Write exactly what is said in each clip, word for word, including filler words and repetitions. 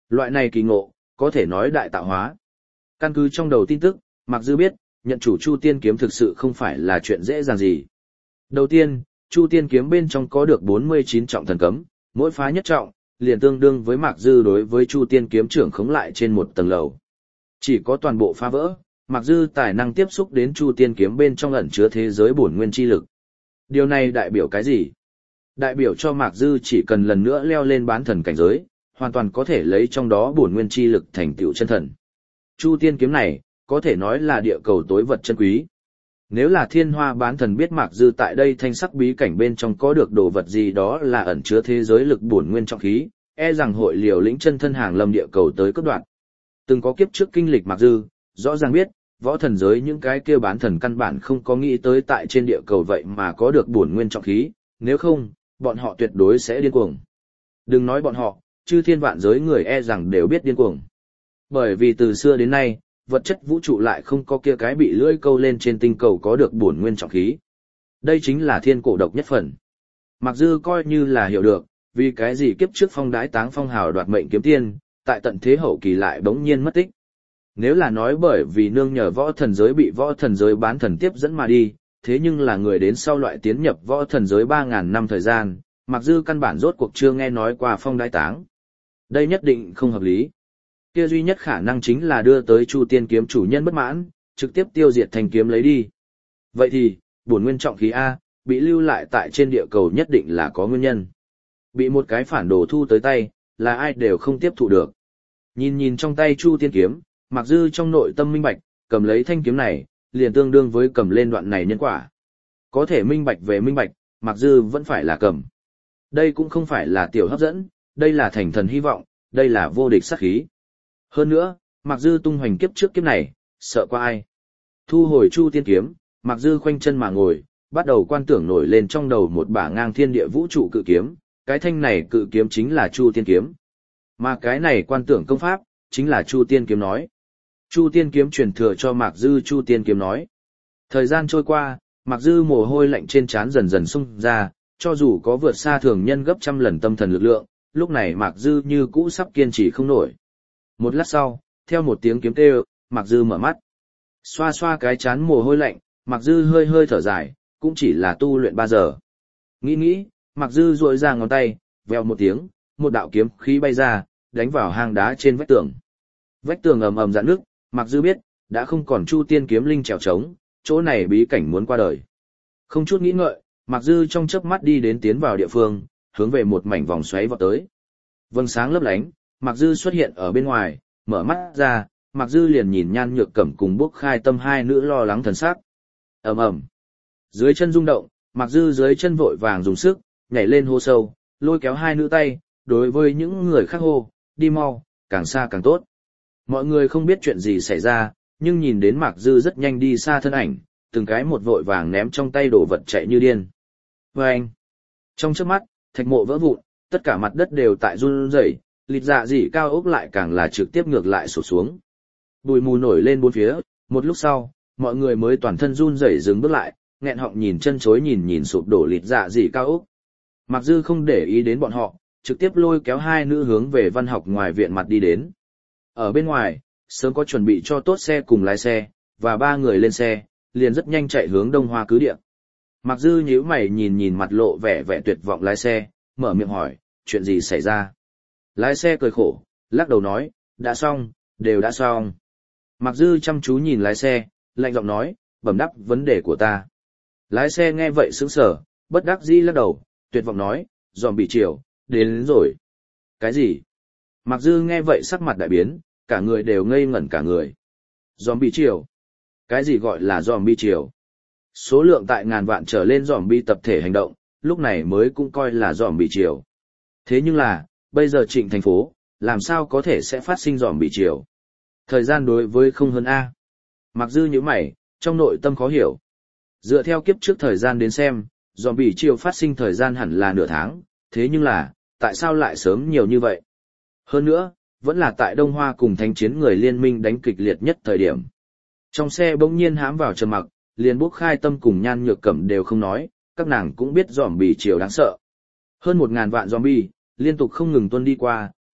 Loại này kỳ ngộ, có thể nói đại tạo hóa. Căn cứ trong đầu tin tức, Mạc Dư biết, nhận chủ Chu Tiên kiếm thực sự không phải là chuyện dễ dàng gì. Đầu tiên, Chu Tiên kiếm bên trong có được bốn mươi chín trọng thần cấm, mỗi phá nhất trọng, liền tương đương với Mạc Dư đối với Chu Tiên kiếm trưởng khống lại trên một tầng lầu. Chỉ có toàn bộ phá vỡ, Mạc Dư tài năng tiếp xúc đến Chu Tiên kiếm bên trong ẩn chứa thế giới bổn nguyên chi lực. Điều này đại biểu cái gì? Đại biểu cho Mạc Dư chỉ cần lần nữa leo lên bán thần cảnh giới, hoàn toàn có thể lấy trong đó bổn nguyên chi lực thành tựu chân thần. Chu Tiên kiếm này, có thể nói là địa cầu tối vật chân quý. Nếu là Thiên Hoa bán thần biết Mạc Dư tại đây thanh sắc bí cảnh bên trong có được đồ vật gì đó là ẩn chứa thế giới lực bổn nguyên trọng khí, e rằng hội liều lĩnh chân thân hàng lâm địa cầu tới cấp đoạn. Từng có kiếp trước kinh lịch Mạc Dư, rõ ràng biết, võ thần giới những cái kia bán thần căn bản không có nghĩ tới tại trên địa cầu vậy mà có được bổn nguyên trọng khí, nếu không, bọn họ tuyệt đối sẽ điên cuồng. Đừng nói bọn họ, chư thiên vạn giới người e rằng đều biết điên cuồng. Bởi vì từ xưa đến nay, vật chất vũ trụ lại không có kia cái bị lưỡi câu lên trên tinh cầu có được bổn nguyên trọng khí. Đây chính là thiên cổ độc nhất phần. Mạc Dư coi như là hiểu được, vì cái gì kiếp trước phong đái táng phong hào đoạt mệnh kiếm tiên, tại tận thế hậu kỳ lại bỗng nhiên mất tích. Nếu là nói bởi vì nương nhờ võ thần giới bị võ thần giới bán thần tiếp dẫn mà đi, thế nhưng là người đến sau loại tiến nhập võ thần giới ba ngàn năm thời gian, Mạc Dư căn bản rốt cuộc chưa nghe nói qua phong đái táng. Đây nhất định không hợp lý. Kia duy nhất khả năng chính là đưa tới Chu Tiên kiếm chủ nhân bất mãn, trực tiếp tiêu diệt thành kiếm lấy đi. Vậy thì, bổn nguyên trọng khí A, bị lưu lại tại trên địa cầu nhất định là có nguyên nhân. Bị một cái phản đồ thu tới tay, là ai đều không tiếp thụ được. Nhìn nhìn trong tay Chu Tiên kiếm, Mạc Dư trong nội tâm minh bạch, cầm lấy thanh kiếm này, liền tương đương với cầm lên đoạn này nhân quả. Có thể minh bạch về minh bạch, Mạc Dư vẫn phải là cầm. Đây cũng không phải là tiểu hấp dẫn, đây là thành thần hy vọng, đây là vô địch sát khí. Hơn nữa, Mạc Dư tung hoành kiếp trước kiếp này, sợ qua ai. Thu hồi Chu Tiên kiếm, Mạc Dư khoanh chân mà ngồi, bắt đầu quan tưởng nổi lên trong đầu một bả ngang thiên địa vũ trụ cự kiếm, cái thanh này cự kiếm chính là Chu Tiên kiếm. Mà cái này quan tưởng công pháp, chính là Chu Tiên kiếm nói. Chu Tiên kiếm truyền thừa cho Mạc Dư Chu Tiên kiếm nói. Thời gian trôi qua, Mạc Dư mồ hôi lạnh trên trán dần dần xung ra, cho dù có vượt xa thường nhân gấp trăm lần tâm thần lực lượng, lúc này Mạc Dư như cũ sắp kiên trì không nổi. Một lát sau, theo một tiếng kiếm kêu, Mạc Dư mở mắt. Xoa xoa cái trán mồ hôi lạnh, Mạc Dư hơi hơi thở dài, cũng chỉ là tu luyện ba giờ. Nghĩ nghĩ, Mạc Dư duỗi ra ngón tay, vèo một tiếng, một đạo kiếm khí bay ra, đánh vào hang đá trên vách tường. Vách tường ầm ầm rạn nước, Mạc Dư biết, đã không còn Chu Tiên kiếm linh trèo trống, chỗ này bí cảnh muốn qua đời. Không chút nghĩ ngợi, Mạc Dư trong chớp mắt đi đến tiến vào địa phương, hướng về một mảnh vòng xoáy vọt tới. Vầng sáng lấp lánh, Mạc Dư xuất hiện ở bên ngoài, mở mắt ra, Mạc Dư liền nhìn Nhan Nhược Cẩm cùng Bốc Khai Tâm hai nữ lo lắng thần sắc. Ầm ầm. Dưới chân rung động, Mạc Dư dưới chân vội vàng dùng sức, nhảy lên hô sâu, lôi kéo hai nữ tay, đối với những người khác hô, đi mau, càng xa càng tốt. Mọi người không biết chuyện gì xảy ra, nhưng nhìn đến Mạc Dư rất nhanh đi xa thân ảnh, từng cái một vội vàng ném trong tay đồ vật chạy như điên. Vâng! Trong chớp mắt, thạch mộ vỡ vụn, tất cả mặt đất đều tại run rẩy, lịt dạ dị cao ốc lại càng là trực tiếp ngược lại sụp xuống. Bụi mù nổi lên bốn phía, một lúc sau, mọi người mới toàn thân run rẩy dừng bước lại, nghẹn họng nhìn chân chối nhìn nhìn sụp đổ lịt dạ dị cao ốc. Mạc Dư không để ý đến bọn họ, trực tiếp lôi kéo hai nữ hướng về văn học ngoài viện mặt đi đến. Ở bên ngoài, sớm có chuẩn bị cho tốt xe cùng lái xe, và ba người lên xe, liền rất nhanh chạy hướng Đông Hoa cứ địa. Mạc Dư nhíu mày nhìn nhìn mặt lộ vẻ vẻ tuyệt vọng lái xe, mở miệng hỏi, chuyện gì xảy ra? Lái xe cười khổ, lắc đầu nói, đã xong, đều đã xong. Mạc Dư chăm chú nhìn lái xe, lạnh giọng nói, bẩm đáp vấn đề của ta. Lái xe nghe vậy sững sờ, bất đắc dĩ lắc đầu, tuyệt vọng nói, dòm bị chiều, đến, đến rồi. Cái gì? Mạc Dư nghe vậy sắc mặt đại biến, cả người đều ngây ngẩn cả người. Dòm bị chiều? Cái gì gọi là dòm bị chiều? Số lượng tại ngàn vạn trở lên dòm bi tập thể hành động, lúc này mới cũng coi là dòm bị chiều. Thế nhưng là, bây giờ Trịnh thành phố, làm sao có thể sẽ phát sinh dòm bị chiều? Thời gian đối với không hơn A. Mạc Dư nhíu mày, trong nội tâm khó hiểu. Dựa theo kiếp trước thời gian đến xem, dòm bị chiều phát sinh thời gian hẳn là nửa tháng, thế nhưng là, tại sao lại sớm nhiều như vậy? Hơn nữa, vẫn là tại Đông Hoa cùng Thánh chiến người liên minh đánh kịch liệt nhất thời điểm. Trong xe bỗng nhiên hãm vào trầm mặc, liền Bốc Khai Tâm cùng Nhan Nhược Cẩm đều không nói, các nàng cũng biết dòm bị chiều đáng sợ. Hơn một ngàn vạn zombie, liên tục không ngừng tuân đi qua,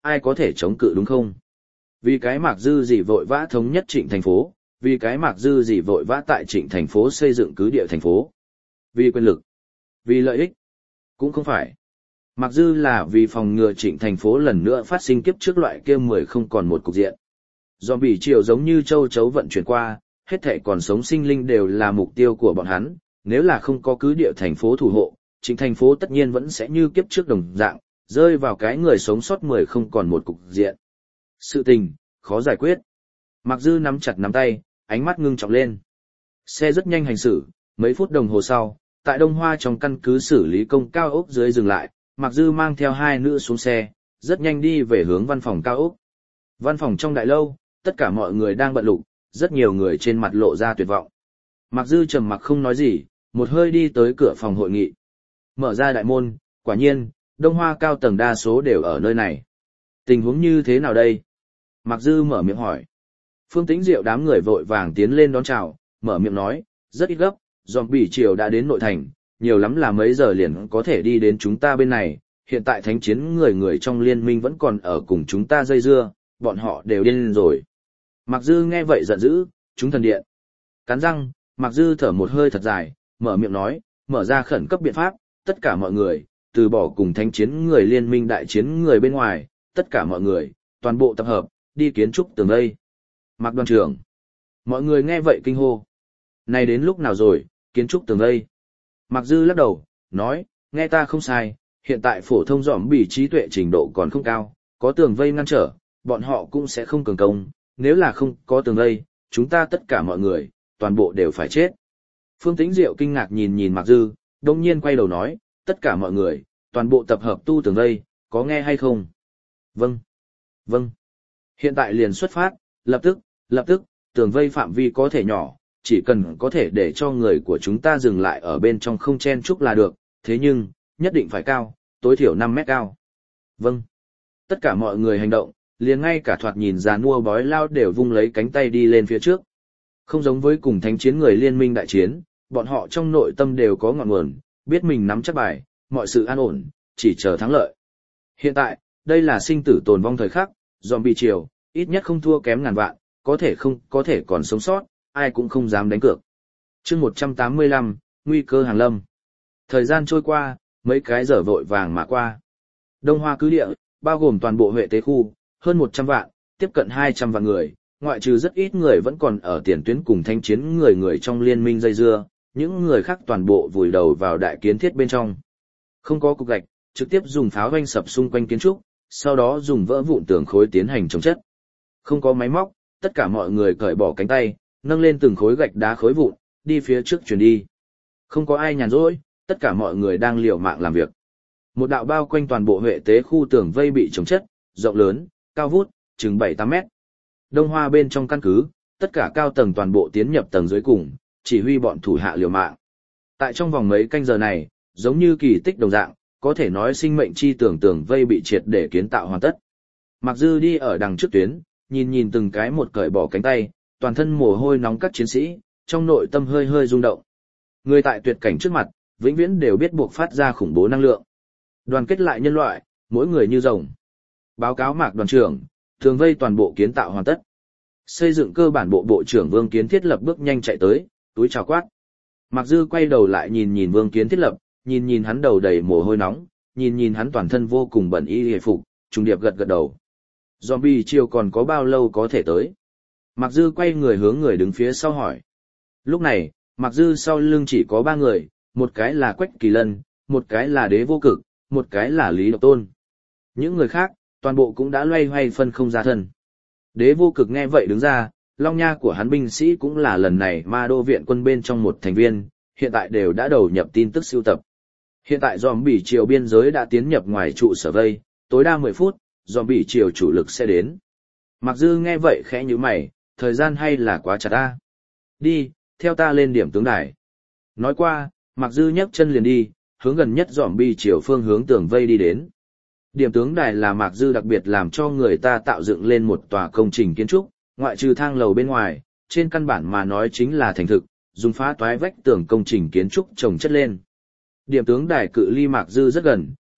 ai có thể chống cự đúng không? Vì cái Mạc Dư gì vội vã thống nhất Trịnh thành phố, vì cái Mạc Dư gì vội vã tại Trịnh thành phố xây dựng cứ địa thành phố. Vì quyền lực, vì lợi ích, cũng không phải. Mạc Dư là vì phòng ngừa Trịnh thành phố lần nữa phát sinh kiếp trước loại kia mười không còn một cục diện. Zombie triều giống như châu chấu vận chuyển qua, hết thảy còn sống sinh linh đều là mục tiêu của bọn hắn, nếu là không có cứ địa thành phố thủ hộ, Trịnh thành phố tất nhiên vẫn sẽ như kiếp trước đồng dạng, rơi vào cái người sống sót mười không còn một cục diện. Sự tình, khó giải quyết. Mạc Dư nắm chặt nắm tay, ánh mắt ngưng trọng lên. Xe rất nhanh hành xử, mấy phút đồng hồ sau, tại Đông Hoa trong căn cứ xử lý công cao ốc dưới dừng lại, Mạc Dư mang theo hai nữ xuống xe, rất nhanh đi về hướng văn phòng cao ốc. Văn phòng trong đại lâu, tất cả mọi người đang bận rộn, rất nhiều người trên mặt lộ ra tuyệt vọng. Mạc Dư trầm mặc không nói gì, một hơi đi tới cửa phòng hội nghị. Mở ra đại môn, quả nhiên, Đông Hoa cao tầng đa số đều ở nơi này. Tình huống như thế nào đây? Mạc Dư mở miệng hỏi. Phương Tĩnh Diệu đám người vội vàng tiến lên đón chào, mở miệng nói, rất ít gấp, zombie triều đã đến nội thành, nhiều lắm là mấy giờ liền có thể đi đến chúng ta bên này, hiện tại thánh chiến người người trong liên minh vẫn còn ở cùng chúng ta dây dưa, bọn họ đều điên rồi. Mạc Dư nghe vậy giận dữ, chúng thần điện. Cắn răng, Mạc Dư thở một hơi thật dài, mở miệng nói, mở ra khẩn cấp biện pháp, tất cả mọi người, từ bỏ cùng thánh chiến người liên minh đại chiến người bên ngoài, tất cả mọi người, toàn bộ tập hợp, đi kiến trúc tường vây. Mạc đoàn trưởng. Mọi người nghe vậy kinh hô. Này đến lúc nào rồi, kiến trúc tường vây. Mạc Dư lắc đầu, nói, nghe ta không sai, hiện tại phổ thông dòm bỉ trí tuệ trình độ còn không cao, có tường vây ngăn trở, bọn họ cũng sẽ không cường công, nếu là không có tường vây, chúng ta tất cả mọi người, toàn bộ đều phải chết. Phương Tĩnh Diệu kinh ngạc nhìn nhìn Mạc Dư, đông nhiên quay đầu nói, tất cả mọi người, toàn bộ tập hợp tu tường vây, có nghe hay không? Vâng. Vâng. Hiện tại liền xuất phát, lập tức, lập tức, tường vây phạm vi có thể nhỏ, chỉ cần có thể để cho người của chúng ta dừng lại ở bên trong không chen chúc là được, thế nhưng, nhất định phải cao, tối thiểu năm mét cao. Vâng. Tất cả mọi người hành động, liền ngay cả thoạt nhìn già nua bói lao đều vung lấy cánh tay đi lên phía trước. Không giống với cùng thánh chiến người liên minh đại chiến, bọn họ trong nội tâm đều có ngọn nguồn, biết mình nắm chắc bài, mọi sự an ổn, chỉ chờ thắng lợi. Hiện tại, đây là sinh tử tồn vong thời khắc, zombie triều, ít nhất không thua kém ngàn vạn, có thể không, có thể còn sống sót, ai cũng không dám đánh cược. Chương một trăm tám mươi lăm, nguy cơ hàng lâm. Thời gian trôi qua, mấy cái giờ vội vàng mà qua. Đông Hoa cứ địa, bao gồm toàn bộ Huệ Tế khu, hơn một trăm vạn, tiếp cận hai trăm vạn người, ngoại trừ rất ít người vẫn còn ở tiền tuyến cùng thanh chiến người người trong liên minh dây dưa, những người khác toàn bộ vùi đầu vào đại kiến thiết bên trong. Không có cục gạch, trực tiếp dùng pháo hoanh sập xung quanh kiến trúc, sau đó dùng vỡ vụn tường khối tiến hành chống chất. Không có máy móc, tất cả mọi người cởi bỏ cánh tay, nâng lên từng khối gạch đá khối vụn, đi phía trước chuyển đi. Không có ai nhàn rỗi, tất cả mọi người đang liều mạng làm việc. Một đạo bao quanh toàn bộ Huệ Tế khu tường vây bị chống chất, rộng lớn, cao vút, chừng bảy tám mét. Đông Hoa bên trong căn cứ, tất cả cao tầng toàn bộ tiến nhập tầng dưới cùng, chỉ huy bọn thủ hạ liều mạng. Tại trong vòng mấy canh giờ này, giống như kỳ tích đồng dạng, có thể nói sinh mệnh chi tưởng tường vây bị triệt để kiến tạo hoàn tất. Mạc Dư đi ở đằng trước tuyến, nhìn nhìn từng cái một cởi bỏ cánh tay, toàn thân mồ hôi nóng các chiến sĩ, trong nội tâm hơi hơi rung động. Người tại tuyệt cảnh trước mặt, vĩnh viễn đều biết buộc phát ra khủng bố năng lượng. Đoàn kết lại nhân loại, mỗi người như rồng. Báo cáo Mạc đoàn trưởng, tường vây toàn bộ kiến tạo hoàn tất. Xây dựng cơ bản bộ bộ trưởng Vương Kiến Thiết Lập bước nhanh chạy tới, túi chào quát. Mạc Dư quay đầu lại nhìn nhìn Vương Kiến Thiết Lập, nhìn nhìn hắn đầu đầy mồ hôi nóng, nhìn nhìn hắn toàn thân vô cùng bẩn y hề phục, trùng điệp gật gật đầu. Zombie chiều còn có bao lâu có thể tới? Mạc Dư quay người hướng người đứng phía sau hỏi. Lúc này, Mạc Dư sau lưng chỉ có ba người, một cái là Quách Kỳ Lân, một cái là Đế Vô Cực, một cái là Lý Độc Tôn. Những người khác, toàn bộ cũng đã loay hoay phân không ra thân. Đế Vô Cực nghe vậy đứng ra, long nha của hắn binh sĩ cũng là lần này ma đô viện quân bên trong một thành viên, hiện tại đều đã đầu nhập tin tức sưu tập. Hiện tại zombie triều biên giới đã tiến nhập ngoài trụ sở vây, tối đa mười phút, zombie triều chủ lực sẽ đến. Mạc Dư nghe vậy khẽ nhíu mày, thời gian hay là quá chặt ta. Đi, theo ta lên điểm tướng đài. Nói qua, Mạc Dư nhấc chân liền đi, hướng gần nhất zombie triều phương hướng tường vây đi đến. Điểm tướng đài là Mạc Dư đặc biệt làm cho người ta tạo dựng lên một tòa công trình kiến trúc, ngoại trừ thang lầu bên ngoài, trên căn bản mà nói chính là thành thực, dùng phá toái vách tường công trình kiến trúc trồng chất lên. Điểm tướng đài cự ly Mạc Dư rất gần,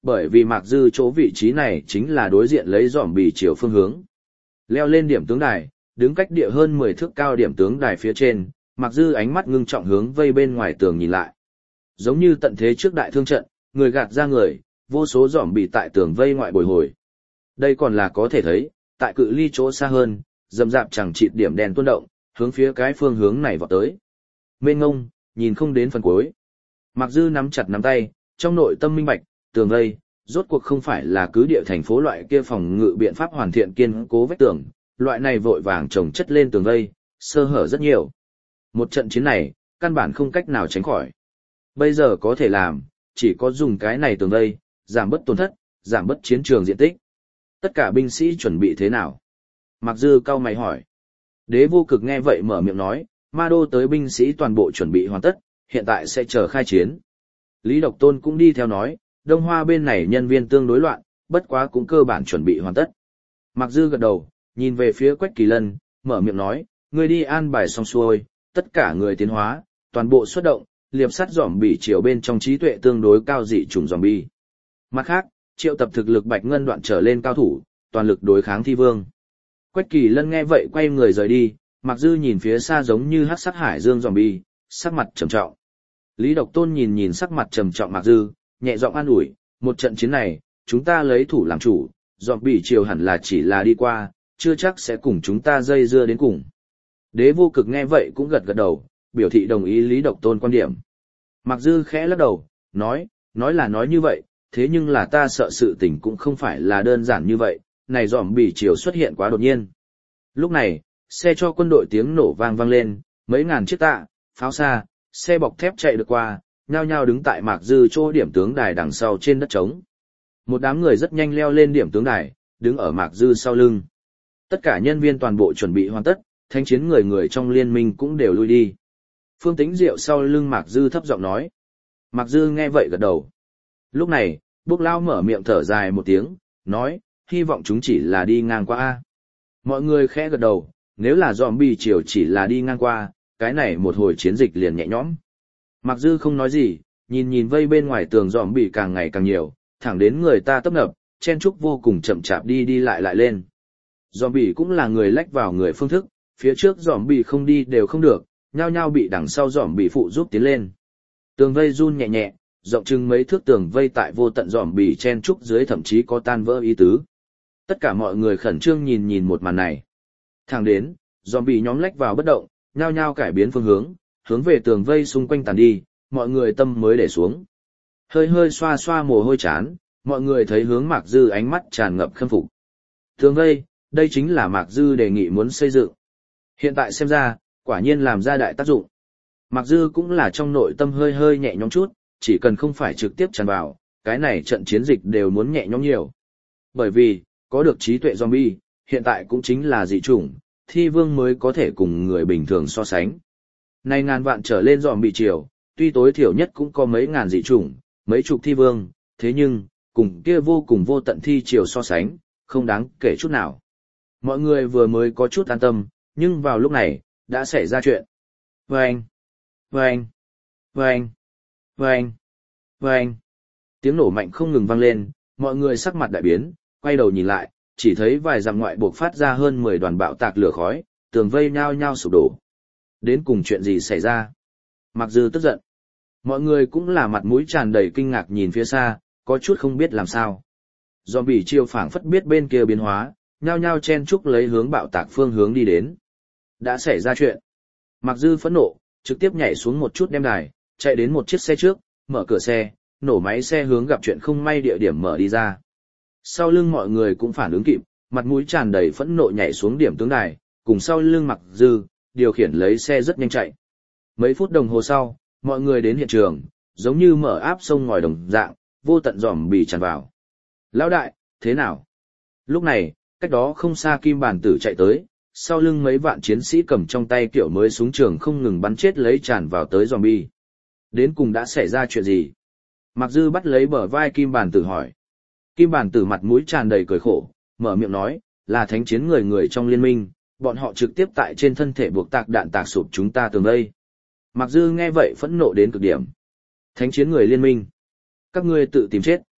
bởi vì Mạc Dư chỗ vị trí này chính là đối diện lấy dòm bì chiều phương hướng. Leo lên điểm tướng đài, đứng cách địa hơn mười thước cao điểm tướng đài phía trên, Mạc Dư ánh mắt ngưng trọng hướng vây bên ngoài tường nhìn lại. Giống như tận thế trước đại thương trận, người gạt ra người, vô số dòm bì tại tường vây ngoại bồi hồi. Đây còn là có thể thấy, tại cự ly chỗ xa hơn, rầm rạp chẳng chịt điểm đèn tuôn động, hướng phía cái phương hướng này vọt tới. Mênh ngông, nhìn không đến phần cuối. Mạc Dư nắm chặt nắm tay, trong nội tâm minh bạch, tường vây, rốt cuộc không phải là cứ địa thành phố loại kia phòng ngự biện pháp hoàn thiện kiên cố vách tường, loại này vội vàng chồng chất lên tường vây, sơ hở rất nhiều. Một trận chiến này, căn bản không cách nào tránh khỏi. Bây giờ có thể làm, chỉ có dùng cái này tường vây, giảm bớt tổn thất, giảm bớt chiến trường diện tích. Tất cả binh sĩ chuẩn bị thế nào? Mạc Dư cau mày hỏi. Đế Vô Cực nghe vậy mở miệng nói, Ma Đô tới binh sĩ toàn bộ chuẩn bị hoàn tất, hiện tại sẽ chờ khai chiến. Lý Độc Tôn cũng đi theo nói, Đông Hoa bên này nhân viên tương đối loạn, bất quá cũng cơ bản chuẩn bị hoàn tất. Mạc Dư gật đầu, nhìn về phía Quách Kỳ Lân, mở miệng nói, người đi an bài xong xuôi, tất cả người tiến hóa, toàn bộ xuất động, liệp sắt dòm bỉ chiều bên trong trí tuệ tương đối cao dị chủng dòm bi. Mặt khác, triệu tập thực lực Bạch Ngân đoạn trở lên cao thủ, toàn lực đối kháng Thi Vương. Quách Kỳ Lân nghe vậy quay người rời đi, Mạc Dư nhìn phía xa giống như hắc sát hải dương dòm bi, sắc mặt trầm trọng. Lý Độc Tôn nhìn nhìn sắc mặt trầm trọng Mạc Dư, nhẹ giọng an ủi, một trận chiến này, chúng ta lấy thủ làm chủ, dòm bỉ chiều hẳn là chỉ là đi qua, chưa chắc sẽ cùng chúng ta dây dưa đến cùng. Đế Vô Cực nghe vậy cũng gật gật đầu, biểu thị đồng ý Lý Độc Tôn quan điểm. Mạc Dư khẽ lắc đầu, nói, nói là nói như vậy, thế nhưng là ta sợ sự tình cũng không phải là đơn giản như vậy, này dòm bỉ chiều xuất hiện quá đột nhiên. Lúc này, xe cho quân đội tiếng nổ vang vang lên, mấy ngàn chiếc tạ, pháo xa, xe bọc thép chạy được qua, nhao nhao đứng tại Mạc Dư chỗ điểm tướng đài đằng sau trên đất trống. Một đám người rất nhanh leo lên điểm tướng đài, đứng ở Mạc Dư sau lưng. Tất cả nhân viên toàn bộ chuẩn bị hoàn tất, thanh chiến người người trong liên minh cũng đều lui đi. Phương Tĩnh Diệu sau lưng Mạc Dư thấp giọng nói. Mạc Dư nghe vậy gật đầu. Lúc này, Bốc Lao mở miệng thở dài một tiếng, nói, hy vọng chúng chỉ là đi ngang qua a. Mọi người khẽ gật đầu, nếu là zombie chiều chỉ là đi ngang qua, cái này một hồi chiến dịch liền nhẹ nhõm. Mạc Dư không nói gì, nhìn nhìn vây bên ngoài tường zombie càng ngày càng nhiều, thẳng đến người ta tấp nập, chen trúc vô cùng chậm chạp đi đi lại lại lên. Zombie cũng là người lách vào người phương thức, phía trước zombie không đi đều không được, nhao nhao bị đằng sau zombie phụ giúp tiến lên. Tường vây run nhẹ nhẹ, rộng chừng mấy thước tường vây tại vô tận zombie chen trúc dưới thậm chí có tan vỡ ý tứ. Tất cả mọi người khẩn trương nhìn nhìn một màn này. Thẳng đến, zombie nhóm lách vào bất động, nhao nhao cải biến phương hướng, hướng về tường vây xung quanh tàn đi, mọi người tâm mới để xuống. Hơi hơi xoa xoa mồ hôi chán, mọi người thấy hướng Mạc Dư ánh mắt tràn ngập khâm phục. Tường vây, đây chính là Mạc Dư đề nghị muốn xây dựng. Hiện tại xem ra, quả nhiên làm ra đại tác dụng. Mạc Dư cũng là trong nội tâm hơi hơi nhẹ nhõm chút, chỉ cần không phải trực tiếp tràn vào, cái này trận chiến dịch đều muốn nhẹ nhõm nhiều. Bởi vì, có được trí tuệ zombie, hiện tại cũng chính là dị chủng, Thi Vương mới có thể cùng người bình thường so sánh. Này ngàn vạn trở lên zombie chiều, tuy tối thiểu nhất cũng có mấy ngàn dị chủng, mấy chục Thi Vương, thế nhưng, cùng kia vô cùng vô tận thi chiều so sánh, không đáng kể chút nào. Mọi người vừa mới có chút an tâm, nhưng vào lúc này, đã xảy ra chuyện. Vâng! Vâng! Vâng! Vâng! Vâng! Tiếng nổ mạnh không ngừng vang lên, mọi người sắc mặt đại biến, quay đầu nhìn lại, chỉ thấy vài dặm ngoại buộc phát ra hơn mười đoàn bạo tạc lửa khói, tường vây nhao nhao sụp đổ. Đến cùng chuyện gì xảy ra? Mạc Dư tức giận. Mọi người cũng là mặt mũi tràn đầy kinh ngạc nhìn phía xa, có chút không biết làm sao. Zombie chiêu phảng phất biết bên kia biến hóa, nhao nhao chen chúc lấy hướng bạo tạc phương hướng đi đến. Đã xảy ra chuyện. Mạc Dư phẫn nộ, trực tiếp nhảy xuống một chút đem đài, chạy đến một chiếc xe trước, mở cửa xe, nổ máy xe hướng gặp chuyện không may địa điểm mở đi ra. Sau lưng mọi người cũng phản ứng kịp, mặt mũi tràn đầy phẫn nộ nhảy xuống điểm tướng đài, cùng sau lưng Mạc Dư, điều khiển lấy xe rất nhanh chạy. Mấy phút đồng hồ sau, mọi người đến hiện trường, giống như mở áp sông ngòi đồng dạng, vô tận dòm bì tràn vào. Lão đại, thế nào? Lúc này, cách đó không xa Kim Bản Tử chạy tới, sau lưng mấy vạn chiến sĩ cầm trong tay kiểu mới súng trường không ngừng bắn chết lấy tràn vào tới zombie. Đến cùng đã xảy ra chuyện gì? Mạc Dư bắt lấy bờ vai Kim Bản Tử hỏi. Kim Bản Tử mặt mũi tràn đầy cười khổ, mở miệng nói, là thánh chiến người người trong liên minh, bọn họ trực tiếp tại trên thân thể buộc tạc đạn tạc sụp chúng ta tường đây. Mạc Dư nghe vậy phẫn nộ đến cực điểm. Thánh chiến người liên minh. Các ngươi tự tìm chết.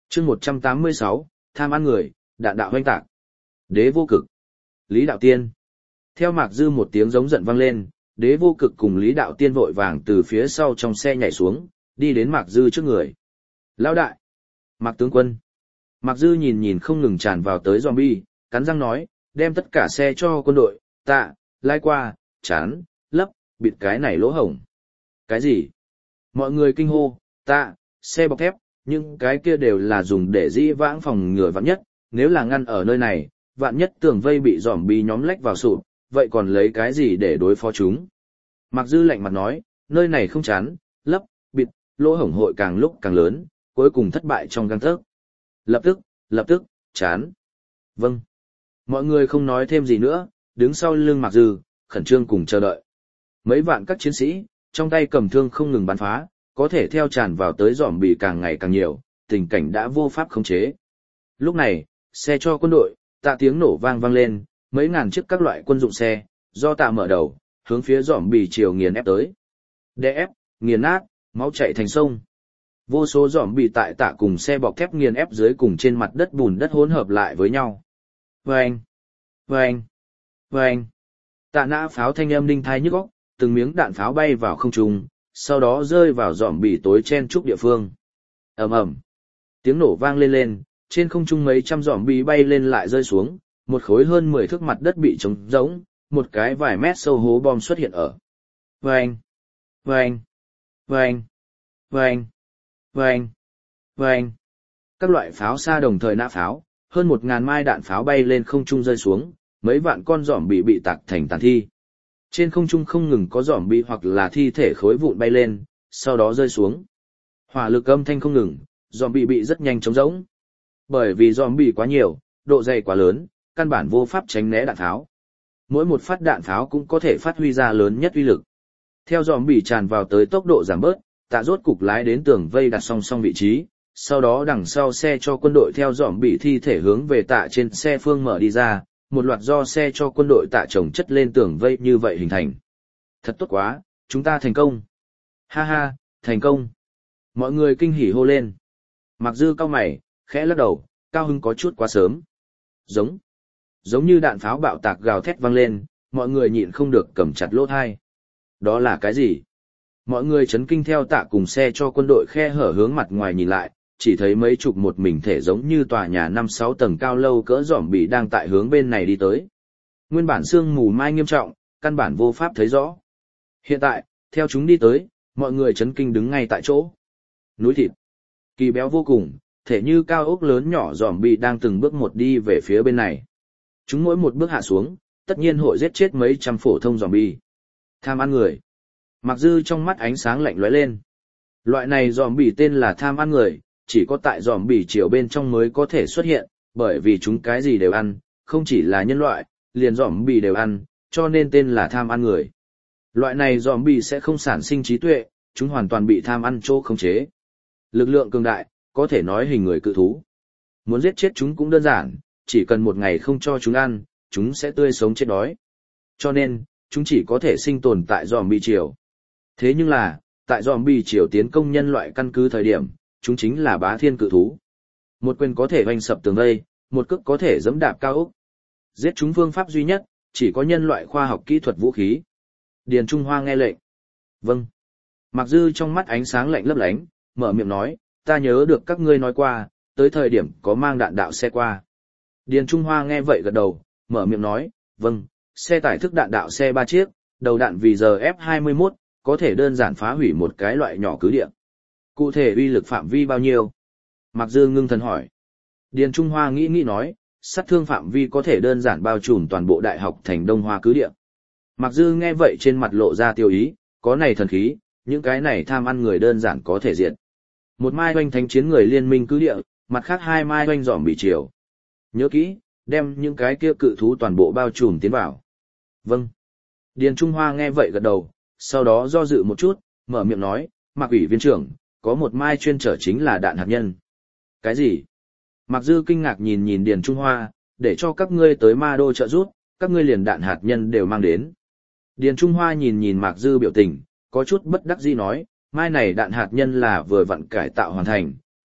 chương một trăm tám mươi sáu, tham ăn người, đạn đạo hoanh tạc. Đế vô cực. Lý đạo tiên. Theo Mạc Dư một tiếng giống giận vang lên, Đế vô cực cùng Lý đạo tiên vội vàng từ phía sau trong xe nhảy xuống, đi đến Mạc Dư trước người. Lão đại. Mạc tướng quân. Mạc Dư nhìn nhìn không ngừng tràn vào tới zombie, cắn răng nói, đem tất cả xe cho quân đội, tạ, lai qua, chán, lấp, bịt cái này lỗ hổng. Cái gì? Mọi người kinh hô, tạ, xe bọc thép, nhưng cái kia đều là dùng để dĩ vãng phòng ngừa vạn nhất, nếu là ngăn ở nơi này, vạn nhất tường vây bị zombie nhóm lách vào sụp, vậy còn lấy cái gì để đối phó chúng? Mạc Dư lạnh mặt nói, nơi này không chán, lấp, bịt, lỗ hổng hội càng lúc càng lớn, cuối cùng thất bại trong gang tấc. Lập tức, lập tức, chán. Vâng. Mọi người không nói thêm gì nữa, đứng sau lưng Mạc Dư, khẩn trương cùng chờ đợi. Mấy vạn các chiến sĩ, trong tay cầm thương không ngừng bắn phá, có thể theo tràn vào tới zombie càng ngày càng nhiều, tình cảnh đã vô pháp khống chế. Lúc này, xe cho quân đội, tạ tiếng nổ vang vang lên, mấy ngàn chiếc các loại quân dụng xe, do tạ mở đầu, hướng phía zombie chiều nghiền ép tới. Đè ép, nghiền nát, máu chảy thành sông. Vô số zombie tại tạ cùng xe bọc thép nghiền ép dưới cùng trên mặt đất bùn đất hỗn hợp lại với nhau. Vâng! Vâng! Vâng! Tạ nã pháo thanh âm đinh thai nhức óc, từng miếng đạn pháo bay vào không trung, sau đó rơi vào zombie tối chen trúc địa phương. Ầm ầm! Tiếng nổ vang lên lên, trên không trung mấy trăm zombie bay lên lại rơi xuống, một khối hơn mười thước mặt đất bị trống rỗng, một cái vài mét sâu hố bom xuất hiện ở. Vâng! Vâng! Vâng! Vâng! Vâng! Vâng! Các loại pháo xa đồng thời nã pháo, hơn một ngàn mai đạn pháo bay lên không trung rơi xuống, mấy vạn con giỏm bị bị tạc thành tàn thi. Trên không trung không ngừng có giỏm bị hoặc là thi thể khối vụn bay lên, sau đó rơi xuống. Hỏa lực âm thanh không ngừng, giỏm bị bị rất nhanh trống rỗng. Bởi vì giỏm bị quá nhiều, độ dày quá lớn, căn bản vô pháp tránh né đạn pháo. Mỗi một phát đạn pháo cũng có thể phát huy ra lớn nhất uy lực. Theo giỏm bị tràn vào tới tốc độ giảm bớt, tạ rốt cục lái đến tường vây đặt song song vị trí, sau đó đằng sau xe cho quân đội theo dõm bị thi thể hướng về tạ trên xe phương mở đi ra, một loạt do xe cho quân đội tạ chồng chất lên tường vây như vậy hình thành. Thật tốt quá, chúng ta thành công. Ha ha, thành công. Mọi người kinh hỉ hô lên. Mạc Dư cao mày, khẽ lắc đầu, cao hứng có chút quá sớm. Giống. Giống như đạn pháo bạo tạc gào thét vang lên, mọi người nhịn không được cầm chặt lỗ tai. Đó là cái gì? Mọi người chấn kinh theo tạ cùng xe cho quân đội khe hở hướng mặt ngoài nhìn lại, chỉ thấy mấy chục một mình thể giống như tòa nhà năm sáu tầng cao lâu cỡ giỏm bị đang tại hướng bên này đi tới. Nguyên bản sương mù mai nghiêm trọng, căn bản vô pháp thấy rõ. Hiện tại, theo chúng đi tới, mọi người chấn kinh đứng ngay tại chỗ. Núi thịt. Kỳ béo vô cùng, thể như cao ốc lớn nhỏ giỏm bị đang từng bước một đi về phía bên này. Chúng mỗi một bước hạ xuống, tất nhiên hội giết chết mấy trăm phổ thông giỏm bị. Tham ăn người. Mạc Dư trong mắt ánh sáng lạnh lóe lên. Loại này giòm bỉ tên là tham ăn người, chỉ có tại giòm bỉ chiều bên trong mới có thể xuất hiện, bởi vì chúng cái gì đều ăn, không chỉ là nhân loại, liền giòm bỉ đều ăn, cho nên tên là tham ăn người. Loại này giòm bỉ sẽ không sản sinh trí tuệ, chúng hoàn toàn bị tham ăn chỗ khống chế. Lực lượng cường đại, có thể nói hình người cự thú. Muốn giết chết chúng cũng đơn giản, chỉ cần một ngày không cho chúng ăn, chúng sẽ tươi sống chết đói. Cho nên, chúng chỉ có thể sinh tồn tại giòm bỉ chiều. Thế nhưng là, tại zombie triều tiến công nhân loại căn cứ thời điểm, chúng chính là bá thiên cự thú. Một quyền có thể hoành sập tường vây, một cước có thể giẫm đạp cao ốc. Giết chúng phương pháp duy nhất, chỉ có nhân loại khoa học kỹ thuật vũ khí. Điền Trung Hoa nghe lệnh. Vâng. Mạc Dư trong mắt ánh sáng lạnh lấp lánh, mở miệng nói, ta nhớ được các ngươi nói qua, tới thời điểm có mang đạn đạo xe qua. Điền Trung Hoa nghe vậy gật đầu, mở miệng nói, vâng, xe tải thức đạn đạo xe ba chiếc, đầu đạn vì giờ F hai mươi mốt, có thể đơn giản phá hủy một cái loại nhỏ cứ địa. Cụ thể uy lực phạm vi bao nhiêu? Mạc Dư ngưng thần hỏi. Điền Trung Hoa nghĩ nghĩ nói, sát thương phạm vi có thể đơn giản bao trùm toàn bộ đại học thành Đông Hoa cứ địa. Mạc Dư nghe vậy trên mặt lộ ra tiêu ý, có này thần khí, những cái này tham ăn người đơn giản có thể diệt. Một mai oanh thánh chiến người liên minh cứ địa, mặt khác hai mai oanh giỏm bị chiều. Nhớ kỹ, đem những cái kia cự thú toàn bộ bao trùm tiến vào. Vâng. Điền Trung Hoa nghe vậy gật đầu, sau đó do dự một chút, mở miệng nói, Mạc ủy viên trưởng, có một mai chuyên trở chính là đạn hạt nhân. Cái gì? Mạc Dư kinh ngạc nhìn nhìn Điền Trung Hoa, để cho các ngươi tới ma đô trợ giúp, các ngươi liền đạn hạt nhân đều mang đến. Điền Trung Hoa nhìn nhìn Mạc Dư biểu tình, có chút bất đắc dĩ nói, mai này đạn hạt nhân là vừa vặn cải tạo hoàn thành,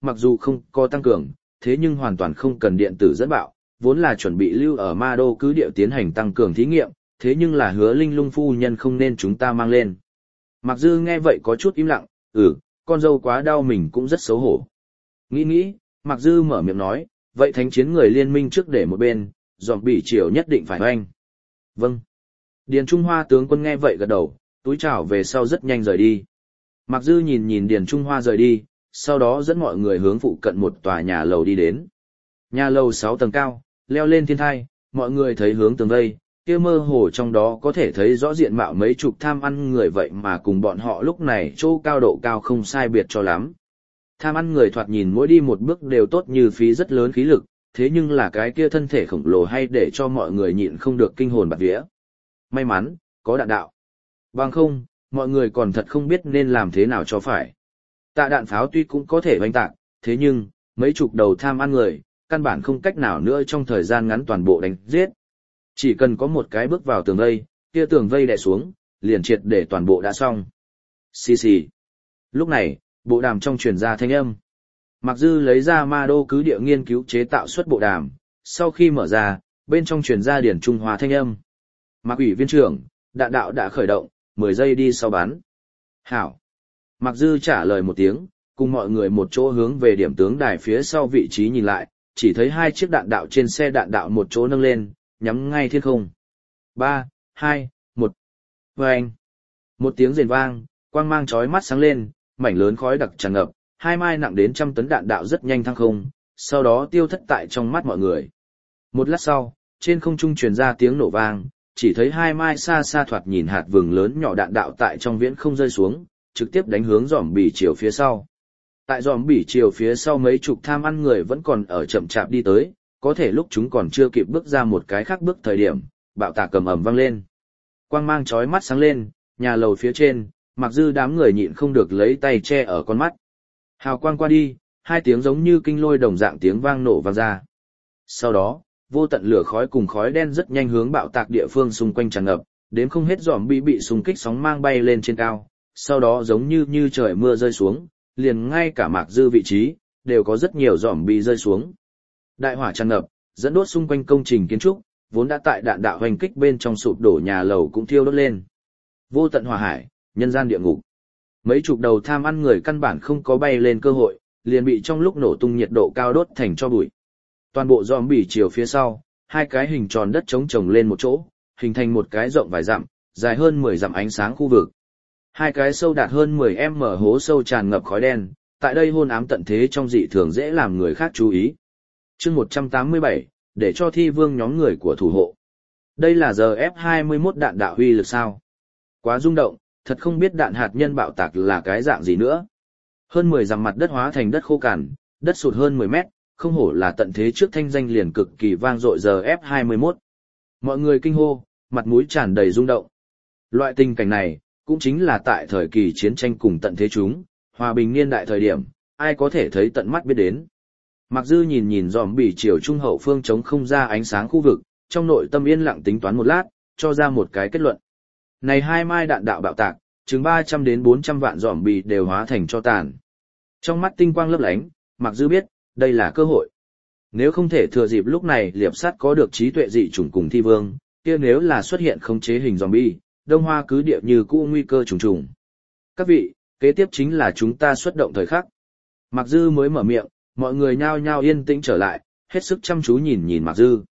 mặc dù không có tăng cường, thế nhưng hoàn toàn không cần điện tử dẫn bạo, vốn là chuẩn bị lưu ở ma đô cứ địa tiến hành tăng cường thí nghiệm, thế nhưng là hứa linh lung phu nhân không nên chúng ta mang lên. Mạc Dư nghe vậy có chút im lặng, ừ, con dâu quá đau mình cũng rất xấu hổ. Nghĩ nghĩ, Mạc Dư mở miệng nói, vậy thánh chiến người liên minh trước để một bên, dòm bỉ triều nhất định phải oanh. Vâng. Điền Trung Hoa tướng quân nghe vậy gật đầu, túi chào về sau rất nhanh rời đi. Mạc Dư nhìn nhìn Điền Trung Hoa rời đi, sau đó dẫn mọi người hướng phụ cận một tòa nhà lầu đi đến. Nhà lầu sáu tầng cao, leo lên thiên thai, mọi người thấy hướng tường vây, kia mơ hồ trong đó có thể thấy rõ diện mạo mấy chục tham ăn người vậy mà cùng bọn họ lúc này chỗ cao độ cao không sai biệt cho lắm. Tham ăn người thoạt nhìn mỗi đi một bước đều tốt như phí rất lớn khí lực, thế nhưng là cái kia thân thể khổng lồ hay để cho mọi người nhịn không được kinh hồn bạt vía. May mắn, có đạn đạo. Bằng không, mọi người còn thật không biết nên làm thế nào cho phải. Tạ đạn pháo tuy cũng có thể oanh tạc, thế nhưng, mấy chục đầu tham ăn người, căn bản không cách nào nữa trong thời gian ngắn toàn bộ đánh giết. Chỉ cần có một cái bước vào tường vây, kia tường vây đè xuống, liền triệt để toàn bộ đã xong. Xì xì. Lúc này, bộ đàm trong truyền ra thanh âm. Mạc Dư lấy ra ma đô cứ địa nghiên cứu chế tạo xuất bộ đàm, sau khi mở ra, bên trong truyền ra Điển Trung Hoa thanh âm. Mạc ủy viên trưởng, đạn đạo đã khởi động, mười giây đi sau bắn. Hảo. Mạc Dư trả lời một tiếng, cùng mọi người một chỗ hướng về điểm tướng đài phía sau vị trí nhìn lại, chỉ thấy hai chiếc đạn đạo trên xe đạn đạo một chỗ nâng lên, nhắm ngay thiên không. Ba, hai, một. Vâng. Một tiếng rền vang, quang mang chói mắt sáng lên, mảnh lớn khói đặc tràn ngập, hai mai nặng đến trăm tấn đạn đạo rất nhanh thăng không, sau đó tiêu thất tại trong mắt mọi người. Một lát sau, trên không trung truyền ra tiếng nổ vang, chỉ thấy hai mai xa xa thoạt nhìn hạt vừng lớn nhỏ đạn đạo tại trong viễn không rơi xuống, trực tiếp đánh hướng giòm bỉ chiều phía sau. Tại giòm bỉ chiều phía sau mấy chục tham ăn người vẫn còn ở chậm chạp đi tới, có thể lúc chúng còn chưa kịp bước ra một cái khác bước thời điểm, bạo tạc cầm ầm vang lên. Quang mang chói mắt sáng lên, nhà lầu phía trên, Mạc Dư đám người nhịn không được lấy tay che ở con mắt. Hào quang qua đi, hai tiếng giống như kinh lôi đồng dạng tiếng vang nổ vang ra. Sau đó, vô tận lửa khói cùng khói đen rất nhanh hướng bạo tạc địa phương xung quanh tràn ngập, đến không hết giòm bị bị xung kích sóng mang bay lên trên cao, sau đó giống như như trời mưa rơi xuống, liền ngay cả Mạc Dư vị trí, đều có rất nhiều giòm bị rơi xuống. Đại hỏa tràn ngập, dẫn đốt xung quanh công trình kiến trúc, vốn đã tại đạn đạo hoành kích bên trong sụp đổ nhà lầu cũng thiêu đốt lên. Vô tận hỏa hải, nhân gian địa ngục. Mấy chục đầu tham ăn người căn bản không có bay lên cơ hội, liền bị trong lúc nổ tung nhiệt độ cao đốt thành tro bụi. Toàn bộ zombie chiều phía sau, hai cái hình tròn đất trống chồng lên một chỗ, hình thành một cái rộng vài dặm, dài hơn mười dặm ánh sáng khu vực. Hai cái sâu đạt hơn mười mét hố sâu tràn ngập khói đen, tại đây hôn ám tận thế trong dị thường dễ làm người khác chú ý. Chương một trăm tám mươi bảy, để cho thi vương nhóm người của thủ hộ. Đây là giờ F hai mươi mốt đạn đạo huy lực sao? Quá rung động, thật không biết đạn hạt nhân bạo tạc là cái dạng gì nữa. Hơn mười dặm mặt đất hóa thành đất khô cằn, đất sụt hơn mười mét, không hổ là tận thế trước thanh danh liền cực kỳ vang dội giờ F hai mươi mốt. Mọi người kinh hô, mặt mũi tràn đầy rung động. Loại tình cảnh này, cũng chính là tại thời kỳ chiến tranh cùng tận thế chúng, hòa bình niên đại thời điểm, ai có thể thấy tận mắt biết đến. Mạc Dư nhìn nhìn dòm bỉ chiều trung hậu phương chống không ra ánh sáng khu vực, trong nội tâm yên lặng tính toán một lát, cho ra một cái kết luận. Này hai mai đạn đạo bạo tạc, chừng ba trăm đến bốn trăm vạn dòm bỉ đều hóa thành cho tàn. Trong mắt tinh quang lấp lánh, Mạc Dư biết, đây là cơ hội. Nếu không thể thừa dịp lúc này liệp sát có được trí tuệ dị chủng cùng thi vương, kia nếu là xuất hiện khống chế hình zombie, Đông Hoa cứ địa như cũ nguy cơ trùng trùng. Các vị, kế tiếp chính là chúng ta xuất động thời khắc. Mạc Dư mới mở miệng, mọi người nhao nhao yên tĩnh trở lại, hết sức chăm chú nhìn nhìn Mạc Dư.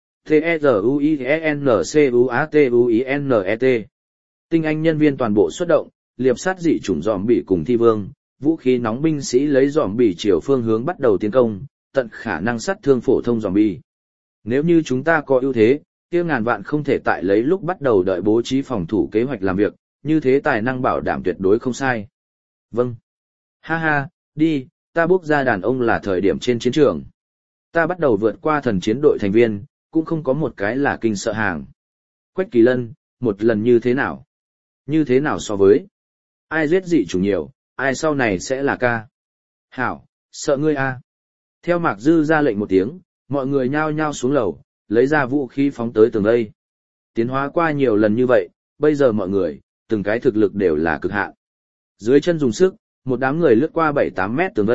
T-E-Z-U-I-E-N-C-U-A-T-U-I-N-E-T Tinh anh nhân viên toàn bộ xuất động, liệp sát dị chủng zombie cùng thi vương, vũ khí nóng binh sĩ lấy zombie chiều phương hướng bắt đầu tiến công, tận khả năng sát thương phổ thông zombie. Nếu như chúng ta có ưu thế, kia ngàn vạn không thể tại lấy lúc bắt đầu đợi bố trí phòng thủ kế hoạch làm việc, như thế tài năng bảo đảm tuyệt đối không sai. Vâng. Ha ha, đi, ta bước ra đàn ông là thời điểm trên chiến trường. Ta bắt đầu vượt qua thần chiến đội thành viên, cũng không có một cái là kinh sợ hàng. Quách Kỳ Lân, một lần như thế nào? Như thế nào so với? Ai giết dị chủng nhiều, ai sau này sẽ là ca? Hảo, sợ ngươi a. Theo Mạc Dư ra lệnh một tiếng, mọi người nhao nhao xuống lầu, lấy ra vũ khí phóng tới tường vây. Tiến hóa qua nhiều lần như vậy, bây giờ mọi người, từng cái thực lực đều là cực hạn. Dưới chân dùng sức, một đám người lướt qua bảy tám mét tường vây,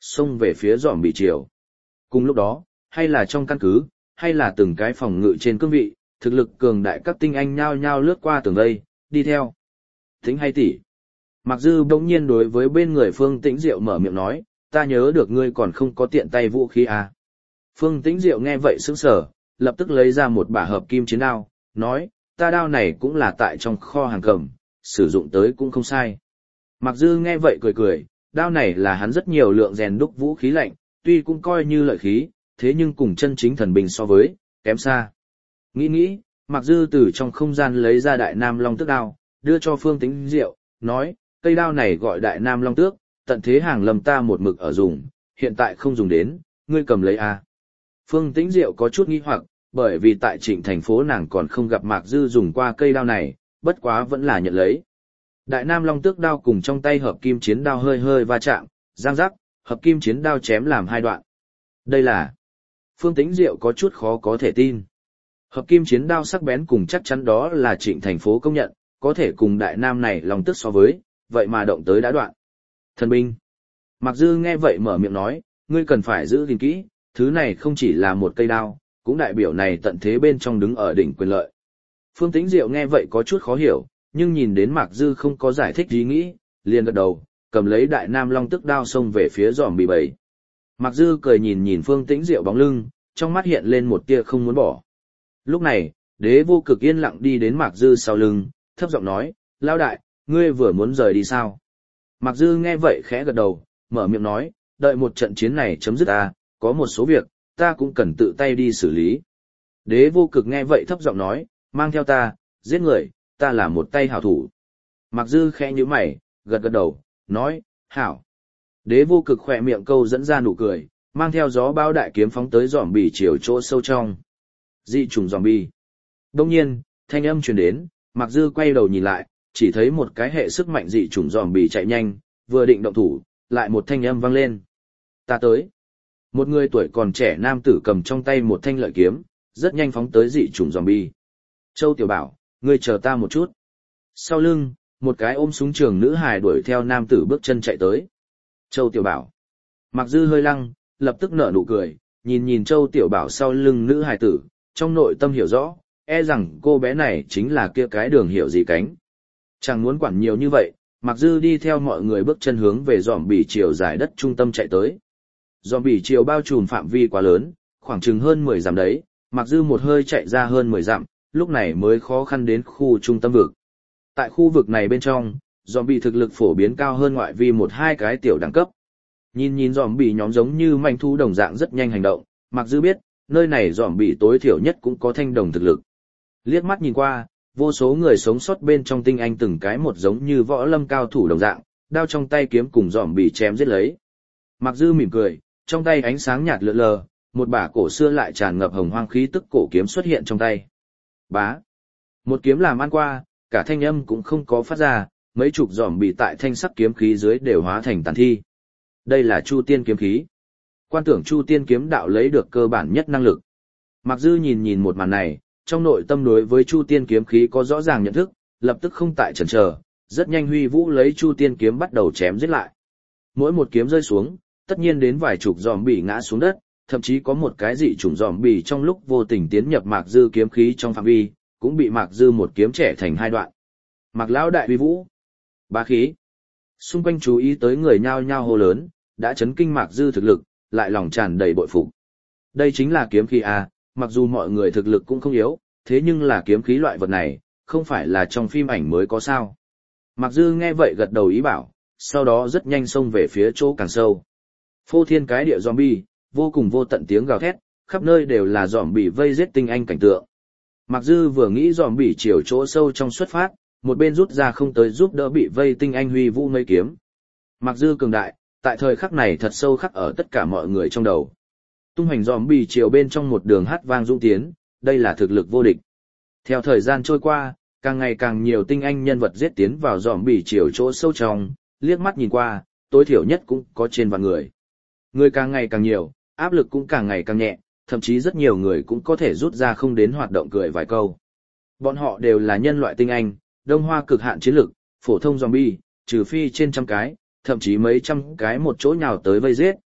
xông về phía dòm bị chiều. Cùng lúc đó, hay là trong căn cứ, hay là từng cái phòng ngự trên cương vị, thực lực cường đại các tinh anh nhao nhao lướt qua tường vây, đi theo. Thính hay tỷ. Mạc Dư bỗng nhiên đối với bên người Phương Tĩnh Diệu mở miệng nói, ta nhớ được ngươi còn không có tiện tay vũ khí à. Phương Tĩnh Diệu nghe vậy sững sờ, lập tức lấy ra một bả hợp kim chiến đao, nói, ta đao này cũng là tại trong kho hàng cầm, sử dụng tới cũng không sai. Mạc Dư nghe vậy cười cười, đao này là hắn rất nhiều lượng rèn đúc vũ khí lạnh, tuy cũng coi như lợi khí, thế nhưng cùng chân chính thần binh so với, kém xa. Nghĩ nghĩ, Mạc Dư từ trong không gian lấy ra Đại Nam Long Tước đao, đưa cho Phương Tĩnh Diệu, nói, cây đao này gọi Đại Nam Long Tước, tận thế hàng lâm ta một mực ở dùng, hiện tại không dùng đến, ngươi cầm lấy à. Phương Tĩnh Diệu có chút nghi hoặc, bởi vì tại Trịnh thành phố nàng còn không gặp Mạc Dư dùng qua cây đao này, bất quá vẫn là nhận lấy. Đại Nam Long Tước đao cùng trong tay hợp kim chiến đao hơi hơi va chạm, giang rắc, hợp kim chiến đao chém làm hai đoạn. Đây là... Phương Tĩnh Diệu có chút khó có thể tin. Hợp kim chiến đao sắc bén cùng chắc chắn đó là Trịnh thành phố công nhận, có thể cùng Đại Nam này Long Tước so với, vậy mà động tới đã đoạn. Thần binh. Mạc Dư nghe vậy mở miệng nói, ngươi cần phải giữ gìn kỹ, thứ này không chỉ là một cây đao, cũng đại biểu này tận thế bên trong đứng ở đỉnh quyền lợi. Phương Tĩnh Diệu nghe vậy có chút khó hiểu, nhưng nhìn đến Mạc Dư không có giải thích ý nghĩ, liền gật đầu, cầm lấy Đại Nam Long Tước đao xông về phía giòm bị bầy. Mạc Dư cười nhìn nhìn Phương Tĩnh Diệu bóng lưng, trong mắt hiện lên một tia không muốn bỏ. Lúc này, Đế Vô Cực yên lặng đi đến Mạc Dư sau lưng, thấp giọng nói, lao đại, ngươi vừa muốn rời đi sao? Mạc Dư nghe vậy khẽ gật đầu, mở miệng nói, đợi một trận chiến này chấm dứt ta, có một số việc, ta cũng cần tự tay đi xử lý. Đế Vô Cực nghe vậy thấp giọng nói, mang theo ta, giết người, ta là một tay hảo thủ. Mạc Dư khẽ nhíu mày, gật gật đầu, nói, hảo. Đế Vô Cực khỏe miệng câu dẫn ra nụ cười, mang theo gió bao đại kiếm phóng tới giòm bì chiều chỗ sâu trong. Dị trùng giòm bì. Đông nhiên, thanh âm truyền đến, Mạc Dư quay đầu nhìn lại, chỉ thấy một cái hệ sức mạnh dị trùng giòm bì chạy nhanh, vừa định động thủ, lại một thanh âm vang lên. Ta tới. Một người tuổi còn trẻ nam tử cầm trong tay một thanh lợi kiếm, rất nhanh phóng tới dị trùng giòm bì. Châu Tiểu Bảo, ngươi chờ ta một chút. Sau lưng, một cái ôm súng trường nữ hài đuổi theo nam tử bước chân chạy tới. Châu Tiểu Bảo. Mạc Dư hơi lăng, lập tức nở nụ cười, nhìn nhìn Châu Tiểu Bảo sau lưng nữ hài tử, trong nội tâm hiểu rõ, e rằng cô bé này chính là kia cái đường hiểu gì cánh. Chẳng muốn quản nhiều như vậy, Mạc Dư đi theo mọi người bước chân hướng về giòm bì chiều dài đất trung tâm chạy tới. Giòm bì chiều bao trùm phạm vi quá lớn, khoảng chừng hơn mười dặm đấy, Mạc Dư một hơi chạy ra hơn mười dặm, lúc này mới khó khăn đến khu trung tâm vực. Tại khu vực này bên trong, zombie thực lực phổ biến cao hơn ngoại vi một hai cái tiểu đẳng cấp. Nhìn nhìn zombie nhóm giống như manh thú đồng dạng rất nhanh hành động, Mạc Dư biết, nơi này zombie tối thiểu nhất cũng có thanh đồng thực lực. Liếc mắt nhìn qua, vô số người sống sót bên trong tinh anh từng cái một giống như võ lâm cao thủ đồng dạng, đao trong tay kiếm cùng zombie chém giết lấy. Mạc Dư mỉm cười, trong tay ánh sáng nhạt lượn lờ, một bả cổ xưa lại tràn ngập hồng hoang khí tức cổ kiếm xuất hiện trong tay. Bá. Một kiếm làm ăn qua, cả thanh âm cũng không có phát ra, mấy chục giòm bị tại thanh sắc kiếm khí dưới đều hóa thành tàn thi. Đây là Chu Tiên kiếm khí. Quan tưởng Chu Tiên kiếm đạo lấy được cơ bản nhất năng lực. Mạc Dư nhìn nhìn một màn này, trong nội tâm đối với Chu Tiên kiếm khí có rõ ràng nhận thức, lập tức không tại chần chờ, rất nhanh huy vũ lấy Chu Tiên kiếm bắt đầu chém giết lại. Mỗi một kiếm rơi xuống, tất nhiên đến vài chục giòm bị ngã xuống đất, thậm chí có một cái dị chủng giòm bì trong lúc vô tình tiến nhập Mạc Dư kiếm khí trong phạm vi, cũng bị Mạc Dư một kiếm chẻ thành hai đoạn. Mạc lão đại uy vũ, bá khí. Xung quanh chú ý tới người nhao nhao hô lớn, đã chấn kinh Mạc Dư thực lực, lại lòng tràn đầy bội phục. Đây chính là kiếm khí a, mặc dù mọi người thực lực cũng không yếu, thế nhưng là kiếm khí loại vật này, không phải là trong phim ảnh mới có sao. Mạc Dư nghe vậy gật đầu ý bảo, sau đó rất nhanh xông về phía chỗ càng sâu. Phô thiên cái địa zombie, vô cùng vô tận tiếng gào thét, khắp nơi đều là giòm bị vây giết tinh anh cảnh tượng. Mạc Dư vừa nghĩ giòm bị chiều chỗ sâu trong xuất phát, một bên rút ra không tới giúp đỡ bị vây tinh anh huy vũ mấy kiếm. Mạc Dư cường đại, tại thời khắc này thật sâu khắc ở tất cả mọi người trong đầu. Tung hoành giòm bị chiều bên trong một đường hát vang dũng tiến, đây là thực lực vô địch. Theo thời gian trôi qua, càng ngày càng nhiều tinh anh nhân vật giết tiến vào giòm bị chiều chỗ sâu trong, liếc mắt nhìn qua, tối thiểu nhất cũng có trên vạn người. Người càng ngày càng nhiều, áp lực cũng càng ngày càng nhẹ, thậm chí rất nhiều người cũng có thể rút ra không đến hoạt động cười vài câu. Bọn họ đều là nhân loại tinh anh, Đông Hoa cực hạn chiến lực, phổ thông zombie, trừ phi trên trăm cái, thậm chí mấy trăm cái một chỗ nhào tới vây giết,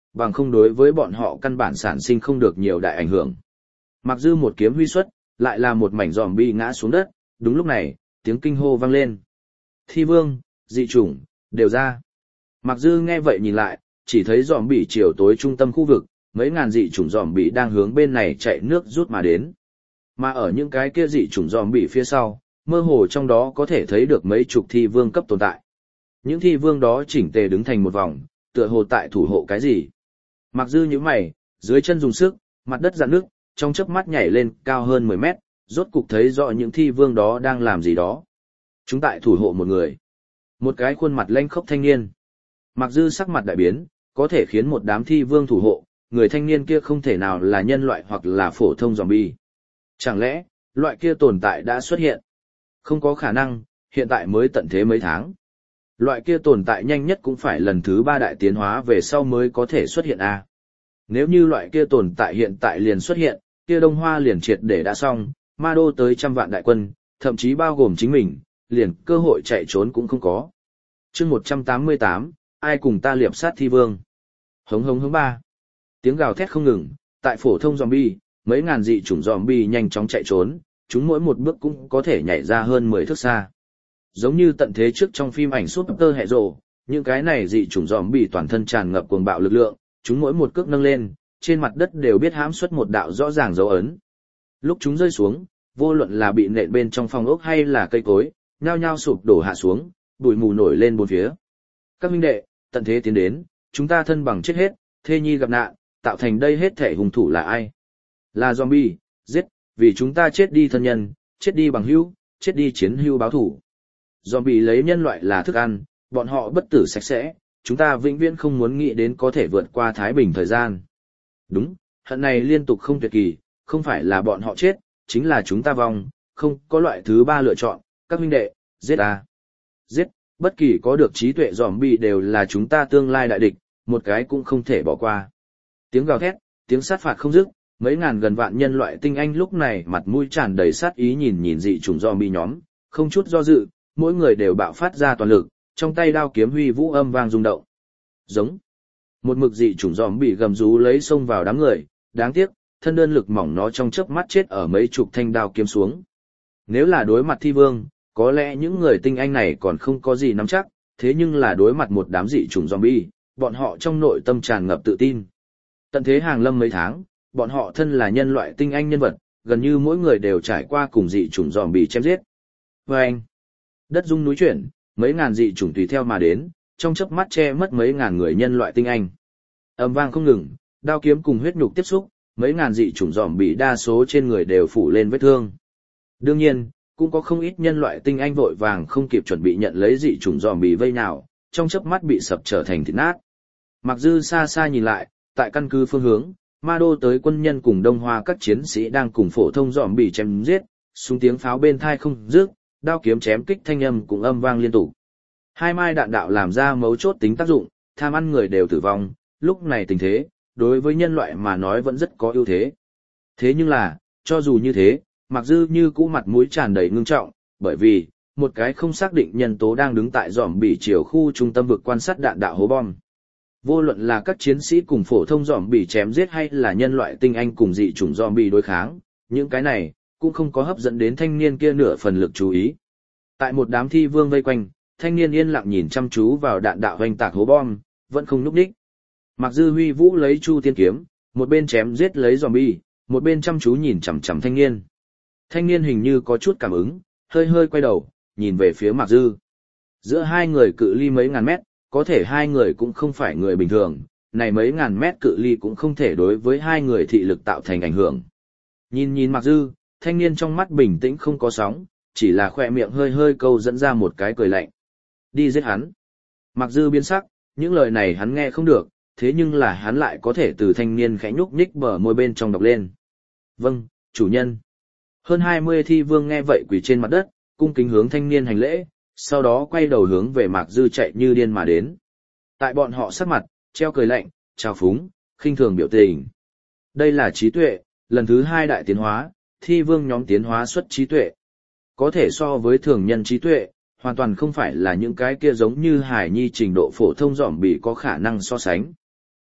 bằng không đối với bọn họ căn bản sản sinh không được nhiều đại ảnh hưởng. Mặc dư một kiếm huy xuất, lại là một mảnh zombie ngã xuống đất, đúng lúc này, tiếng kinh hô vang lên. Thi vương, dị chủng, đều ra. Mặc dư nghe vậy nhìn lại, chỉ thấy zombie chiều tối trung tâm khu vực, mấy ngàn dị chủng zombie đang hướng bên này chạy nước rút mà đến. Mà ở những cái kia dị chủng zombie phía sau, mơ hồ trong đó có thể thấy được mấy chục thi vương cấp tồn tại. Những thi vương đó chỉnh tề đứng thành một vòng, tựa hồ tại thủ hộ cái gì. Mặc dư như mày, dưới chân dùng sức, mặt đất rạn nước, trong chớp mắt nhảy lên cao hơn mười mét, rốt cục thấy rõ những thi vương đó đang làm gì đó. Chúng tại thủ hộ một người. Một cái khuôn mặt lanh khốc thanh niên. Mặc dư sắc mặt đại biến, có thể khiến một đám thi vương thủ hộ, người thanh niên kia không thể nào là nhân loại hoặc là phổ thông zombie. Chẳng lẽ, loại kia tồn tại đã xuất hiện? Không có khả năng, hiện tại mới tận thế mấy tháng. Loại kia tồn tại nhanh nhất cũng phải lần thứ ba đại tiến hóa về sau mới có thể xuất hiện a. Nếu như loại kia tồn tại hiện tại liền xuất hiện, kia Đông Hoa liền triệt để đã xong, Ma Đô tới trăm vạn đại quân, thậm chí bao gồm chính mình, liền cơ hội chạy trốn cũng không có. Chương một trăm tám mươi tám, ai cùng ta liệp sát thi vương? Hống hống hống ba. Tiếng gào thét không ngừng, tại phổ thông zombie, mấy ngàn dị chủng zombie nhanh chóng chạy trốn, chúng mỗi một bước cũng có thể nhảy ra hơn mười thước xa. Giống như tận thế trước trong phim ảnh Super hệ rồ, những cái này dị chủng zombie toàn thân tràn ngập cuồng bạo lực lượng, chúng mỗi một cước nâng lên, trên mặt đất đều biết hãm xuất một đạo rõ ràng dấu ấn. Lúc chúng rơi xuống, vô luận là bị nện bên trong phòng ốc hay là cây cối, nhao nhao sụp đổ hạ xuống, bụi mù nổi lên bốn phía. Các huynh đệ, tận thế tiến đến, chúng ta thân bằng chết hết, thê nhi gặp nạn, tạo thành đây hết thể hung thủ là ai? Là zombie, giết, vì chúng ta chết đi thân nhân, chết đi bằng hữu, chết đi chiến hữu báo thủ. Zombie lấy nhân loại là thức ăn, bọn họ bất tử sạch sẽ, chúng ta vĩnh viễn không muốn nghĩ đến có thể vượt qua thái bình thời gian. Đúng, hận này liên tục không tuyệt kỳ, không phải là bọn họ chết, chính là chúng ta vong, không có loại thứ ba lựa chọn, các huynh đệ, giết à. Giết, bất kỳ có được trí tuệ zombie đều là chúng ta tương lai đại địch, một cái cũng không thể bỏ qua. Tiếng gào thét, tiếng sát phạt không dứt, mấy ngàn gần vạn nhân loại tinh anh lúc này mặt mũi tràn đầy sát ý nhìn nhìn dị chủng zombie nhóm, không chút do dự, mỗi người đều bạo phát ra toàn lực, trong tay đao kiếm huy vũ âm vang rung động. Giống. Một mực dị chủng zombie gầm rú lấy xông vào đám người, đáng tiếc, thân đơn lực mỏng nó trong chớp mắt chết ở mấy chục thanh đao kiếm xuống. Nếu là đối mặt thi vương, có lẽ những người tinh anh này còn không có gì nắm chắc, thế nhưng là đối mặt một đám dị chủng zombie, bọn họ trong nội tâm tràn ngập tự tin. Tận thế hàng lâm mấy tháng, bọn họ thân là nhân loại tinh anh nhân vật, gần như mỗi người đều trải qua cùng dị chủng zombie chém giết. Và anh, đất rung núi chuyển, mấy ngàn dị chủng tùy theo mà đến, trong chớp mắt che mất mấy ngàn người nhân loại tinh anh. Âm vang không ngừng, đao kiếm cùng huyết nhục tiếp xúc, mấy ngàn dị chủng zombie đa số trên người đều phủ lên vết thương. Đương nhiên, cũng có không ít nhân loại tinh anh vội vàng không kịp chuẩn bị nhận lấy dị chủng zombie vây nào, trong chớp mắt bị sập trở thành thịt nát. Mặc dư xa xa nhìn lại, tại căn cứ phương hướng, Ma Đô tới quân nhân cùng Đông Hoa các chiến sĩ đang cùng phổ thông zombie chém giết, súng tiếng pháo bên thai không dứt, đao kiếm chém kích thanh âm cũng âm vang liên tục. Hai mai đạn đạo làm ra mấu chốt tính tác dụng, tham ăn người đều tử vong, lúc này tình thế, đối với nhân loại mà nói vẫn rất có ưu thế. Thế nhưng là, cho dù như thế, Mạc Dư như cũ mặt mũi tràn đầy ngưng trọng, bởi vì, một cái không xác định nhân tố đang đứng tại zombie chiều khu trung tâm vực quan sát đạn đạo hố bom. Vô luận là các chiến sĩ cùng phổ thông zombie chém giết hay là nhân loại tinh anh cùng dị chủng zombie đối kháng, những cái này, cũng không có hấp dẫn đến thanh niên kia nửa phần lực chú ý. Tại một đám thi vương vây quanh, thanh niên yên lặng nhìn chăm chú vào đạn đạo hoành tạc hố bom, vẫn không núp đích. Mạc Dư huy vũ lấy chu tiên kiếm, một bên chém giết lấy zombie, một bên chăm chú nhìn chằm chằm thanh niên. Thanh niên hình như có chút cảm ứng, hơi hơi quay đầu, nhìn về phía Mạc Dư. Giữa hai người cự ly mấy ngàn mét, có thể hai người cũng không phải người bình thường, này mấy ngàn mét cự ly cũng không thể đối với hai người thị lực tạo thành ảnh hưởng. Nhìn nhìn Mạc Dư, thanh niên trong mắt bình tĩnh không có sóng, chỉ là khoe miệng hơi hơi câu dẫn ra một cái cười lạnh. Đi giết hắn. Mạc Dư biến sắc, những lời này hắn nghe không được, thế nhưng là hắn lại có thể từ thanh niên khẽ nhúc nhích bờ môi bên trong đọc lên. Vâng, chủ nhân. Hơn hai mươi thi vương nghe vậy quỳ trên mặt đất, cung kính hướng thanh niên hành lễ, sau đó quay đầu hướng về Mạc Dư chạy như điên mà đến. Tại bọn họ sắc mặt, treo cười lạnh, trào phúng, khinh thường biểu tình. Đây là trí tuệ, lần thứ hai đại tiến hóa, thi vương nhóm tiến hóa xuất trí tuệ. Có thể so với thường nhân trí tuệ, hoàn toàn không phải là những cái kia giống như hải nhi trình độ phổ thông dỏm bị có khả năng so sánh.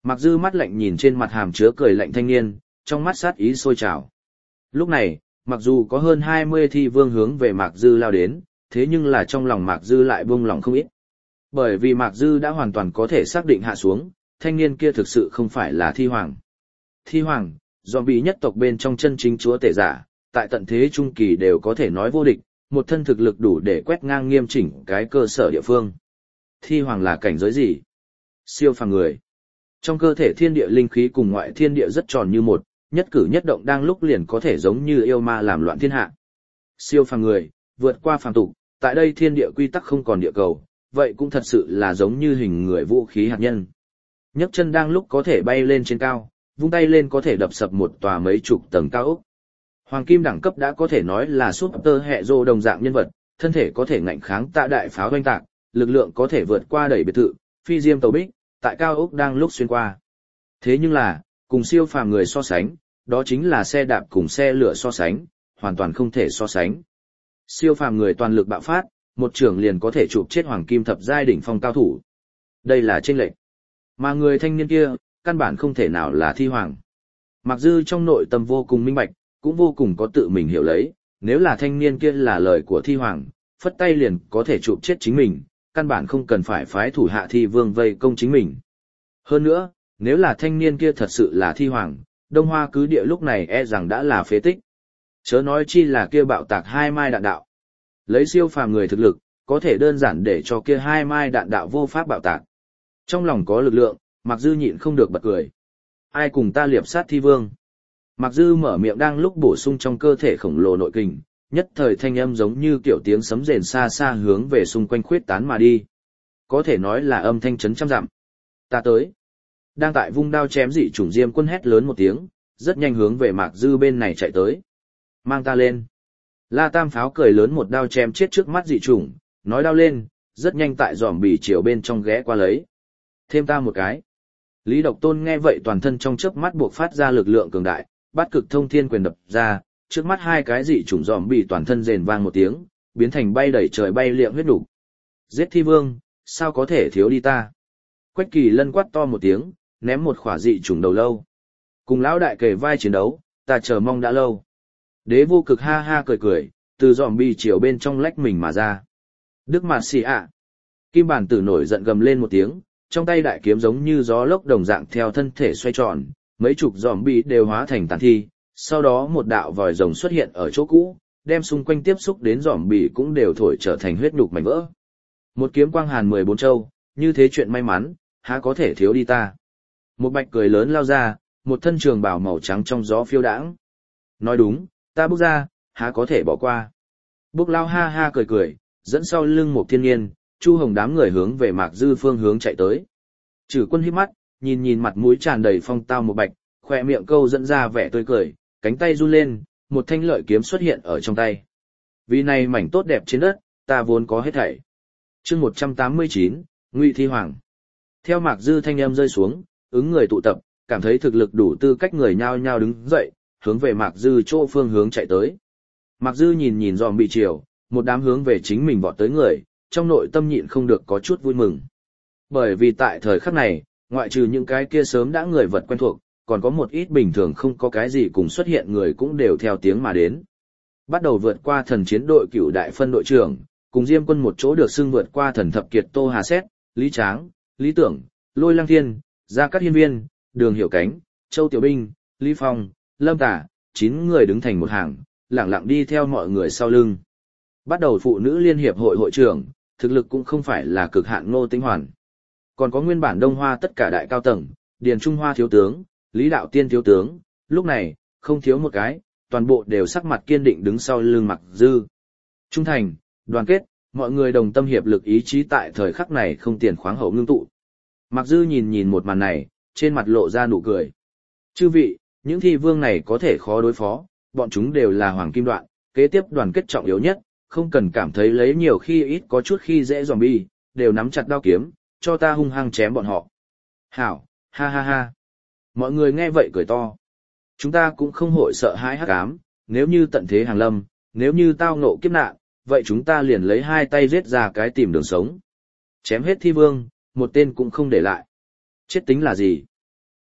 Mạc Dư mắt lạnh nhìn trên mặt hàm chứa cười lạnh thanh niên, trong mắt sát ý sôi trào. Lúc này, mặc dù có hơn hai mươi thi vương hướng về Mạc Dư lao đến, thế nhưng là trong lòng Mạc Dư lại buông lòng không ít. Bởi vì Mạc Dư đã hoàn toàn có thể xác định hạ xuống, thanh niên kia thực sự không phải là thi hoàng. Thi hoàng, zombie nhất tộc bên trong chân chính chúa tể giả, tại tận thế trung kỳ đều có thể nói vô địch, một thân thực lực đủ để quét ngang nghiêm chỉnh cái cơ sở địa phương. Thi hoàng là cảnh giới gì? Siêu phàm người. Trong cơ thể thiên địa linh khí cùng ngoại thiên địa rất tròn như một, nhất cử nhất động đang lúc liền có thể giống như yêu ma làm loạn thiên hạ. Siêu phàm người, vượt qua phàm tục, tại đây thiên địa quy tắc không còn địa cầu, vậy cũng thật sự là giống như hình người vũ khí hạt nhân. Nhấc chân đang lúc có thể bay lên trên cao, vung tay lên có thể đập sập một tòa mấy chục tầng cao ốc. Hoàng kim đẳng cấp đã có thể nói là super hệ rô đồng dạng nhân vật, thân thể có thể ngạnh kháng tạ đại pháo oanh tạc, lực lượng có thể vượt qua đẩy biệt thự, phi diêm tàu bích, tại cao ốc đang lúc xuyên qua. Thế nhưng là, cùng siêu phàm người so sánh, đó chính là xe đạp cùng xe lửa so sánh, hoàn toàn không thể so sánh. Siêu phàm người toàn lực bạo phát, một trưởng liền có thể chụp chết hoàng kim thập giai đỉnh phong cao thủ. Đây là chênh lệch. Mà người thanh niên kia, căn bản không thể nào là thi hoàng. Mặc dư trong nội tâm vô cùng minh bạch, cũng vô cùng có tự mình hiểu lấy, nếu là thanh niên kia là lời của thi hoàng, phất tay liền có thể chụp chết chính mình, căn bản không cần phải phái thủ hạ thi vương vây công chính mình. Hơn nữa, nếu là thanh niên kia thật sự là thi hoàng, Đông Hoa cứ địa lúc này e rằng đã là phế tích. Chớ nói chi là kia bạo tạc hai mai đạn đạo. Lấy siêu phàm người thực lực, có thể đơn giản để cho kia hai mai đạn đạo vô pháp bạo tạc. Trong lòng có lực lượng, Mạc Dư nhịn không được bật cười. Ai cùng ta liệp sát thi vương? Mạc Dư mở miệng đang lúc bổ sung trong cơ thể khổng lồ nội kình, nhất thời thanh âm giống như kiểu tiếng sấm rền xa xa hướng về xung quanh khuyết tán mà đi. Có thể nói là âm thanh chấn trăm dặm. Ta tới. Đang tại vung đao chém dị chủng Diêm Quân hét lớn một tiếng, rất nhanh hướng về Mạc Dư bên này chạy tới. Mang ta lên. La Tam Pháo cười lớn một đao chém chết trước mắt dị chủng, nói đao lên, rất nhanh tại giòm bì chiều bên trong ghé qua lấy. Thêm ta một cái. Lý Độc Tôn nghe vậy toàn thân trong chớp mắt buộc phát ra lực lượng cường đại, bát cực thông thiên quyền đập ra, trước mắt hai cái dị chủng giòm bì toàn thân rền vang một tiếng, biến thành bay đẩy trời bay liệng huyết đủ. Giết thi vương, sao có thể thiếu đi ta? Quách Kỳ Lân quát to một tiếng, ném một khỏa dị chủng đầu lâu. Cùng lão đại kề vai chiến đấu, ta chờ mong đã lâu. Đế vô cực ha ha cười cười, từ giòm bì chiều bên trong lách mình mà ra. Đức Mạt Xì ạ. Kim bản tử nổi giận gầm lên một tiếng, trong tay đại kiếm giống như gió lốc đồng dạng theo thân thể xoay tròn, mấy chục giòm bì đều hóa thành tàn thi, sau đó một đạo vòi rồng xuất hiện ở chỗ cũ, đem xung quanh tiếp xúc đến giòm bì cũng đều thổi trở thành huyết nhục mảnh vỡ. Một kiếm quang hàn mười bốn châu, như thế chuyện may mắn, há có thể thiếu đi ta. Một bạch cười lớn lao ra, một thân trường bào màu trắng trong gió phiêu đãng. Nói đúng, ta bước ra, há có thể bỏ qua. Bốc lao ha ha cười cười, dẫn sau lưng một thiên nhiên, Chu Hồng đám người hướng về Mạc Dư phương hướng chạy tới. Trừ Quân híp mắt, nhìn nhìn mặt mũi tràn đầy phong tao một bạch, khỏe miệng câu dẫn ra vẻ tươi cười, cánh tay run lên, một thanh lợi kiếm xuất hiện ở trong tay. Vì này mảnh tốt đẹp trên đất, ta vốn có hết thảy. Chương một trăm tám mươi chín, Ngụy Thi Hoàng. Theo Mạc Dư thanh âm rơi xuống, ứng người tụ tập, cảm thấy thực lực đủ tư cách người nhao nhao đứng dậy, hướng về Mạc Dư chỗ phương hướng chạy tới. Mạc Dư nhìn nhìn giòm bị chiều, một đám hướng về chính mình vọt tới người, trong nội tâm nhịn không được có chút vui mừng. Bởi vì tại thời khắc này, ngoại trừ những cái kia sớm đã người vật quen thuộc, còn có một ít bình thường không có cái gì cùng xuất hiện người cũng đều theo tiếng mà đến. Bắt đầu vượt qua thần chiến đội cửu đại phân đội trưởng, cùng Diêm Quân một chỗ được xưng vượt qua thần thập kiệt Tô Hà Xét, Lý Tráng, Lý Tưởng, Lôi Lăng Thiên, Gia Cát Hiên Viên, Đường Hiểu Cánh, Châu Tiểu Binh, Lý Phong, Lâm Tả, chín người đứng thành một hàng, lặng lặng đi theo mọi người sau lưng. Bắt đầu phụ nữ liên hiệp hội hội trưởng, thực lực cũng không phải là cực hạn Ngô Tĩnh Hoàn. Còn có nguyên bản Đông Hoa tất cả đại cao tầng, Điền Trung Hoa thiếu tướng, Lý Đạo Tiên thiếu tướng, lúc này, không thiếu một cái, toàn bộ đều sắc mặt kiên định đứng sau lưng Mạc Dư. Trung thành, đoàn kết, mọi người đồng tâm hiệp lực ý chí tại thời khắc này không tiền khoáng hậu ngưng tụ. Mạc Dư nhìn nhìn một màn này, trên mặt lộ ra nụ cười. Chư vị, những thi vương này có thể khó đối phó, bọn chúng đều là hoàng kim đoạn, kế tiếp đoàn kết trọng yếu nhất, không cần cảm thấy lấy nhiều khi ít có chút khi dễ zombie, đều nắm chặt đao kiếm, cho ta hung hăng chém bọn họ. Hảo, ha ha ha. Mọi người nghe vậy cười to. Chúng ta cũng không hội sợ hãi hắc ám, nếu như tận thế hàng lâm, nếu như tao ngộ kiếp nạn, vậy chúng ta liền lấy hai tay giết ra cái tìm đường sống. Chém hết thi vương, một tên cũng không để lại. Chết tính là gì?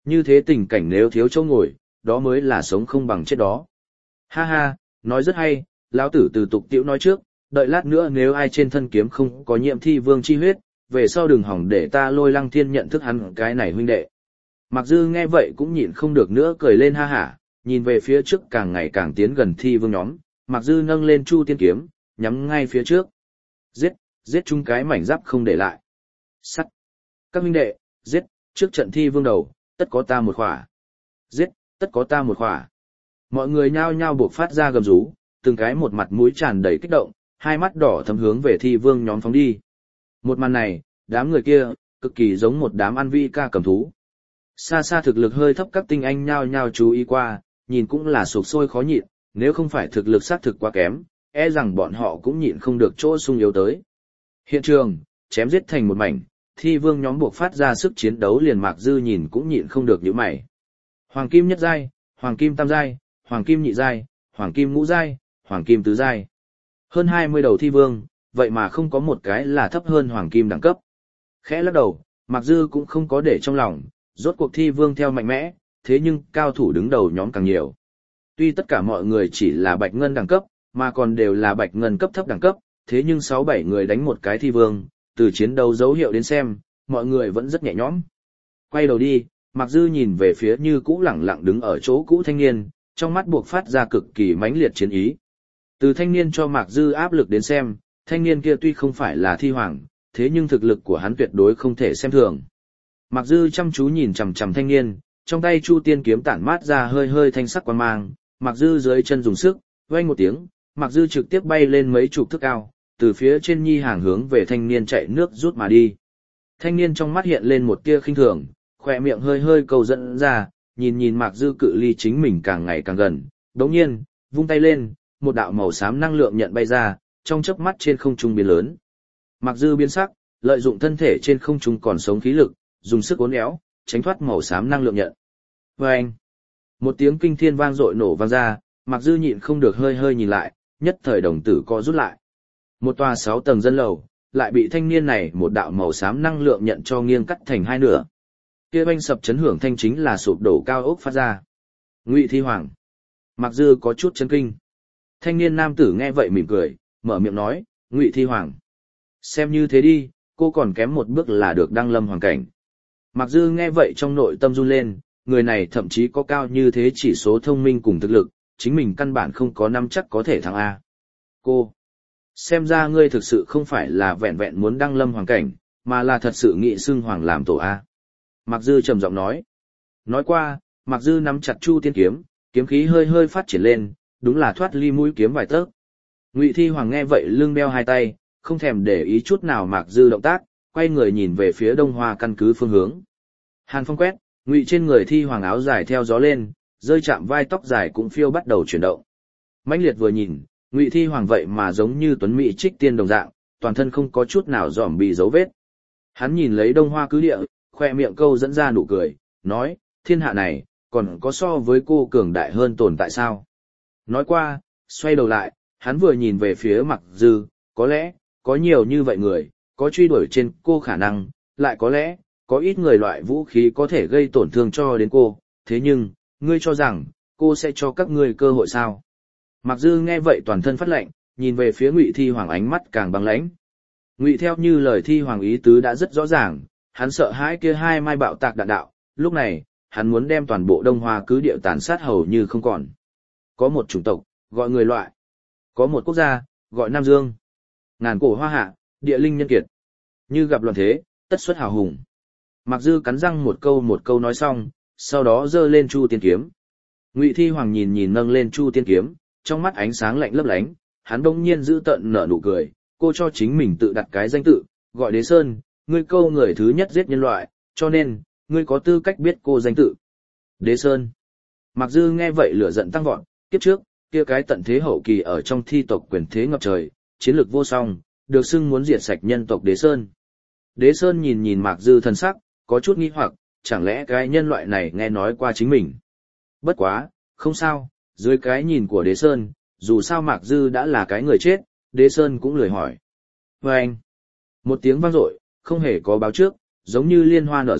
Như thế tình cảnh nếu thiếu chỗ ngồi, đó mới là sống không bằng chết đó. Ha ha, nói rất hay, lão tử từ tục tiễu nói trước, đợi lát nữa nếu ai trên thân kiếm không có nhiễm thi vương chi huyết, về sau đừng hỏng để ta Lôi Lăng Thiên nhận thức hắn cái này huynh đệ. Mạc Dư nghe vậy cũng nhịn không được nữa cười lên ha hả, nhìn về phía trước càng ngày càng tiến gần thi vương nhóm, Mạc Dư nâng lên Chu Tiên kiếm, nhắm ngay phía trước. Giết, giết chúng cái mảnh giáp không để lại. Sắt. Các huynh đệ, giết, trước trận thi vương đầu, tất có ta một khỏa. Giết, tất có ta một khỏa. Mọi người nhao nhao buộc phát ra gầm rú, từng cái một mặt mũi tràn đầy kích động, hai mắt đỏ thấm hướng về thi vương nhóm phóng đi. Một màn này, đám người kia, cực kỳ giống một đám ăn vi ca cầm thú. Xa xa thực lực hơi thấp các tinh anh nhao nhao chú ý qua, nhìn cũng là sục sôi khó nhịn, nếu không phải thực lực xác thực quá kém, e rằng bọn họ cũng nhịn không được chỗ sung yếu tới. Hiện trường, chém giết thành một mảnh, thi vương nhóm buộc phát ra sức chiến đấu liền Mạc Dư nhìn cũng nhịn không được nhíu mày. Hoàng kim nhất giai, hoàng kim tam giai, hoàng kim nhị giai, hoàng kim ngũ giai, hoàng kim tứ giai. Hơn hai mươi đầu thi vương, vậy mà không có một cái là thấp hơn hoàng kim đẳng cấp. Khẽ lắc đầu, Mạc Dư cũng không có để trong lòng, rốt cuộc thi vương theo mạnh mẽ, thế nhưng cao thủ đứng đầu nhóm càng nhiều. Tuy tất cả mọi người chỉ là bạch ngân đẳng cấp, mà còn đều là bạch ngân cấp thấp đẳng cấp, thế nhưng sáu bảy người đánh một cái thi vương, từ chiến đấu dấu hiệu đến xem, mọi người vẫn rất nhẹ nhõm. Quay đầu đi, Mạc Dư nhìn về phía như cũ lẳng lặng đứng ở chỗ cũ thanh niên, trong mắt buộc phát ra cực kỳ mãnh liệt chiến ý. Từ thanh niên cho Mạc Dư áp lực đến xem, thanh niên kia tuy không phải là thi hoàng, thế nhưng thực lực của hắn tuyệt đối không thể xem thường. Mạc Dư chăm chú nhìn chằm chằm thanh niên, trong tay Chu Tiên kiếm tản mát ra hơi hơi thanh sắc quang mang, Mạc Dư dưới chân dùng sức, vang một tiếng, Mạc Dư trực tiếp bay lên mấy chục thước cao, từ phía trên nhi hàng hướng về thanh niên chạy nước rút mà đi. Thanh niên trong mắt hiện lên một tia khinh thường, khỏe miệng hơi hơi cầu dẫn ra, nhìn nhìn Mạc Dư cự ly chính mình càng ngày càng gần, đống nhiên, vung tay lên, một đạo màu xám năng lượng nhận bay ra, trong chớp mắt trên không trung biến lớn. Mạc Dư biến sắc, lợi dụng thân thể trên không trung còn sống khí lực, dùng sức uốn éo, tránh thoát màu xám năng lượng nhận. Vâng! Một tiếng kinh thiên vang dội nổ vang ra, Mạc Dư nhịn không được hơi hơi nhìn lại, nhất thời đồng tử co rút lại. Một tòa sáu tầng dân lầu, lại bị thanh niên này một đạo màu xám năng lượng nhận cho nghiêng cắt thành hai nửa. Kia oanh sập chấn hưởng thanh chính là sụp đổ cao ốc phát ra. Ngụy Thi Hoàng. Mạc Dư có chút chấn kinh. Thanh niên nam tử nghe vậy mỉm cười, mở miệng nói, Ngụy Thi Hoàng. Xem như thế đi, cô còn kém một bước là được đăng lâm hoàng cảnh. Mạc Dư nghe vậy trong nội tâm run lên, người này thậm chí có cao như thế chỉ số thông minh cùng thực lực, chính mình căn bản không có nắm chắc có thể thắng A. Cô, xem ra ngươi thực sự không phải là vẹn vẹn muốn đăng lâm hoàng cảnh, mà là thật sự nghị xưng hoàng làm tổ A. Mạc Dư trầm giọng nói. Nói qua, Mạc Dư nắm chặt Chu Tiên kiếm, kiếm khí hơi hơi phát triển lên, đúng là thoát ly mũi kiếm vài tấc. Ngụy Thi Hoàng nghe vậy lưng đeo hai tay, không thèm để ý chút nào Mạc Dư động tác, quay người nhìn về phía Đông Hoa căn cứ phương hướng. Hàn phong quét, Ngụy trên người Thi Hoàng áo dài theo gió lên, rơi chạm vai tóc dài cũng phiêu bắt đầu chuyển động. Mãnh liệt vừa nhìn, Ngụy Thi Hoàng vậy mà giống như tuấn mỹ trích tiên đồng dạng, toàn thân không có chút nào dòm bị dấu vết. Hắn nhìn lấy Đông Hoa cứ địa, khoe miệng câu dẫn ra nụ cười, nói, thiên hạ này, còn có so với cô cường đại hơn tồn tại sao? Nói qua, xoay đầu lại, hắn vừa nhìn về phía Mạc Dư, có lẽ, có nhiều như vậy người, có truy đuổi trên cô khả năng, lại có lẽ, có ít người loại vũ khí có thể gây tổn thương cho đến cô, thế nhưng, ngươi cho rằng, cô sẽ cho các ngươi cơ hội sao? Mạc Dư nghe vậy toàn thân phát lạnh, nhìn về phía Ngụy Thi Hoàng ánh mắt càng băng lãnh. Ngụy theo như lời Thi Hoàng ý tứ đã rất rõ ràng, hắn sợ hãi kia hai mai bạo tạc đạn đạo, lúc này, hắn muốn đem toàn bộ Đông Hoa cứ địa tàn sát hầu như không còn. Có một chủng tộc, gọi người loại. Có một quốc gia, gọi Nam Dương. Ngàn cổ hoa hạ, địa linh nhân kiệt. Như gặp loạn thế, tất xuất hào hùng. Mạc Dư cắn răng một câu một câu nói xong, sau đó giơ lên Chu Tiên kiếm. Ngụy Thi Hoàng nhìn nhìn nâng lên Chu Tiên kiếm, trong mắt ánh sáng lạnh lấp lánh, hắn bỗng nhiên giữ tận nở nụ cười, cô cho chính mình tự đặt cái danh tự, gọi Đế Sơn, ngươi câu người thứ nhất giết nhân loại, cho nên, ngươi có tư cách biết cô danh tự. Đế Sơn. Mạc Dư nghe vậy lửa giận tăng vọt, kiếp trước, kia cái tận thế hậu kỳ ở trong thi tộc quyền thế ngập trời, chiến lược vô song, được xưng muốn diệt sạch nhân tộc Đế Sơn. Đế Sơn nhìn nhìn Mạc Dư thần sắc, có chút nghi hoặc, chẳng lẽ cái nhân loại này nghe nói qua chính mình. Bất quá, không sao, dưới cái nhìn của Đế Sơn, dù sao Mạc Dư đã là cái người chết, Đế Sơn cũng lười hỏi. Và anh, một tiếng vang dội, không hề có báo trước, giống như liên hoa nở rộ,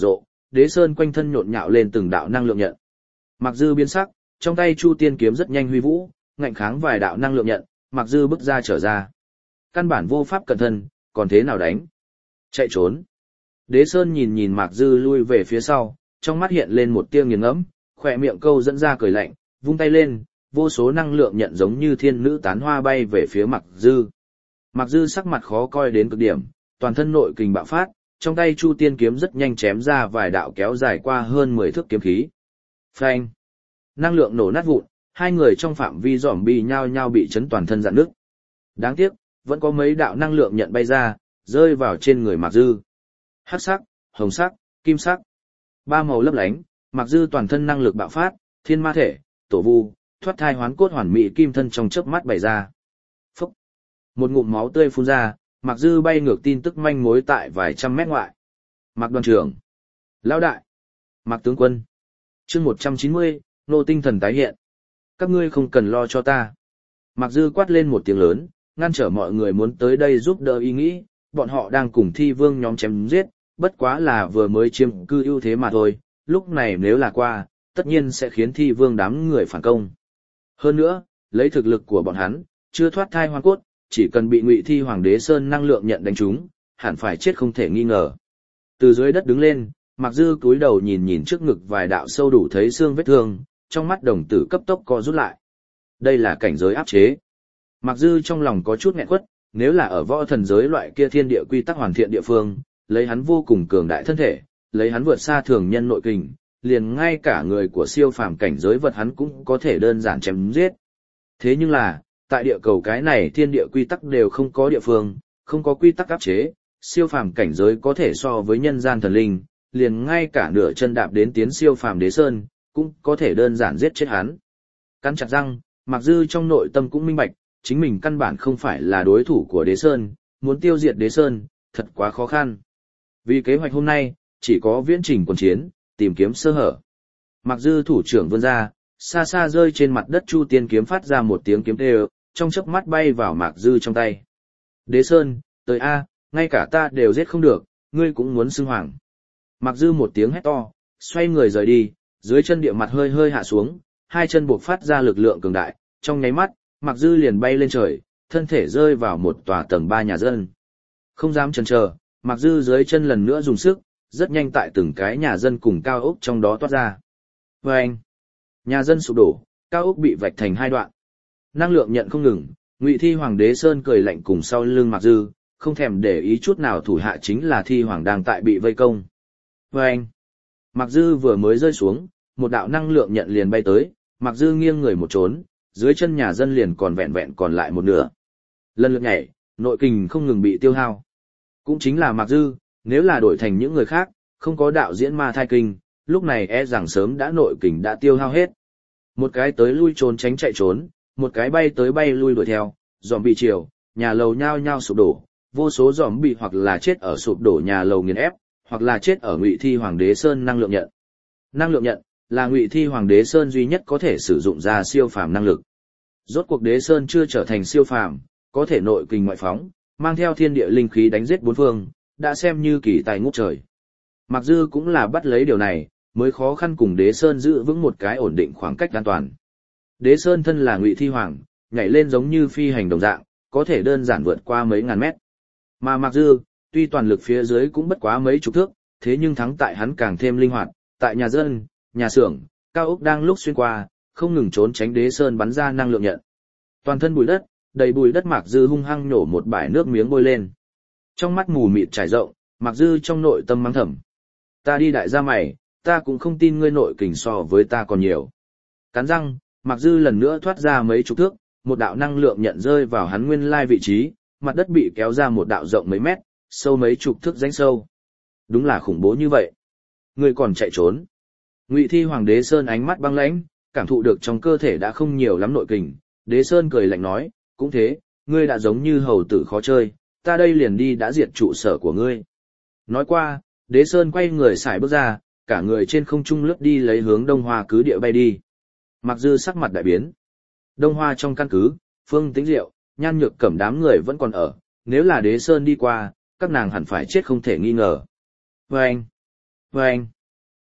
Đế Sơn quanh thân nhộn nhạo lên từng đạo năng lượng nhận. Mạc Dư biến sắc, trong tay Chu Tiên kiếm rất nhanh huy vũ, ngạnh kháng vài đạo năng lượng nhận, Mạc Dư bước ra trở ra. Căn bản vô pháp cẩn thân, còn thế nào đánh? Chạy trốn. Đế Sơn nhìn nhìn Mạc Dư lui về phía sau, trong mắt hiện lên một tia nghiền ngẫm, khỏe miệng câu dẫn ra cười lạnh, vung tay lên, vô số năng lượng nhận giống như thiên nữ tán hoa bay về phía Mạc Dư. Mạc Dư sắc mặt khó coi đến cực điểm, toàn thân nội kình bạo phát, trong tay Chu Tiên kiếm rất nhanh chém ra vài đạo kéo dài qua hơn mười thước kiếm khí. Phanh! Năng lượng nổ nát vụn, hai người trong phạm vi zombie nhao nhao bị chấn toàn thân rạn nứt. Đáng tiếc, vẫn có mấy đạo năng lượng nhận bay ra, rơi vào trên người Mạc Dư. Hắc sắc, hồng sắc, kim sắc. Ba màu lấp lánh, Mạc Dư toàn thân năng lực bạo phát, thiên ma thể, tổ vu, thoát thai hoán cốt hoàn mỹ kim thân trong chớp mắt bày ra. Phúc! Một ngụm máu tươi phun ra, Mạc Dư bay ngược tin tức manh mối tại vài trăm mét ngoại. Mạc đoàn trưởng, lão đại, Mạc tướng quân. Chương một trăm chín mươi, nô tinh thần tái hiện. Các ngươi không cần lo cho ta. Mạc Dư quát lên một tiếng lớn, ngăn trở mọi người muốn tới đây giúp đỡ ý nghĩ, bọn họ đang cùng thi vương nhóm chém giết, bất quá là vừa mới chiếm cư ưu thế mà thôi, lúc này nếu là qua, tất nhiên sẽ khiến thi vương đám người phản công. Hơn nữa, lấy thực lực của bọn hắn, chưa thoát thai hoang cốt, chỉ cần bị Ngụy Thi Hoàng Đế Sơn năng lượng nhận đánh trúng, hẳn phải chết không thể nghi ngờ. Từ dưới đất đứng lên, Mạc Dư cúi đầu nhìn nhìn trước ngực vài đạo sâu đủ thấy xương vết thương, trong mắt đồng tử cấp tốc co rút lại. Đây là cảnh giới áp chế. Mạc Dư trong lòng có chút nghẹn quất, nếu là ở võ thần giới loại kia thiên địa quy tắc hoàn thiện địa phương, lấy hắn vô cùng cường đại thân thể, lấy hắn vượt xa thường nhân nội kình, liền ngay cả người của siêu phàm cảnh giới vật hắn cũng có thể đơn giản chém giết. Thế nhưng là, tại địa cầu cái này thiên địa quy tắc đều không có địa phương, không có quy tắc áp chế, siêu phàm cảnh giới có thể so với nhân gian thần linh, liền ngay cả nửa chân đạp đến tiến siêu phàm đế sơn, cũng có thể đơn giản giết chết hắn. Cắn chặt răng, Mạc Dư trong nội tâm cũng minh bạch, chính mình căn bản không phải là đối thủ của đế sơn, muốn tiêu diệt đế sơn, thật quá khó khăn. Vì kế hoạch hôm nay, chỉ có viễn trình quân chiến, tìm kiếm sơ hở. Mạc Dư thủ trưởng vươn ra, xa xa rơi trên mặt đất Chu Tiên kiếm phát ra một tiếng kiếm kêu, trong chớp mắt bay vào Mạc Dư trong tay. Đế Sơn, tới A, ngay cả ta đều giết không được, ngươi cũng muốn xưng hoàng. Mạc Dư một tiếng hét to, xoay người rời đi, dưới chân địa mặt hơi hơi hạ xuống, hai chân buộc phát ra lực lượng cường đại, trong nháy mắt, Mạc Dư liền bay lên trời, thân thể rơi vào một tòa tầng ba nhà dân. Không dám chần chờ, Mạc Dư dưới chân lần nữa dùng sức, rất nhanh tại từng cái nhà dân cùng cao ốc trong đó toát ra. Vâng! Nhà dân sụp đổ, cao ốc bị vạch thành hai đoạn. Năng lượng nhận không ngừng, Ngụy Thi Hoàng Đế Sơn cười lạnh cùng sau lưng Mạc Dư, không thèm để ý chút nào thủ hạ chính là Thi Hoàng đang tại bị vây công. Vâng! Mạc Dư vừa mới rơi xuống, một đạo năng lượng nhận liền bay tới, Mạc Dư nghiêng người một trốn, dưới chân nhà dân liền còn vẹn vẹn còn lại một nửa. Lần lượt nhảy, nội kình không ngừng bị tiêu hao. Cũng chính là Mạc Dư, nếu là đổi thành những người khác, không có đạo diễn ma thai kinh, lúc này e rằng sớm đã nội kình đã tiêu hao hết. Một cái tới lui trốn tránh chạy trốn, một cái bay tới bay lui đuổi theo, dòm bị chiều, nhà lầu nhao nhao sụp đổ, vô số dòm bị hoặc là chết ở sụp đổ nhà lầu nghiền ép, hoặc là chết ở Ngụy Thi Hoàng Đế Sơn năng lượng nhận. Năng lượng nhận là Ngụy Thi Hoàng Đế Sơn duy nhất có thể sử dụng ra siêu phàm năng lực. Rốt cuộc Đế Sơn chưa trở thành siêu phàm, có thể nội kình ngoại phóng, mang theo thiên địa linh khí đánh giết bốn phương, đã xem như kỳ tài ngút trời. Mạc Dư cũng là bắt lấy điều này, mới khó khăn cùng Đế Sơn giữ vững một cái ổn định khoảng cách an toàn. Đế Sơn thân là Ngụy Thi Hoàng, nhảy lên giống như phi hành đồng dạng, có thể đơn giản vượt qua mấy ngàn mét. Mà Mạc Dư, tuy toàn lực phía dưới cũng bất quá mấy chục thước, thế nhưng thắng tại hắn càng thêm linh hoạt, tại nhà dân, nhà xưởng, cao ốc đang lúc xuyên qua, không ngừng trốn tránh Đế Sơn bắn ra năng lượng nhận. Toàn thân bụi đất, đầy bụi đất Mạc Dư hung hăng nhổ một bãi nước miếng bôi lên. Trong mắt mù mịt trải rộng, Mạc Dư trong nội tâm mắng thầm. Ta đi đại gia mày, ta cũng không tin ngươi nội kình so với ta còn nhiều. Cắn răng, Mạc Dư lần nữa thoát ra mấy chục thước, một đạo năng lượng nhận rơi vào hắn nguyên lai vị trí, mặt đất bị kéo ra một đạo rộng mấy mét, sâu mấy chục thước rãnh sâu. Đúng là khủng bố như vậy. Ngươi còn chạy trốn. Ngụy Thi Hoàng Đế Sơn ánh mắt băng lãnh, cảm thụ được trong cơ thể đã không nhiều lắm nội kình, Đế Sơn cười lạnh nói, cũng thế, ngươi đã giống như hầu tử khó chơi, ta đây liền đi đã diệt trụ sở của ngươi. Nói qua, Đế Sơn quay người xài bước ra, cả người trên không trung lướt đi lấy hướng Đông Hoa cứ địa bay đi. Mạc Dư sắc mặt đại biến. Đông Hoa trong căn cứ, Phương Tĩnh Diệu, Nhan Nhược Cẩm đám người vẫn còn ở, nếu là Đế Sơn đi qua, các nàng hẳn phải chết không thể nghi ngờ. Vâng! Vâng!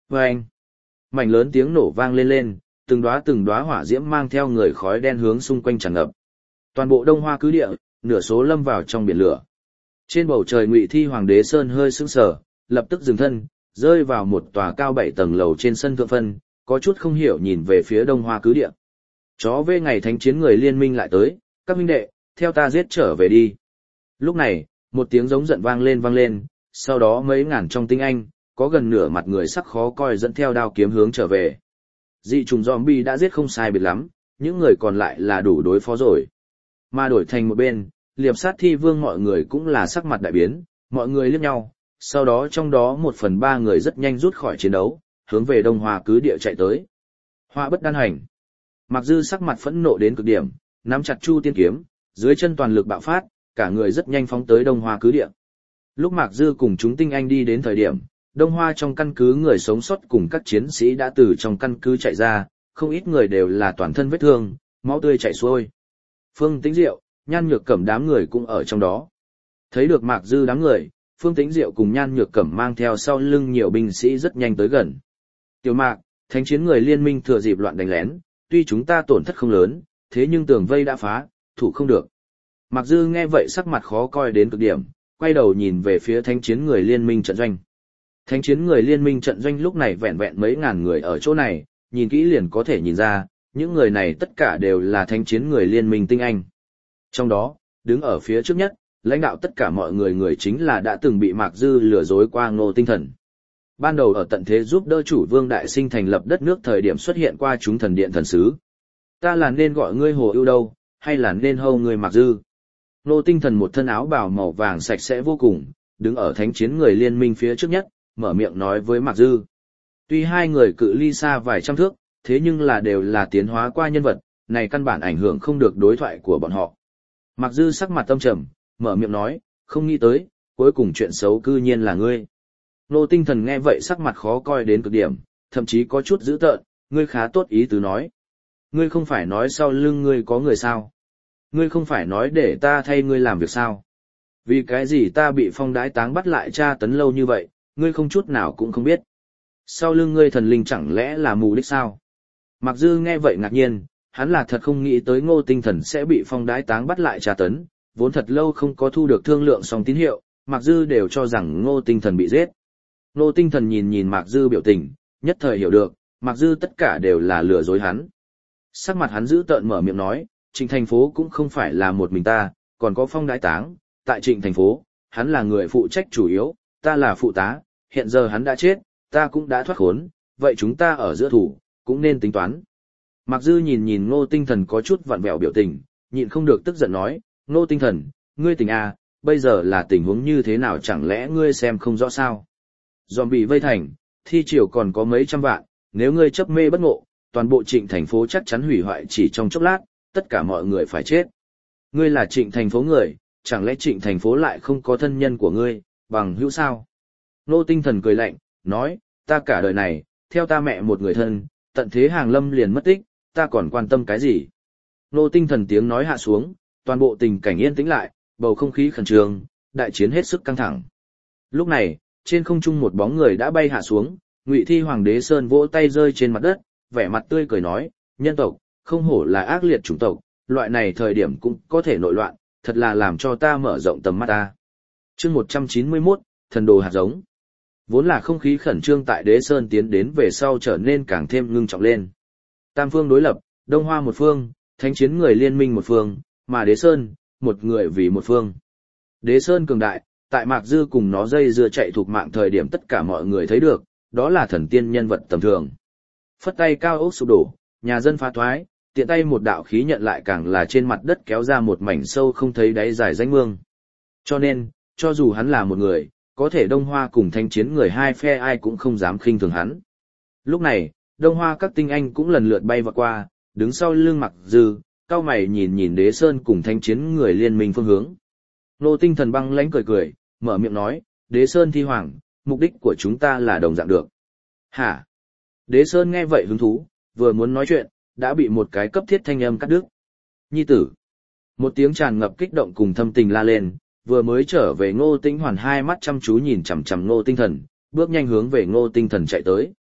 Vâng! Mảnh lớn tiếng nổ vang lên lên, từng đóa từng đóa hỏa diễm mang theo người khói đen hướng xung quanh tràn ngập. Toàn bộ Đông Hoa cứ địa, nửa số lâm vào trong biển lửa. Trên bầu trời Ngụy Thi Hoàng đế Sơn hơi sững sờ, lập tức dừng thân, rơi vào một tòa cao bảy tầng lầu trên sân thượng phân, có chút không hiểu nhìn về phía Đông Hoa cứ địa. Chó về ngày thánh chiến người liên minh lại tới, các huynh đệ, theo ta giết trở về đi. Lúc này, một tiếng giống giận vang lên vang lên, sau đó mấy ngàn trong tinh anh, có gần nửa mặt người sắc khó coi dẫn theo đao kiếm hướng trở về. Dị trùng zombie đã giết không sai biệt lắm, những người còn lại là đủ đối phó rồi. Mà đổi thành một bên, liệp sát thi vương mọi người cũng là sắc mặt đại biến, mọi người liếc nhau, sau đó trong đó một phần ba người rất nhanh rút khỏi chiến đấu, hướng về Đông Hoa cứ địa chạy tới. Hoa bất đan hành. Mạc Dư sắc mặt phẫn nộ đến cực điểm, nắm chặt Chu Tiên kiếm, dưới chân toàn lực bạo phát, cả người rất nhanh phóng tới Đông Hoa cứ địa. Lúc Mạc Dư cùng chúng tinh anh đi đến thời điểm, Đông Hoa trong căn cứ người sống sót cùng các chiến sĩ đã từ trong căn cứ chạy ra, không ít người đều là toàn thân vết thương, máu tươi chảy xuôi. Phương Tĩnh Diệu, Nhan Nhược Cẩm đám người cũng ở trong đó. Thấy được Mạc Dư đám người, Phương Tĩnh Diệu cùng Nhan Nhược Cẩm mang theo sau lưng nhiều binh sĩ rất nhanh tới gần. Tiểu Mạc, thánh chiến người liên minh thừa dịp loạn đánh lén, tuy chúng ta tổn thất không lớn, thế nhưng tường vây đã phá, thủ không được. Mạc Dư nghe vậy sắc mặt khó coi đến cực điểm, quay đầu nhìn về phía thánh chiến người liên minh trận doanh. Thánh chiến người liên minh trận doanh lúc này vẹn vẹn mấy ngàn người ở chỗ này, nhìn kỹ liền có thể nhìn ra, những người này tất cả đều là thánh chiến người liên minh tinh anh. Trong đó, đứng ở phía trước nhất, lãnh đạo tất cả mọi người người chính là đã từng bị Mạc Dư lừa dối qua Ngô Tinh Thần. Ban đầu ở tận thế giúp đỡ chủ Vương Đại Sinh thành lập đất nước thời điểm xuất hiện qua chúng thần điện thần sứ. Ta là nên gọi ngươi Hồ Ưu đâu, hay là nên hâu ngươi Mạc Dư? Ngô Tinh Thần một thân áo bào màu vàng sạch sẽ vô cùng, đứng ở thánh chiến người liên minh phía trước nhất, mở miệng nói với Mạc Dư. Tuy hai người cự ly xa vài trăm thước, thế nhưng là đều là tiến hóa qua nhân vật, này căn bản ảnh hưởng không được đối thoại của bọn họ. Mạc Dư sắc mặt tâm trầm, mở miệng nói, không nghĩ tới, cuối cùng chuyện xấu cư nhiên là ngươi. Ngô Tinh Thần nghe vậy sắc mặt khó coi đến cực điểm, thậm chí có chút dữ tợn, ngươi khá tốt ý tứ nói. Ngươi không phải nói sau lưng ngươi có người sao? Ngươi không phải nói để ta thay ngươi làm việc sao? Vì cái gì ta bị phong đái táng bắt lại tra tấn lâu như vậy, ngươi không chút nào cũng không biết. Sau lưng ngươi thần linh chẳng lẽ là mù đích sao? Mạc Dư nghe vậy ngạc nhiên, hắn là thật không nghĩ tới Ngô Tinh Thần sẽ bị phong đái táng bắt lại tra tấn, vốn thật lâu không có thu được thương lượng xong tín hiệu, Mạc Dư đều cho rằng Ngô Tinh Thần bị giết. Ngô Tinh Thần nhìn nhìn Mạc Dư biểu tình, nhất thời hiểu được, Mạc Dư tất cả đều là lừa dối hắn. Sắc mặt hắn giữ tợn mở miệng nói, Trịnh thành phố cũng không phải là một mình ta, còn có phong đái táng, tại Trịnh thành phố, hắn là người phụ trách chủ yếu, ta là phụ tá, hiện giờ hắn đã chết, ta cũng đã thoát khốn, vậy chúng ta ở giữa thủ, cũng nên tính toán. Mạc Dư nhìn nhìn Ngô Tinh Thần có chút vặn vẹo biểu tình, nhịn không được tức giận nói, Ngô Tinh Thần, ngươi tỉnh à, bây giờ là tình huống như thế nào chẳng lẽ ngươi xem không rõ sao? Zombie vây thành, thi triều còn có mấy trăm vạn, nếu ngươi chấp mê bất ngộ, toàn bộ Trịnh thành phố chắc chắn hủy hoại chỉ trong chốc lát, tất cả mọi người phải chết. Ngươi là Trịnh thành phố người, chẳng lẽ Trịnh thành phố lại không có thân nhân của ngươi, bằng hữu sao? Ngô Tinh Thần cười lạnh, nói, ta cả đời này, theo ta mẹ một người thân, tận thế hàng lâm liền mất tích, ta còn quan tâm cái gì? Ngô Tinh Thần tiếng nói hạ xuống, toàn bộ tình cảnh yên tĩnh lại, bầu không khí khẩn trương, đại chiến hết sức căng thẳng. Lúc này, trên không trung một bóng người đã bay hạ xuống, Ngụy Thi Hoàng đế Sơn vỗ tay rơi trên mặt đất, vẻ mặt tươi cười nói, nhân tộc, không hổ là ác liệt chủng tộc, loại này thời điểm cũng có thể nội loạn, thật là làm cho ta mở rộng tầm mắt ta. Chương một trăm chín mươi mốt, thần đồ hạt giống. Vốn là không khí khẩn trương tại Đế Sơn tiến đến về sau trở nên càng thêm ngưng trọng lên. Tam phương đối lập, Đông Hoa một phương, thánh chiến người liên minh một phương, mà Đế Sơn, một người vì một phương. Đế Sơn cường đại, tại Mạc Dư cùng nó dây dưa chạy thuộc mạng thời điểm tất cả mọi người thấy được, đó là thần tiên nhân vật tầm thường. Phất tay cao ốc sụp đổ, nhà dân phá thoái, tiện tay một đạo khí nhận lại càng là trên mặt đất kéo ra một mảnh sâu không thấy đáy dài danh mương. Cho nên, cho dù hắn là một người, có thể Đông Hoa cùng thánh chiến người hai phe ai cũng không dám khinh thường hắn. Lúc này, Đông Hoa các tinh anh cũng lần lượt bay vọt qua, đứng sau lưng Mạc Dư, cao mày nhìn nhìn Đế Sơn cùng thánh chiến người liên minh phương hướng. Ngô Tinh Thần băng lãnh cười cười, mở miệng nói, Đế Sơn Thi Hoàng, mục đích của chúng ta là đồng dạng được. Hả? Đế Sơn nghe vậy hứng thú, vừa muốn nói chuyện, đã bị một cái cấp thiết thanh âm cắt đứt. Nhi tử. Một tiếng tràn ngập kích động cùng thâm tình la lên, vừa mới trở về Ngô Tĩnh Hoàn hai mắt chăm chú nhìn chằm chằm Ngô Tinh Thần, bước nhanh hướng về Ngô Tinh Thần chạy tới.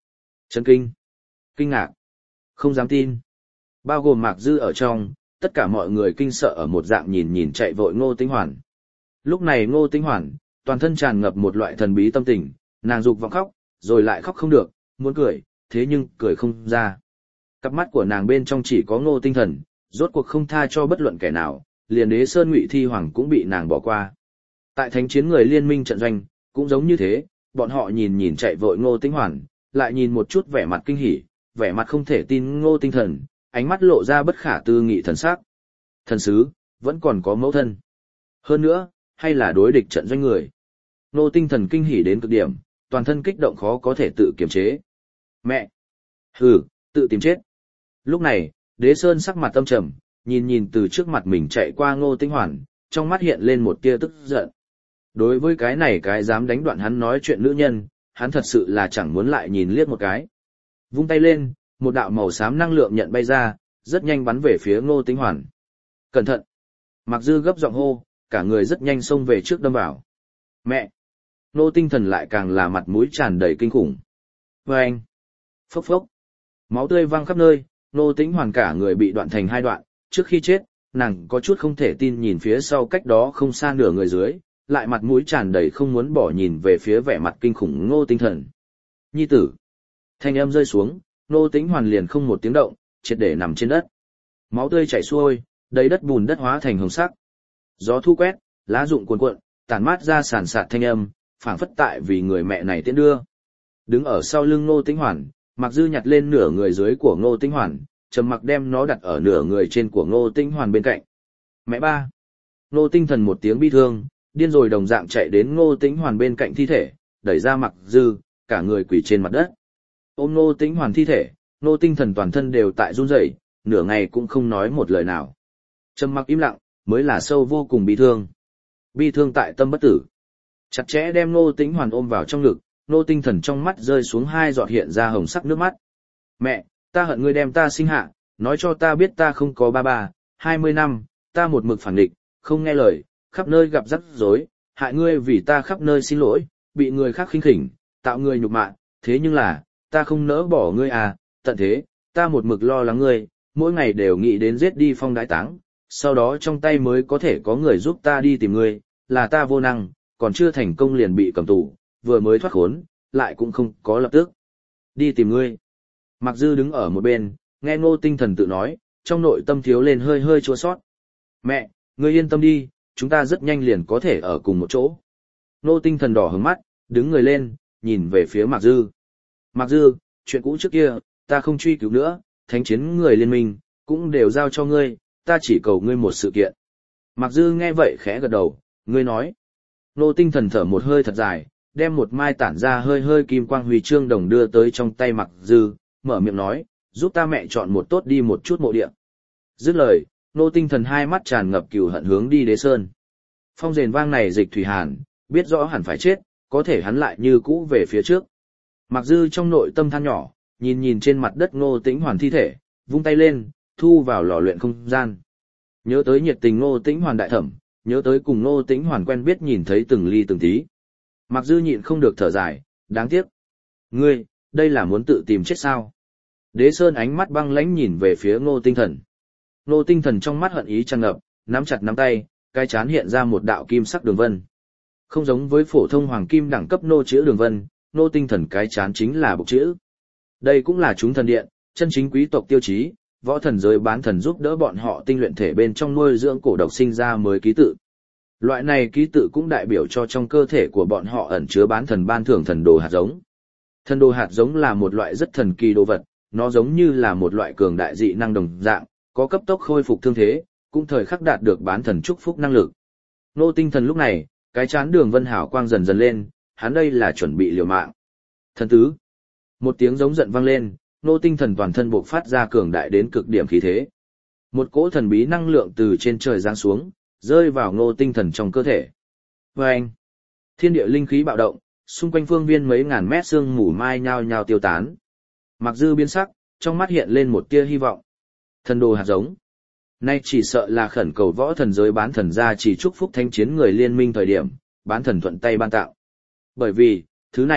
Chấn kinh, kinh ngạc, không dám tin. Bao gồm Mạc Dư ở trong, tất cả mọi người kinh sợ ở một dạng nhìn nhìn chạy vội Ngô Tĩnh Hoàn. Lúc này Ngô Tĩnh Hoàn, toàn thân tràn ngập một loại thần bí tâm tình, nàng dục vọng khóc, rồi lại khóc không được, muốn cười, thế nhưng cười không ra. Cặp mắt của nàng bên trong chỉ có Ngô Tinh Thần, rốt cuộc không tha cho bất luận kẻ nào, liền Đế Sơn Ngụy Thi Hoàng cũng bị nàng bỏ qua. Tại thánh chiến người liên minh trận doanh, cũng giống như thế, bọn họ nhìn nhìn chạy vội Ngô Tĩnh Hoàn, lại nhìn một chút vẻ mặt kinh hỉ, vẻ mặt không thể tin Ngô Tinh Thần, ánh mắt lộ ra bất khả tư nghị thần sắc. Thần sứ, vẫn còn có mẫu thân. Hơn nữa, hay là đối địch trận doanh người. Ngô Tinh Thần kinh hỉ đến cực điểm, toàn thân kích động khó có thể tự kiềm chế. Mẹ! Hừ, tự tìm chết. Lúc này, Đế Sơn sắc mặt tâm trầm, nhìn nhìn từ trước mặt mình chạy qua Ngô Tĩnh Hoàn, trong mắt hiện lên một tia tức giận. Đối với cái này cái dám đánh đoạn hắn nói chuyện nữ nhân, hắn thật sự là chẳng muốn lại nhìn liếc một cái. Vung tay lên, một đạo màu xám năng lượng nhận bay ra, rất nhanh bắn về phía Ngô Tĩnh Hoàn. Cẩn thận! Mạc Dư gấp giọng hô, cả người rất nhanh xông về trước đâm vào. Mẹ! Ngô Tinh Thần lại càng là mặt mũi tràn đầy kinh khủng. Vâng! Phốc phốc! Máu tươi văng khắp nơi, Ngô Tĩnh Hoàn cả người bị đoạn thành hai đoạn, trước khi chết, nàng có chút không thể tin nhìn phía sau cách đó không xa nửa người dưới, lại mặt mũi tràn đầy không muốn bỏ nhìn về phía vẻ mặt kinh khủng Ngô Tinh Thần. Nhi tử! Thanh âm rơi xuống, Ngô Tĩnh Hoàn liền không một tiếng động, triệt để nằm trên đất. Máu tươi chảy xuôi, đầy đất bùn đất hóa thành hồng sắc. Gió thu quét, lá rụng cuồn cuộn, tản mát ra sàn sạt thanh âm, phảng phất tại vì người mẹ này tiễn đưa. Đứng ở sau lưng Ngô Tĩnh Hoàn, Mạc Dư nhặt lên nửa người dưới của Ngô Tĩnh Hoàn, trầm mặc đem nó đặt ở nửa người trên của Ngô Tĩnh Hoàn bên cạnh. Mẹ ba! Ngô Tinh Thần một tiếng bi thương, điên rồi đồng dạng chạy đến Ngô Tĩnh Hoàn bên cạnh thi thể, đẩy ra Mạc Dư, cả người quỳ trên mặt đất. Ôm Ngô Tĩnh Hoàn thi thể, Ngô Tinh Thần toàn thân đều tại run rẩy, nửa ngày cũng không nói một lời nào. Trầm mặc im lặng, mới là sâu vô cùng bi thương. Bi thương tại tâm bất tử. Chặt chẽ đem Ngô Tĩnh Hoàn ôm vào trong ngực, Ngô Tinh Thần trong mắt rơi xuống hai giọt hiện ra hồng sắc nước mắt. Mẹ, ta hận ngươi đem ta sinh hạ, nói cho ta biết ta không có ba ba, hai mươi năm, ta một mực phản địch, không nghe lời, khắp nơi gặp rắc rối, hại ngươi vì ta khắp nơi xin lỗi, bị người khác khinh khỉnh, tạo người nhục mạ, thế nhưng là, ta không nỡ bỏ ngươi à, tận thế, ta một mực lo lắng ngươi, mỗi ngày đều nghĩ đến giết đi phong đái táng, sau đó trong tay mới có thể có người giúp ta đi tìm ngươi, là ta vô năng, còn chưa thành công liền bị cầm tù, vừa mới thoát khốn, lại cũng không có lập tức đi tìm ngươi. Mạc Dư đứng ở một bên, nghe Ngô Tinh Thần tự nói, trong nội tâm thiếu lên hơi hơi chua sót. Mẹ, ngươi yên tâm đi, chúng ta rất nhanh liền có thể ở cùng một chỗ. Ngô Tinh Thần đỏ hứng mắt, đứng người lên, nhìn về phía Mạc Dư. Mạc Dư, chuyện cũ trước kia, ta không truy cứu nữa, thánh chiến người liên minh, cũng đều giao cho ngươi, ta chỉ cầu ngươi một sự kiện. Mạc Dư nghe vậy khẽ gật đầu, ngươi nói. Ngô Tinh Thần thở một hơi thật dài, đem một mai tản ra hơi hơi kim quang huy chương đồng đưa tới trong tay Mạc Dư, mở miệng nói, giúp ta mẹ chọn một tốt đi một chút mộ địa. Dứt lời, Ngô Tinh Thần hai mắt tràn ngập cừu hận hướng đi Đế Sơn. Phong rền vang này Dịch Thủy Hàn, biết rõ hẳn phải chết, có thể hắn lại như cũ về phía trước. Mạc Dư trong nội tâm than nhỏ, nhìn nhìn trên mặt đất Ngô Tĩnh Hoàn thi thể, vung tay lên, thu vào lò luyện không gian. Nhớ tới nhiệt tình Ngô Tĩnh Hoàn đại thẩm, nhớ tới cùng Ngô Tĩnh Hoàn quen biết nhìn thấy từng ly từng tí. Mạc Dư nhịn không được thở dài, đáng tiếc. Ngươi, đây là muốn tự tìm chết sao? Đế Sơn ánh mắt băng lãnh nhìn về phía Ngô Tinh Thần. Ngô Tinh Thần trong mắt hận ý tràn ngập, nắm chặt nắm tay, cái chán hiện ra một đạo kim sắc đường vân. Không giống với phổ thông hoàng kim đẳng cấp nô chữ đường vân, Ngô Tinh Thần cái chán chính là bục chữ. Đây cũng là chúng thần điện, chân chính quý tộc tiêu chí, võ thần giới bán thần giúp đỡ bọn họ tinh luyện thể bên trong nuôi dưỡng cổ độc sinh ra mới ký tự. Loại này ký tự cũng đại biểu cho trong cơ thể của bọn họ ẩn chứa bán thần ban thưởng thần đồ hạt giống. Thần đồ hạt giống là một loại rất thần kỳ đồ vật, nó giống như là một loại cường đại dị năng đồng dạng, có cấp tốc khôi phục thương thế, cũng thời khắc đạt được bán thần chúc phúc năng lực. Ngô Tinh Thần lúc này, cái chán đường vân hào quang dần dần lên, hắn đây là chuẩn bị liều mạng. Thần tứ. Một tiếng giống giận vang lên, Ngô Tinh Thần toàn thân bộc phát ra cường đại đến cực điểm khí thế. Một cỗ thần bí năng lượng từ trên trời giáng xuống, rơi vào Ngô Tinh Thần trong cơ thể. Vâng! Thiên địa linh khí bạo động, xung quanh phương viên mấy ngàn mét sương mù mai nhao nhao tiêu tán. Mạc Dư biến sắc, trong mắt hiện lên một tia hy vọng. Thần đồ hạt giống. Nay chỉ sợ là khẩn cầu võ thần giới bán thần ra chỉ chúc phúc thanh chiến người liên minh thời điểm, bán thần thuận tay ban tạo. Bởi vì, thứ này,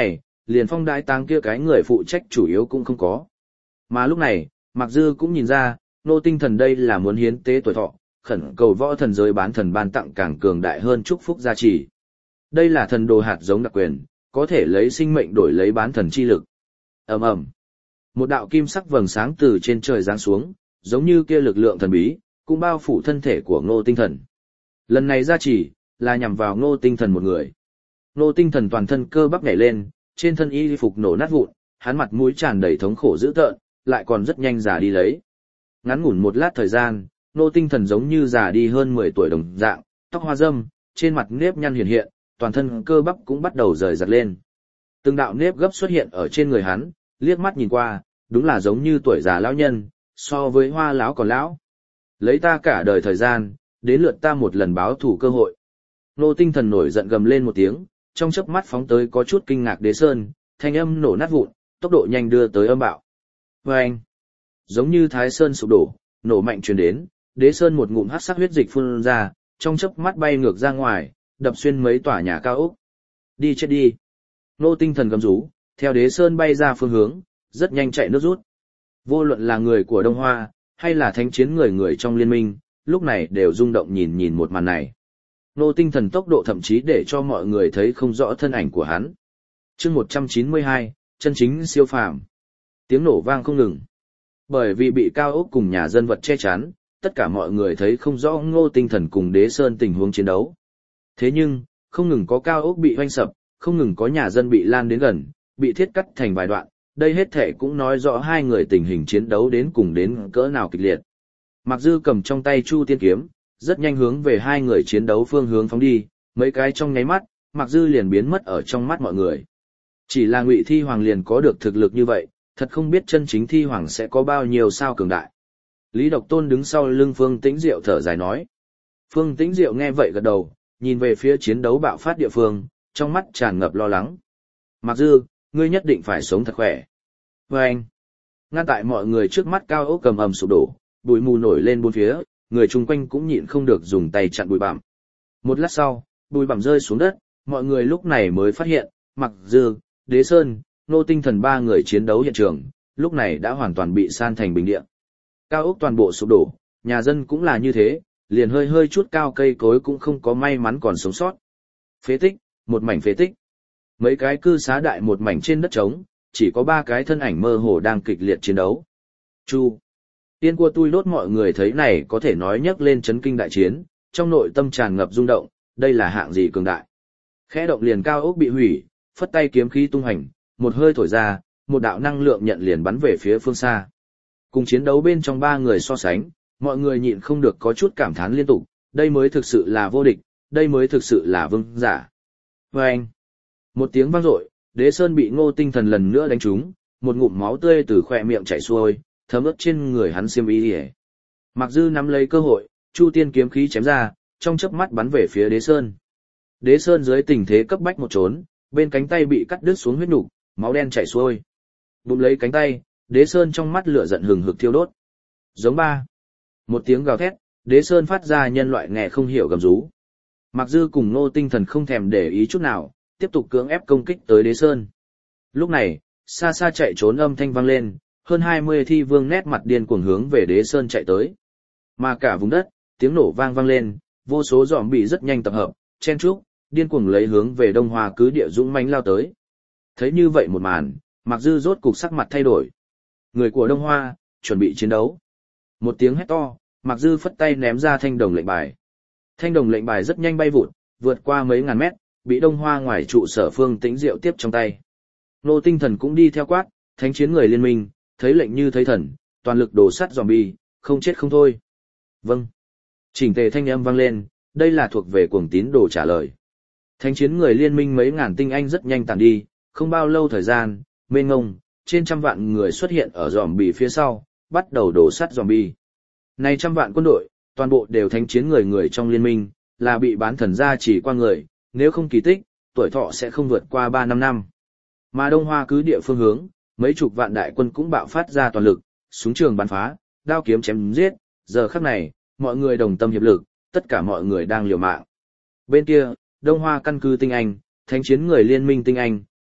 liền phong đái táng kia cái người phụ trách chủ yếu cũng không có. Mà lúc này, Mạc Dư cũng nhìn ra, Ngô Tinh Thần đây là muốn hiến tế tuổi thọ, khẩn cầu võ thần giới bán thần ban tặng càng cường đại hơn chúc phúc gia trì. Đây là thần đồ hạt giống đặc quyền, có thể lấy sinh mệnh đổi lấy bán thần chi lực. Ầm ầm. Một đạo kim sắc vầng sáng từ trên trời giáng xuống, giống như kia lực lượng thần bí, cũng bao phủ thân thể của Ngô Tinh Thần. Lần này gia trì, là nhằm vào Ngô Tinh Thần một người. Ngô Tinh Thần toàn thân cơ bắp nhảy lên, trên thân y phục nổ nát vụn, hắn mặt mũi tràn đầy thống khổ dữ tợn, lại còn rất nhanh già đi lấy. Ngắn ngủn một lát thời gian, Ngô Tinh Thần giống như già đi hơn mười tuổi đồng dạng, tóc hoa râm, trên mặt nếp nhăn hiện hiện, toàn thân cơ bắp cũng bắt đầu rời rạc lên. Từng đạo nếp gấp xuất hiện ở trên người hắn, liếc mắt nhìn qua, đúng là giống như tuổi già lão nhân, so với Hoa lão còn lão. Lấy ta cả đời thời gian, đến lượt ta một lần báo thủ cơ hội. Ngô Tinh Thần nổi giận gầm lên một tiếng, trong chớp mắt phóng tới có chút kinh ngạc Đế Sơn, thanh âm nổ nát vụn, tốc độ nhanh đưa tới âm bạo. Oeng! Giống như Thái Sơn sụp đổ, nổ mạnh truyền đến, Đế Sơn một ngụm hắc sắc huyết dịch phun ra, trong chớp mắt bay ngược ra ngoài, đập xuyên mấy tòa nhà cao ốc. Đi chết đi! Ngô Tinh Thần gầm rú, theo Đế Sơn bay ra phương hướng, rất nhanh chạy nước rút. Vô luận là người của Đông Hoa, hay là thánh chiến người người trong liên minh, lúc này đều rung động nhìn nhìn một màn này. Ngô Tinh Thần tốc độ thậm chí để cho mọi người thấy không rõ thân ảnh của hắn. Chương một trăm chín mươi hai, chân chính siêu phàm. Tiếng nổ vang không ngừng. Bởi vì bị cao ốc cùng nhà dân vật che chắn, tất cả mọi người thấy không rõ Ngô Tinh Thần cùng Đế Sơn tình huống chiến đấu. Thế nhưng, không ngừng có cao ốc bị hoanh sập, không ngừng có nhà dân bị lan đến gần, bị thiết cắt thành vài đoạn, đây hết thể cũng nói rõ hai người tình hình chiến đấu đến cùng đến cỡ nào kịch liệt. Mạc Dư cầm trong tay Chu Tiên kiếm, rất nhanh hướng về hai người chiến đấu phương hướng phóng đi, mấy cái trong nháy mắt, Mạc Dư liền biến mất ở trong mắt mọi người. Chỉ là Ngụy Thi Hoàng liền có được thực lực như vậy, thật không biết chân chính Thi Hoàng sẽ có bao nhiêu sao cường đại. Lý Độc Tôn đứng sau lưng Phương Tĩnh Diệu thở dài nói. Phương Tĩnh Diệu nghe vậy gật đầu, nhìn về phía chiến đấu bạo phát địa phương, trong mắt tràn ngập lo lắng. Mạc Dư, ngươi nhất định phải sống thật khỏe. Và anh, ngăn tại mọi người trước mắt cao ốc cầm ầm sụp đổ, bụi mù nổi lên bốn phía, người chung quanh cũng nhịn không được dùng tay chặn bụi bặm. Một lát sau, bụi bặm rơi xuống đất, mọi người lúc này mới phát hiện, Mạc Dư, Đế Sơn, Ngô Tinh Thần ba người chiến đấu hiện trường, lúc này đã hoàn toàn bị san thành bình địa. Cao ốc toàn bộ sụp đổ, nhà dân cũng là như thế, liền hơi hơi chút cao cây cối cũng không có may mắn còn sống sót. Phế tích, một mảnh phế tích. Mấy cái cư xá đại một mảnh trên đất trống, chỉ có ba cái thân ảnh mơ hồ đang kịch liệt chiến đấu. Chu. Tiên của tôi đốt mọi người thấy này có thể nói nhắc lên chấn kinh đại chiến, trong nội tâm tràn ngập rung động, đây là hạng gì cường đại. Khẽ động liền cao ốc bị hủy, phất tay kiếm khí tung hành, một hơi thổi ra, một đạo năng lượng nhận liền bắn về phía phương xa. Cùng chiến đấu bên trong ba người so sánh, mọi người nhịn không được có chút cảm thán liên tục, đây mới thực sự là vô địch, đây mới thực sự là vương giả. Và anh, một tiếng vang dội, Đế Sơn bị Ngô Tinh Thần lần nữa đánh trúng, một ngụm máu tươi từ khóe miệng chảy xuôi, thấm ướt trên người hắn xiêm y. Mạc Dư nắm lấy cơ hội, Chu Tiên kiếm khí chém ra, trong chớp mắt bắn về phía Đế Sơn. Đế Sơn dưới tình thế cấp bách một trốn, bên cánh tay bị cắt đứt xuống huyết nục, máu đen chảy xuôi. Bụng lấy cánh tay, Đế Sơn trong mắt lửa giận hừng hực thiêu đốt. Giống ba. Một tiếng gào thét, Đế Sơn phát ra nhân loại nghe không hiểu gầm rú. Mạc Dư cùng Ngô Tinh Thần không thèm để ý chút nào, tiếp tục cưỡng ép công kích tới Đế Sơn. Lúc này, xa xa chạy trốn âm thanh vang lên, hơn hai mươi thi vương nét mặt điên cuồng hướng về Đế Sơn chạy tới. Mà cả vùng đất, tiếng nổ vang vang lên, vô số giòm bị rất nhanh tập hợp, chen trúc, điên cuồng lấy hướng về Đông Hoa cứ địa dũng mãnh lao tới. Thấy như vậy một màn, Mạc Dư rốt cục sắc mặt thay đổi. Người của Đông Hoa, chuẩn bị chiến đấu. Một tiếng hét to, Mạc Dư phất tay ném ra thanh đồng lệnh bài. Thanh đồng lệnh bài rất nhanh bay vụt, vượt qua mấy ngàn mét, bị Đông Hoa ngoài trụ sở Phương Tĩnh Diệu tiếp trong tay. Ngô Tinh Thần cũng đi theo quát, thánh chiến người liên minh, thấy lệnh như thấy thần, toàn lực đổ sắt zombie, không chết không thôi. Vâng. Chỉnh tề thanh âm vang lên, đây là thuộc về cuồng tín đồ trả lời. Thánh chiến người liên minh mấy ngàn tinh anh rất nhanh tàn đi, không bao lâu thời gian, mênh ngông, trên trăm vạn người xuất hiện ở zombie phía sau, bắt đầu đổ sắt zombie. Này trăm vạn quân đội, toàn bộ đều thánh chiến người người trong liên minh, là bị bán thần gia chỉ qua người, nếu không kỳ tích, tuổi thọ sẽ không vượt qua ba năm năm. Mà Đông Hoa cứ địa phương hướng, mấy chục vạn đại quân cũng bạo phát ra toàn lực, súng trường bắn phá, đao kiếm chém giết, giờ khắc này, mọi người đồng tâm hiệp lực, tất cả mọi người đang liều mạng. Bên kia, Đông Hoa căn cứ tinh anh, thánh chiến người liên minh tinh anh,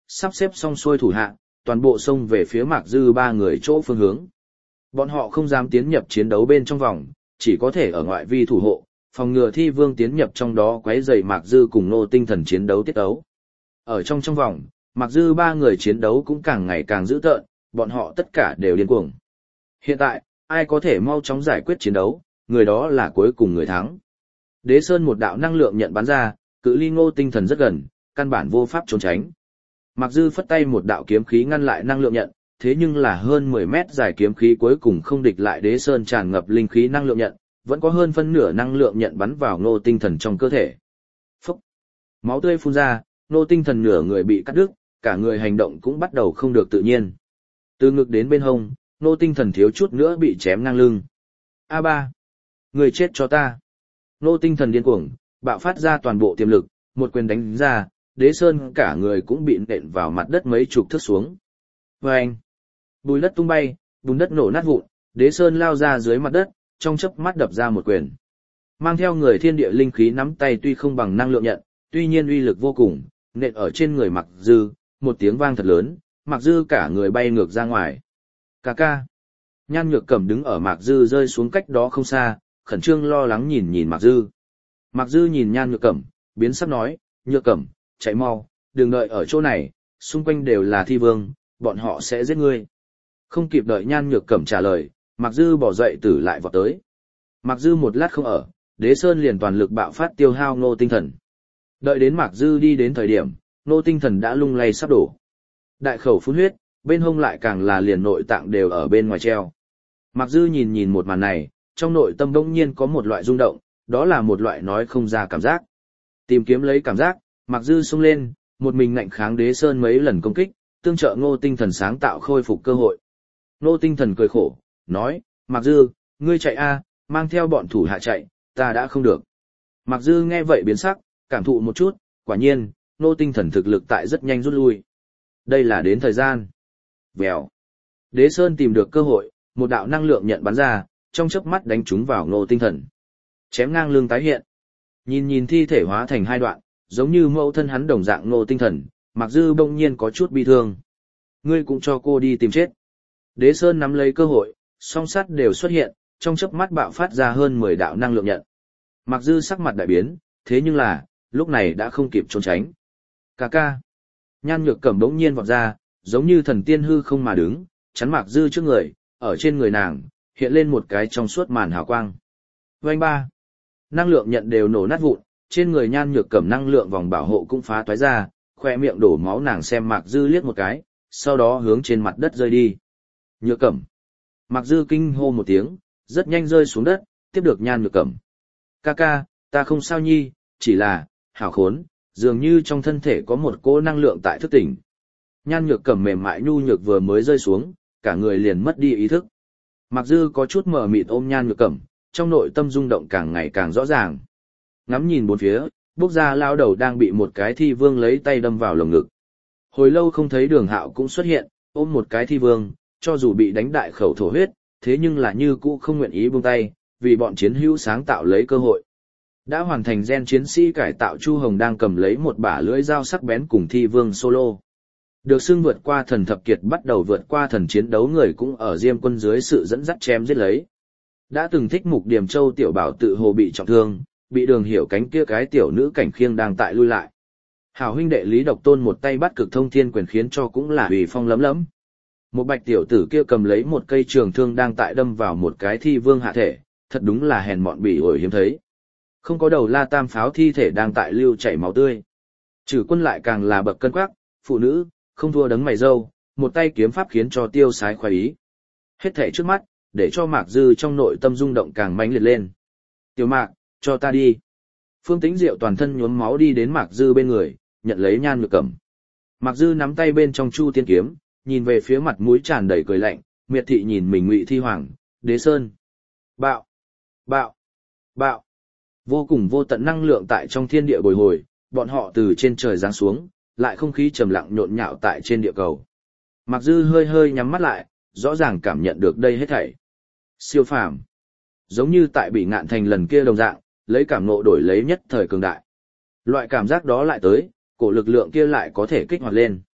sắp xếp xong xuôi thủ hạ, toàn bộ xông về phía Mạc Dư ba người chỗ phương hướng. Bọn họ không dám tiến nhập chiến đấu bên trong vòng, chỉ có thể ở ngoại vi thủ hộ, phòng ngừa Thi Vương tiến nhập trong đó quấy rầy Mạc Dư cùng Ngô Tinh Thần chiến đấu tiết đấu. Ở trong trong vòng, Mạc Dư ba người chiến đấu cũng càng ngày càng dữ tợn, bọn họ tất cả đều điên cuồng. Hiện tại, ai có thể mau chóng giải quyết chiến đấu, người đó là cuối cùng người thắng. Đế Sơn một đạo năng lượng nhận bắn ra, cự ly Ngô Tinh Thần rất gần, căn bản vô pháp trốn tránh. Mạc Dư phất tay một đạo kiếm khí ngăn lại năng lượng nhận, thế nhưng là hơn mười mét dài kiếm khí cuối cùng không địch lại Đế Sơn tràn ngập linh khí năng lượng nhận, vẫn có hơn phân nửa năng lượng nhận bắn vào Ngô Tinh Thần trong cơ thể. Phúc! Máu tươi phun ra, Ngô Tinh Thần nửa người bị cắt đứt, cả người hành động cũng bắt đầu không được tự nhiên. Từ ngực đến bên hông, Ngô Tinh Thần thiếu chút nữa bị chém ngang lưng. A ba! Người chết cho ta! Ngô Tinh Thần điên cuồng, bạo phát ra toàn bộ tiềm lực, một quyền đánh ra, Đế Sơn cả người cũng bị nện vào mặt đất mấy chục thước xuống. Vâng! Bùi đất tung bay, bùn đất nổ nát vụn, Đế Sơn lao ra dưới mặt đất, trong chớp mắt đập ra một quyền. Mang theo người thiên địa linh khí nắm tay tuy không bằng năng lượng nhận, tuy nhiên uy lực vô cùng, nện ở trên người Mạc Dư, một tiếng vang thật lớn, Mạc Dư cả người bay ngược ra ngoài. Cà ca! Nhan Nhược Cẩm đứng ở Mạc Dư rơi xuống cách đó không xa, khẩn trương lo lắng nhìn nhìn Mạc Dư. Mạc Dư nhìn Nhan Nhược Cẩm, biến sắc nói, Nhược Cẩm, chạy mau, đừng đợi ở chỗ này, xung quanh đều là thi vương, bọn họ sẽ giết ngươi. Không kịp đợi Nhan Nhược Cẩm trả lời, Mạc Dư bỏ dậy tử lại vọt tới. Mạc Dư một lát không ở, Đế Sơn liền toàn lực bạo phát tiêu hao Ngô Tinh Thần. Đợi đến Mạc Dư đi đến thời điểm, Ngô Tinh Thần đã lung lay sắp đổ. Đại khẩu phun huyết, bên hông lại càng là liền nội tạng đều ở bên ngoài treo. Mạc Dư nhìn nhìn một màn này, trong nội tâm bỗng nhiên có một loại rung động, đó là một loại nói không ra cảm giác. Tìm kiếm lấy cảm giác, Mạc Dư xông lên, một mình ngạnh kháng Đế Sơn mấy lần công kích, tương trợ Ngô Tinh Thần sáng tạo khôi phục cơ hội. Ngô Tinh Thần cười khổ, nói, Mạc Dư, ngươi chạy a, mang theo bọn thủ hạ chạy, ta đã không được. Mạc Dư nghe vậy biến sắc, cảm thụ một chút, quả nhiên, Ngô Tinh Thần thực lực tại rất nhanh rút lui. Đây là đến thời gian. Vèo. Đế Sơn tìm được cơ hội, một đạo năng lượng nhận bắn ra, trong chớp mắt đánh trúng vào Ngô Tinh Thần. Chém ngang lưng tái hiện. Nhìn nhìn thi thể hóa thành hai đoạn, giống như mẫu thân hắn đồng dạng Ngô Tinh Thần, Mạc Dư bỗng nhiên có chút bi thương. Ngươi cũng cho cô đi tìm chết. Đế Sơn nắm lấy cơ hội, song sát đều xuất hiện, trong chớp mắt bạo phát ra hơn mười đạo năng lượng nhận. Mạc Dư sắc mặt đại biến, thế nhưng là, lúc này đã không kịp trốn tránh. Cà ca. Nhan Nhược Cẩm bỗng nhiên vọt ra, giống như thần tiên hư không mà đứng, chắn Mạc Dư trước người, ở trên người nàng, hiện lên một cái trong suốt màn hào quang. Vành ba. Năng lượng nhận đều nổ nát vụn, trên người Nhan Nhược Cẩm năng lượng vòng bảo hộ cũng phá toái ra, khoe miệng đổ máu nàng xem Mạc Dư liếc một cái, sau đó hướng trên mặt đất rơi đi. Nhược Cẩm. Mạc Dư kinh hô một tiếng, rất nhanh rơi xuống đất, tiếp được Nhan Nhược Cẩm. Ca ca, ta không sao nhi, chỉ là, hảo khốn, dường như trong thân thể có một cỗ năng lượng tại thức tỉnh. Nhan Nhược Cẩm mềm mại nhu nhược vừa mới rơi xuống, cả người liền mất đi ý thức. Mạc Dư có chút mờ mịt ôm Nhan Nhược Cẩm, trong nội tâm rung động càng ngày càng rõ ràng. Ngắm nhìn bốn phía, bốc ra lao đầu đang bị một cái thi vương lấy tay đâm vào lồng ngực. Hồi lâu không thấy Đường Hạo cũng xuất hiện, ôm một cái thi vương, cho dù bị đánh đại khẩu thổ huyết, thế nhưng là như cũ không nguyện ý buông tay, vì bọn chiến hữu sáng tạo lấy cơ hội. Đã hoàn thành gen chiến sĩ cải tạo Chu Hồng đang cầm lấy một bả lưỡi dao sắc bén cùng thi vương solo. Được xưng vượt qua thần thập kiệt bắt đầu vượt qua thần chiến đấu người cũng ở Diêm Quân dưới sự dẫn dắt chém giết lấy. Đã từng thích mục Điềm Châu tiểu bảo tự hồ bị trọng thương, bị Đường Hiểu cánh kia cái tiểu nữ cảnh khiêng đang tại lui lại. Hảo huynh đệ Lý Độc Tôn một tay bắt cực thông thiên quyền khiến cho cũng là ủy phong lấm lấm. Một bạch tiểu tử kia cầm lấy một cây trường thương đang tại đâm vào một cái thi vương hạ thể, thật đúng là hèn mọn bỉ ổi hiếm thấy. Không có đầu La Tam pháo thi thể đang tại lưu chảy máu tươi. Trừ Quân lại càng là bậc cân quắc, phụ nữ, không thua đấng mày râu, một tay kiếm pháp khiến cho tiêu sái khoái ý. Hết thảy trước mắt, để cho Mạc Dư trong nội tâm rung động càng mãnh liệt lên. Tiểu Mạc, cho ta đi. Phương Tĩnh Diệu toàn thân nhuốm máu đi đến Mạc Dư bên người, nhận lấy Nhan Nhược Cẩm. Mạc Dư nắm tay bên trong Chu Tiên kiếm, nhìn về phía mặt mũi tràn đầy cười lạnh, miệt thị nhìn mình Ngụy Thi Hoàng, Đế Sơn. Bạo, bạo, bạo. Vô cùng vô tận năng lượng tại trong thiên địa bồi hồi, bọn họ từ trên trời giáng xuống, lại không khí trầm lặng nhộn nhạo tại trên địa cầu. Mạc Dư hơi hơi nhắm mắt lại, rõ ràng cảm nhận được đây hết thảy. Siêu phàm. Giống như tại Bỉ Ngạn Thành lần kia đồng dạng, lấy cảm ngộ đổi lấy nhất thời cường đại. Loại cảm giác đó lại tới, cổ lực lượng kia lại có thể kích hoạt lên.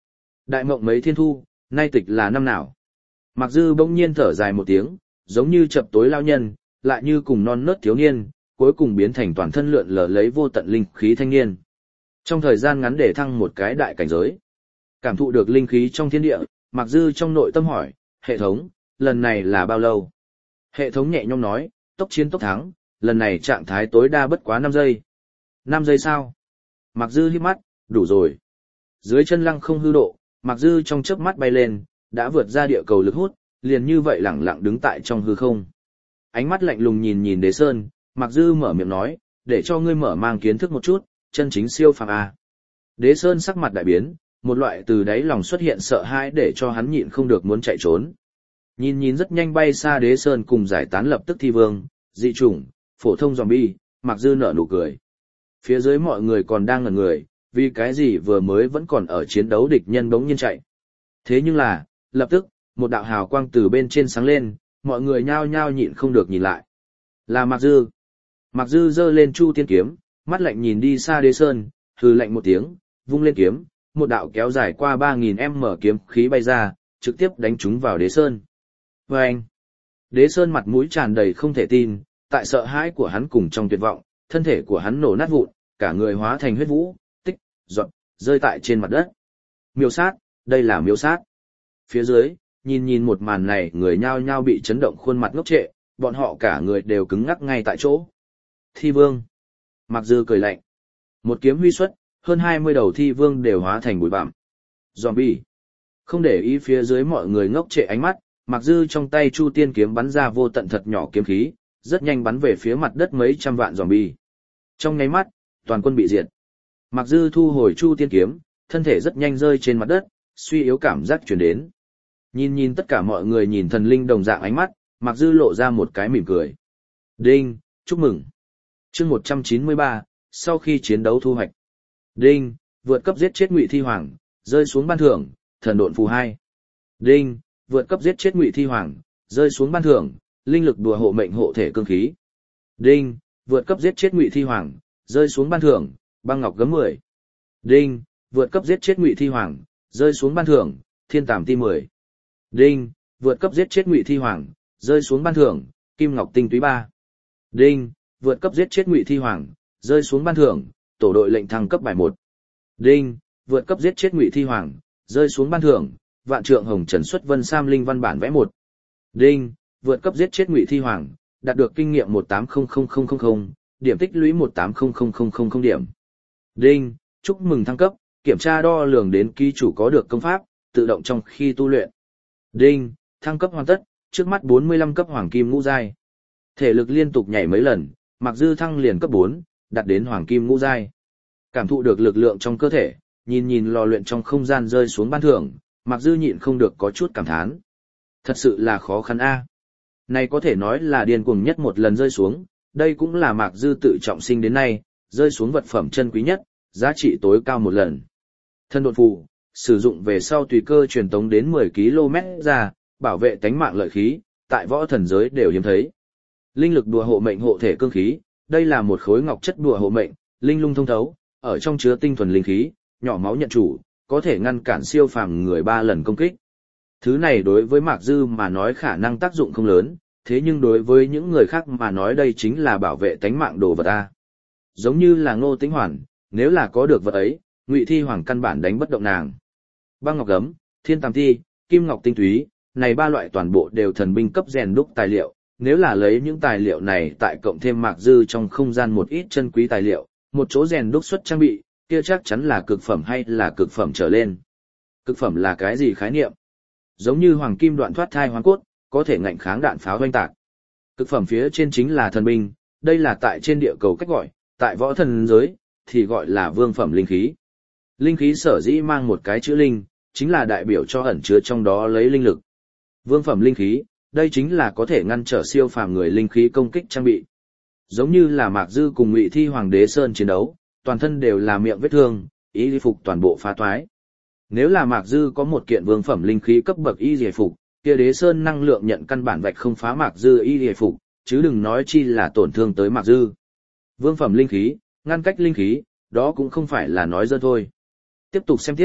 Đại mộng mấy thiên thu, nay tịch là năm nào? Mạc Dư bỗng nhiên thở dài một tiếng, giống như chập tối lao nhân, lại như cùng non nớt thiếu niên, cuối cùng biến thành toàn thân lượn lờ lấy vô tận linh khí thanh niên. Trong thời gian ngắn để thăng một cái đại cảnh giới. Cảm thụ được linh khí trong thiên địa, Mạc Dư trong nội tâm hỏi, hệ thống, lần này là bao lâu? Hệ thống nhẹ nhõm nói, tốc chiến tốc thắng, lần này trạng thái tối đa bất quá năm giây. năm giây sao? Mạc Dư hít mắt, đủ rồi. Dưới chân lăng không hư độ, Mạc Dư trong chớp mắt bay lên, đã vượt ra địa cầu lực hút, liền như vậy lẳng lặng đứng tại trong hư không. Ánh mắt lạnh lùng nhìn nhìn Đế Sơn, Mạc Dư mở miệng nói, để cho ngươi mở mang kiến thức một chút, chân chính siêu phàm a. Đế Sơn sắc mặt đại biến, một loại từ đáy lòng xuất hiện sợ hãi để cho hắn nhịn không được muốn chạy trốn. Nhìn nhìn rất nhanh bay xa Đế Sơn cùng giải tán lập tức thi vương, dị chủng, phổ thông zombie, Mạc Dư nở nụ cười. Phía dưới mọi người còn đang ngẩn người, vì cái gì vừa mới vẫn còn ở chiến đấu địch nhân bỗng nhiên chạy. Thế nhưng là, lập tức, một đạo hào quang từ bên trên sáng lên, mọi người nhao nhao nhịn không được nhìn lại. Là Mạc Dư. Mạc Dư giơ lên Chu Tiên kiếm, mắt lạnh nhìn đi xa Đế Sơn, hừ lạnh một tiếng, vung lên kiếm, một đạo kéo dài qua ba nghìn mét kiếm khí bay ra, trực tiếp đánh trúng vào Đế Sơn. Và anh, Đế Sơn mặt mũi tràn đầy không thể tin, tại sợ hãi của hắn cùng trong tuyệt vọng, thân thể của hắn nổ nát vụn, cả người hóa thành huyết vũ, tích, giọt, rơi tại trên mặt đất. Miêu sát, đây là miêu sát. Phía dưới, nhìn nhìn một màn này, người nhao nhao bị chấn động khuôn mặt ngốc trệ, bọn họ cả người đều cứng ngắc ngay tại chỗ. Thi vương. Mạc Dư cười lạnh. Một kiếm huy xuất, hơn hai mươi đầu thi vương đều hóa thành bụi bặm. Zombie. Không để ý phía dưới mọi người ngốc trệ ánh mắt, Mạc Dư trong tay Chu Tiên kiếm bắn ra vô tận thật nhỏ kiếm khí, rất nhanh bắn về phía mặt đất mấy trăm vạn zombie. Trong nháy mắt, toàn quân bị diệt. Mạc Dư thu hồi Chu Tiên kiếm, thân thể rất nhanh rơi trên mặt đất, suy yếu cảm giác truyền đến. Nhìn nhìn tất cả mọi người nhìn thần linh đồng dạng ánh mắt, Mạc Dư lộ ra một cái mỉm cười. Đinh, chúc mừng. Chương một trăm chín mươi ba, sau khi chiến đấu thu hoạch. Đinh, vượt cấp giết chết Ngụy Thi Hoàng, rơi xuống ban thưởng, thần độn phù hai. Đinh, vượt cấp giết chết Ngụy Thi Hoàng, rơi xuống ban thưởng, linh lực đùa hộ mệnh hộ thể cương khí. Đinh, vượt cấp giết chết Ngụy Thi Hoàng, rơi xuống ban thưởng, băng ngọc gấm mười. Đinh, vượt cấp giết chết Ngụy Thi Hoàng, rơi xuống ban thưởng, thiên tàm ti mười. Đinh, vượt cấp giết chết Ngụy Thi Hoàng, rơi xuống ban thưởng, kim ngọc tinh túy ba. Đinh, vượt cấp giết chết Ngụy Thi Hoàng, rơi xuống ban thưởng, tổ đội lệnh thăng cấp bài một. Đinh, vượt cấp giết chết Ngụy Thi Hoàng, rơi xuống ban thưởng, vạn trượng hồng trần xuất vân sam linh văn bản vẽ một. Đinh, vượt cấp giết chết Ngụy Thi Hoàng, đạt được kinh nghiệm một tám không không không không không, điểm tích lũy một tám không không không không không điểm. Đinh, chúc mừng thăng cấp, kiểm tra đo lường đến ký chủ có được công pháp, tự động trong khi tu luyện. Đinh, thăng cấp hoàn tất, trước mắt bốn mươi lăm cấp hoàng kim ngũ giai. Thể lực liên tục nhảy mấy lần, Mạc Dư thăng liền cấp bốn, đạt đến hoàng kim ngũ giai. Cảm thụ được lực lượng trong cơ thể, nhìn nhìn lò luyện trong không gian rơi xuống ban thưởng, Mạc Dư nhịn không được có chút cảm thán. Thật sự là khó khăn a. Này có thể nói là điên cuồng nhất một lần rơi xuống, đây cũng là Mạc Dư tự trọng sinh đến nay, rơi xuống vật phẩm chân quý nhất, giá trị tối cao một lần. Thân độn phù, sử dụng về sau tùy cơ truyền tống đến mười ki lô mét ra, bảo vệ tánh mạng lợi khí, tại võ thần giới đều hiếm thấy. Linh lực đùa hộ mệnh hộ thể cương khí, đây là một khối ngọc chất đùa hộ mệnh, linh lung thông thấu, ở trong chứa tinh thuần linh khí, nhỏ máu nhận chủ, có thể ngăn cản siêu phàm người ba lần công kích. Thứ này đối với Mạc Dư mà nói khả năng tác dụng không lớn, thế nhưng đối với những người khác mà nói đây chính là bảo vệ tánh mạng đồ vật a. Giống như là Ngô Tĩnh Hoàn, nếu là có được vật ấy, Ngụy Thi Hoàng căn bản đánh bất động nàng. Băng ngọc gấm, thiên tàm ti, kim ngọc tinh túy, này ba loại toàn bộ đều thần binh cấp rèn đúc tài liệu, nếu là lấy những tài liệu này tại cộng thêm Mạc Dư trong không gian một ít chân quý tài liệu, một chỗ rèn đúc xuất trang bị, kia chắc chắn là cực phẩm hay là cực phẩm trở lên. Cực phẩm là cái gì khái niệm? Giống như hoàng kim đoạn thoát thai hoang cốt, có thể ngạnh kháng đạn pháo oanh tạc. Cực phẩm phía trên chính là thần binh, đây là tại trên địa cầu cách gọi, tại võ thần giới thì gọi là vương phẩm linh khí. Linh khí sở dĩ mang một cái chữ linh, chính là đại biểu cho ẩn chứa trong đó lấy linh lực. Vương phẩm linh khí, đây chính là có thể ngăn trở siêu phàm người linh khí công kích trang bị. Giống như là Mạc Dư cùng Ngụy Thi Hoàng Đế Sơn chiến đấu, toàn thân đều là miệng vết thương, y phục toàn bộ phá toái. Nếu là Mạc Dư có một kiện vương phẩm linh khí cấp bậc y phục, kia Đế Sơn năng lượng nhận căn bản vạch không phá Mạc Dư y phục, chứ đừng nói chi là tổn thương tới Mạc Dư. Vương phẩm linh khí, ngăn cách linh khí, đó cũng không phải là nói dơ thôi. Tiếp tục xem tiếp,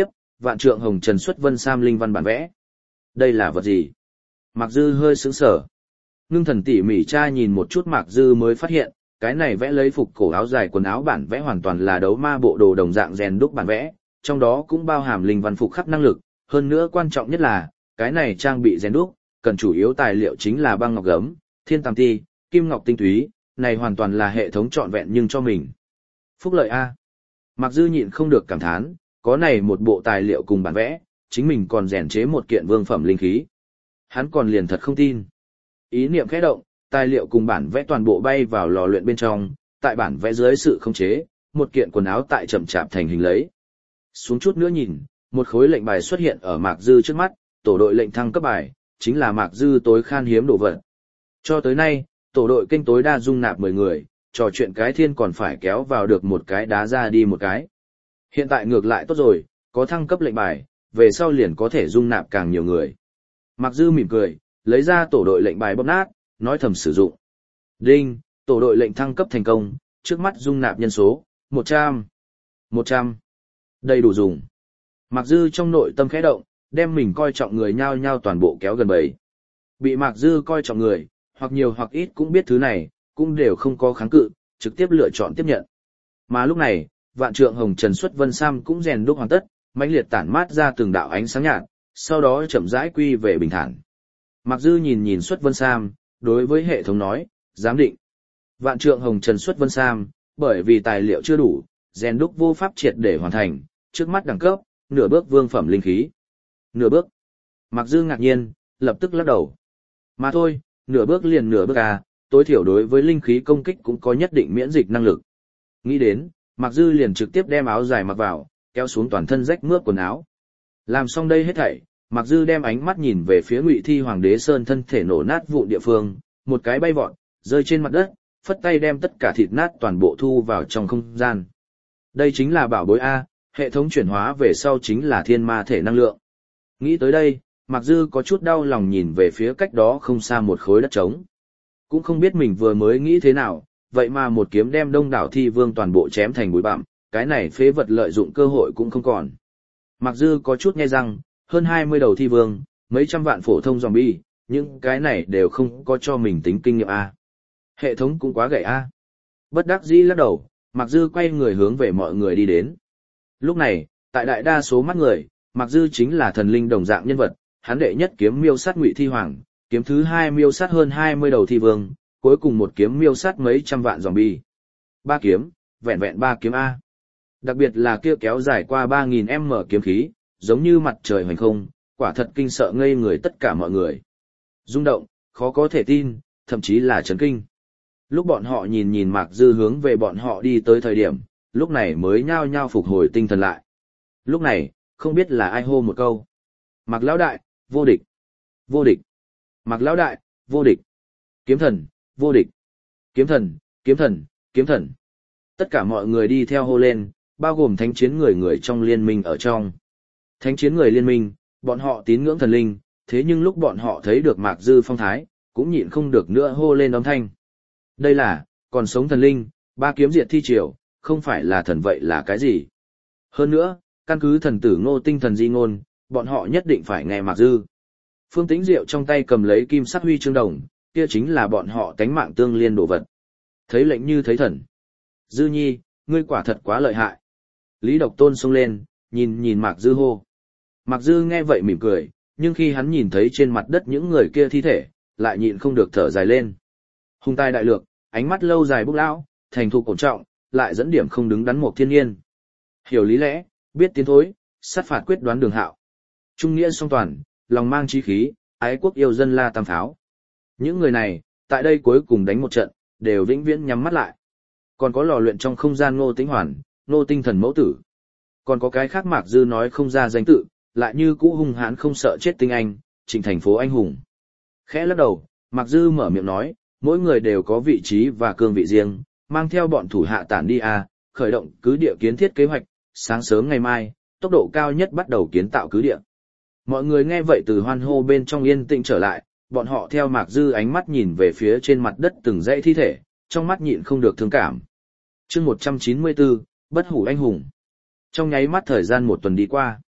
Vạn Trượng Hồng Trần Xuất Vân Sam linh văn bản vẽ. Đây là vật gì? Mạc Dư hơi sững sờ. Ngưng thần tỉ mỉ tra nhìn một chút Mạc Dư mới phát hiện, cái này vẽ lấy phục cổ áo dài quần áo bản vẽ hoàn toàn là đấu ma bộ đồ đồng dạng rèn đúc bản vẽ, trong đó cũng bao hàm linh văn phục khắc năng lực, hơn nữa quan trọng nhất là, cái này trang bị rèn đúc, cần chủ yếu tài liệu chính là băng ngọc gấm, thiên tàm ti, kim ngọc tinh túy, này hoàn toàn là hệ thống trọn vẹn nhưng cho mình. Phúc lợi A. Mạc Dư nhịn không được cảm thán, có này một bộ tài liệu cùng bản vẽ, chính mình còn rèn chế một kiện vương phẩm linh khí. Hắn còn liền thật không tin. Ý niệm khẽ động, tài liệu cùng bản vẽ toàn bộ bay vào lò luyện bên trong, tại bản vẽ dưới sự khống chế, một kiện quần áo tại chậm chạp thành hình lấy. Xuống chút nữa nhìn, một khối lệnh bài xuất hiện ở Mạc Dư trước mắt, tổ đội lệnh thăng cấp bài, chính là Mạc Dư tối khan hiếm đồ vật. Cho tới nay, tổ đội kênh tối đa dung nạp mười người, trò chuyện cái thiên còn phải kéo vào được một cái đá ra đi một cái. Hiện tại ngược lại tốt rồi, có thăng cấp lệnh bài, về sau liền có thể dung nạp càng nhiều người. Mạc Dư mỉm cười, lấy ra tổ đội lệnh bài bóp nát, nói thầm sử dụng. Đinh, tổ đội lệnh thăng cấp thành công, trước mắt dung nạp nhân số, một trăm. một trăm. Đầy đủ dùng. Mạc Dư trong nội tâm khẽ động, đem mình coi trọng người nhao nhao toàn bộ kéo gần bầy. Bị Mạc Dư coi trọng người, hoặc nhiều hoặc ít cũng biết thứ này, cũng đều không có kháng cự, trực tiếp lựa chọn tiếp nhận. Mà lúc này, Vạn Trượng Hồng Trần Xuất Vân Sam cũng rèn đúc hoàn tất, mãnh liệt tản mát ra từng đạo ánh sáng nhạt, sau đó chậm rãi quy về bình thản. Mạc Dư nhìn nhìn Xuất Vân Sam, đối với hệ thống nói, giám định. Vạn Trượng Hồng Trần Xuất Vân Sam, bởi vì tài liệu chưa đủ, rèn đúc vô pháp triệt để hoàn thành, trước mắt đẳng cấp, nửa bước vương phẩm linh khí. Nửa bước. Mạc Dư ngạc nhiên, lập tức lắc đầu. Mà thôi, nửa bước liền nửa bước à, tối thiểu đối với linh khí công kích cũng có nhất định miễn dịch năng lực. Nghĩ đến, Mạc Dư liền trực tiếp đem áo dài mặc vào, kéo xuống toàn thân rách mướp quần áo. Làm xong đây hết thảy, Mạc Dư đem ánh mắt nhìn về phía Ngụy Thi Hoàng đế sơn thân thể nổ nát vụn địa phương, một cái bay vọt, rơi trên mặt đất, phất tay đem tất cả thịt nát toàn bộ thu vào trong không gian. Đây chính là bảo bối A, hệ thống chuyển hóa về sau chính là thiên ma thể năng lượng. Nghĩ tới đây, Mạc Dư có chút đau lòng nhìn về phía cách đó không xa một khối đất trống. Cũng không biết mình vừa mới nghĩ thế nào, vậy mà một kiếm đem đông đảo thi vương toàn bộ chém thành bụi bặm, cái này phế vật lợi dụng cơ hội cũng không còn. Mạc Dư có chút nghe răng, hơn hai mươi đầu thi vương, mấy trăm vạn phổ thông zombie, những cái này đều không có cho mình tính kinh nghiệm A. Hệ thống cũng quá gậy A. Bất đắc dĩ lắc đầu, Mạc Dư quay người hướng về mọi người đi đến. Lúc này, tại đại đa số mắt người, Mạc Dư chính là thần linh đồng dạng nhân vật, hắn đệ nhất kiếm miêu sát Ngụy Thi Hoàng, kiếm thứ hai miêu sát hơn hai mươi đầu thi vương, cuối cùng một kiếm miêu sát mấy trăm vạn zombie. Ba kiếm, vẹn vẹn ba kiếm A. Đặc biệt là kia kéo dài qua ba nghìn m kiếm khí, giống như mặt trời hoành không, quả thật kinh sợ ngây người tất cả mọi người. Rung động, khó có thể tin, thậm chí là chấn kinh. Lúc bọn họ nhìn nhìn Mạc Dư hướng về bọn họ đi tới thời điểm, lúc này mới nhao nhao phục hồi tinh thần lại. Lúc này, không biết là ai hô một câu. Mạc Lão Đại, vô địch, vô địch. Mạc Lão Đại, vô địch. Kiếm thần, vô địch. Kiếm thần, kiếm thần, kiếm thần. Tất cả mọi người đi theo hô lên, bao gồm thánh chiến người người trong liên minh ở trong. Thánh chiến người liên minh, bọn họ tín ngưỡng thần linh, thế nhưng lúc bọn họ thấy được Mạc Dư phong thái, cũng nhịn không được nữa hô lên âm thanh. Đây là, còn sống thần linh, ba kiếm diệt thi triều, không phải là thần vậy là cái gì. Hơn nữa, căn cứ thần tử Ngô tinh thần di ngôn, bọn họ nhất định phải nghe Mạc Dư. Phương Tĩnh Diệu trong tay cầm lấy kim sắc huy chương đồng, kia chính là bọn họ tánh mạng tương liên đồ vật. Thấy lệnh như thấy thần. Dư Nhi, ngươi quả thật quá lợi hại. Lý Độc Tôn xông lên, nhìn nhìn Mạc Dư hô. Mạc Dư nghe vậy mỉm cười, nhưng khi hắn nhìn thấy trên mặt đất những người kia thi thể, lại nhịn không được thở dài lên. Hùng tài đại lược, ánh mắt lâu dài bốc lão, thành thục cổ trọng, lại dẫn điểm không đứng đắn một thiên nhiên. Hiểu lý lẽ, biết tiến thối, sát phạt quyết đoán đường hạo. Trung nghĩa song toàn, lòng mang chí khí, ái quốc yêu dân la tam pháo. Những người này, tại đây cuối cùng đánh một trận, đều vĩnh viễn nhắm mắt lại. Còn có lò luyện trong không gian Ngô Tĩnh Hoàn, Ngô Tinh Thần mẫu tử. Còn có cái khác Mạc Dư nói không ra danh tự, lại như cũ hung hãn không sợ chết tinh anh, Trịnh thành phố anh hùng. Khẽ lắc đầu, Mạc Dư mở miệng nói, mỗi người đều có vị trí và cương vị riêng, mang theo bọn thủ hạ tản đi à, khởi động cứ địa kiến thiết kế hoạch, sáng sớm ngày mai, tốc độ cao nhất bắt đầu kiến tạo cứ địa. Mọi người nghe vậy từ hoan hô bên trong yên tĩnh trở lại, bọn họ theo Mạc Dư ánh mắt nhìn về phía trên mặt đất từng dãy thi thể, trong mắt nhịn không được thương cảm. Chương một trăm chín mươi tư, Bất hủ anh hùng. Trong nháy mắt thời gian một tuần đi qua.